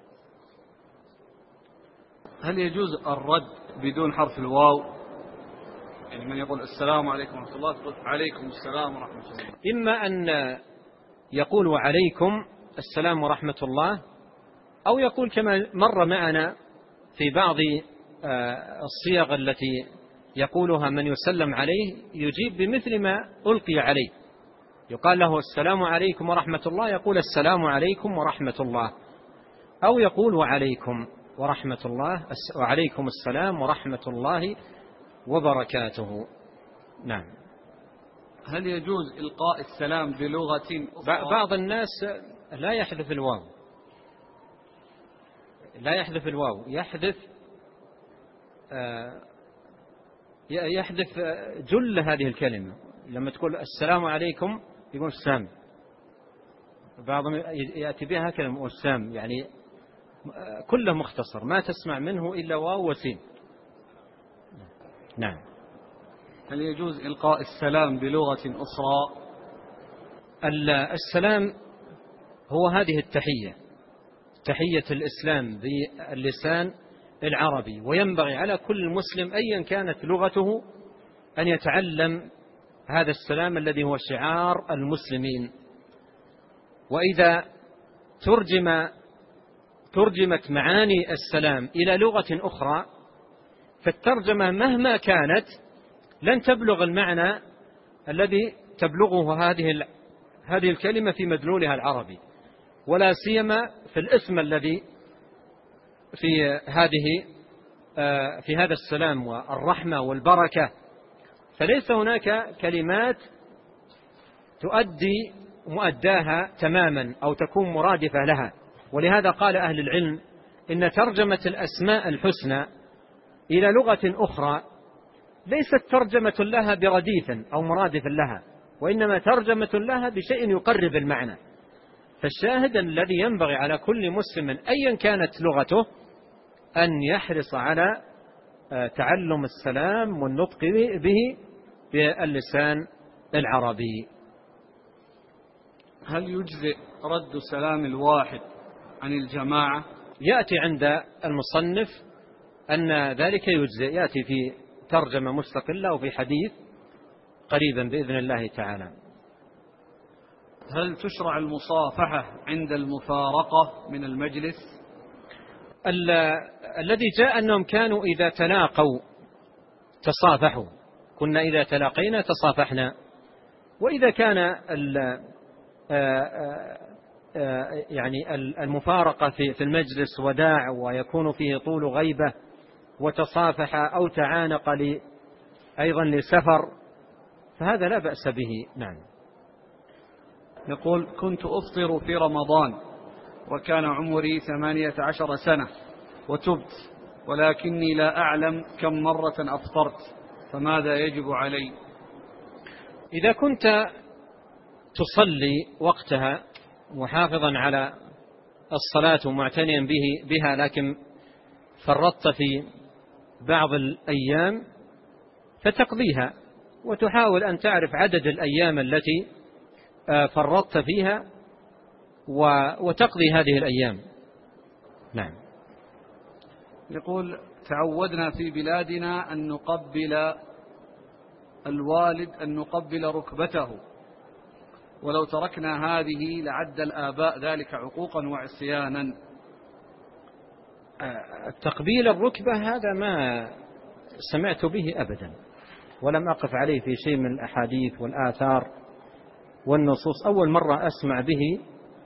هل يجوز الرد بدون حرف الواو؟ يعني من يقول السلام عليكم ورحمة الله تقول عليكم السلام ورحمة الله. إما أن يقول وعليكم السلام ورحمة الله، أو يقول كما مر معنا في بعض الصيغ التي يقولها من يسلم عليه يجيب بمثل ما ألقي عليه، يقال له السلام عليكم ورحمة الله يقول السلام عليكم ورحمة الله، أو يقول وعليكم ورحمة الله وعليكم السلام ورحمة الله وبركاته. نعم. هل يجوز إلقاء السلام بلغة أخرى؟ بعض الناس لا يحذف الواو لا يحذف الواو يحذف يحذف جل هذه الكلمة. لما تقول السلام عليكم يقول السام، بعضهم يأتي بها كلمة السام، يعني كله مختصر ما تسمع منه إلا واو وسين. نعم. هل يجوز إلقاء السلام بلغة أخرى؟ السلام هو هذه التحية، تحية الإسلام باللسان العربي، وينبغي على كل مسلم أيا كانت لغته أن يتعلم هذا السلام الذي هو شعار المسلمين. وإذا ترجم ترجمت معاني السلام إلى لغة أخرى فالترجمة مهما كانت لن تبلغ المعنى الذي تبلغه هذه هذه الكلمة في مدلولها العربي، ولا سيما في الاسم الذي في هذه في هذا السلام والرحمة والبركة. فليس هناك كلمات تؤدي مؤداها تماما أو تكون مرادفة لها. ولهذا قال أهل العلم إن ترجمة الأسماء الحسنى إلى لغة أخرى ليست ترجمة لها برديف أو مرادف لها، وإنما ترجمة لها بشيء يقرب المعنى. فالشاهد الذي ينبغي على كل مسلم أيا كانت لغته أن يحرص على تعلم السلام والنطق به باللسان العربي. هل يجزئ رد سلام الواحد عن الجماعة؟ يأتي عند المصنف أن ذلك يجزئ، يأتي في ترجمة مستقلة وفي حديث قريبا بإذن الله تعالى. هل تشرع المصافحة عند المفارقة من المجلس؟ ال الذي جاء أنهم كانوا إذا تلاقوا تصافحوا، كنا إذا تلاقينا تصافحنا. وإذا كان ال يعني المفارقة في المجلس وداع ويكون فيه طول غيبة وتصافح أو تعانق أيضا لسفر فهذا لا بأس به. نعم. يقول: كنت أفطر في رمضان وكان عمري ثمانية عشر سنة وتبت، ولكني لا أعلم كم مرة أفطرت، فماذا يجب علي؟ إذا كنت تصلي وقتها محافظا على الصلاة ومعتنيا به بها لكن فرطت في بعض الأيام فتقضيها، وتحاول أن تعرف عدد الأيام التي فرطت فيها وتقضي هذه الأيام. نعم. يقول: تعودنا في بلادنا أن نقبل الوالد أن نقبل ركبته، ولو تركنا هذه لعد الآباء ذلك عقوقا وعصيانا. تقبيل الركبة هذا ما سمعت به أبدا، ولم أقف عليه في شيء من الأحاديث والآثار والنصوص. أول مرة أسمع به.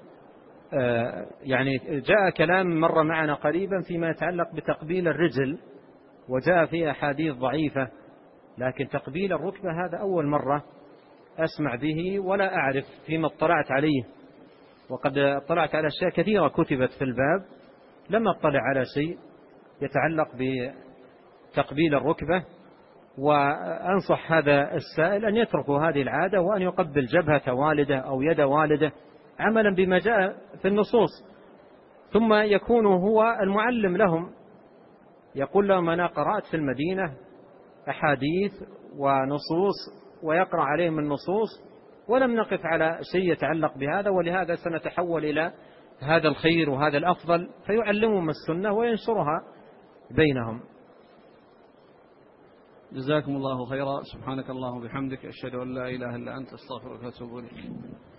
يعني جاء كلام مر معنا قريبا فيما يتعلق بتقبيل الرجل وجاء فيه أحاديث ضعيفة، لكن تقبيل الركبة هذا أول مرة أسمع به ولا أعرف فيما اطلعت عليه. وقد اطلعت على أشياء كثيرة كتبت في الباب، لم أطلع على شيء يتعلق بتقبيل الركبة. وأنصح هذا السائل أن يتركوا هذه العادة وأن يقبل جبهة والده أو يد والده عملا بما جاء في النصوص، ثم يكون هو المعلم لهم، يقول لهم أنا قرأت في المدينة أحاديث ونصوص، ويقرأ عليهم النصوص، ولم نقف على شيء يتعلق بهذا، ولهذا سنتحول إلى هذا الخير وهذا الأفضل، فيعلمهم السنة وينشرها بينهم. جزاكم الله خيرا. سبحانك اللهم وبحمدك، أشهد أن لا إله إلا أنت، أستغفرك وأتوب إليك.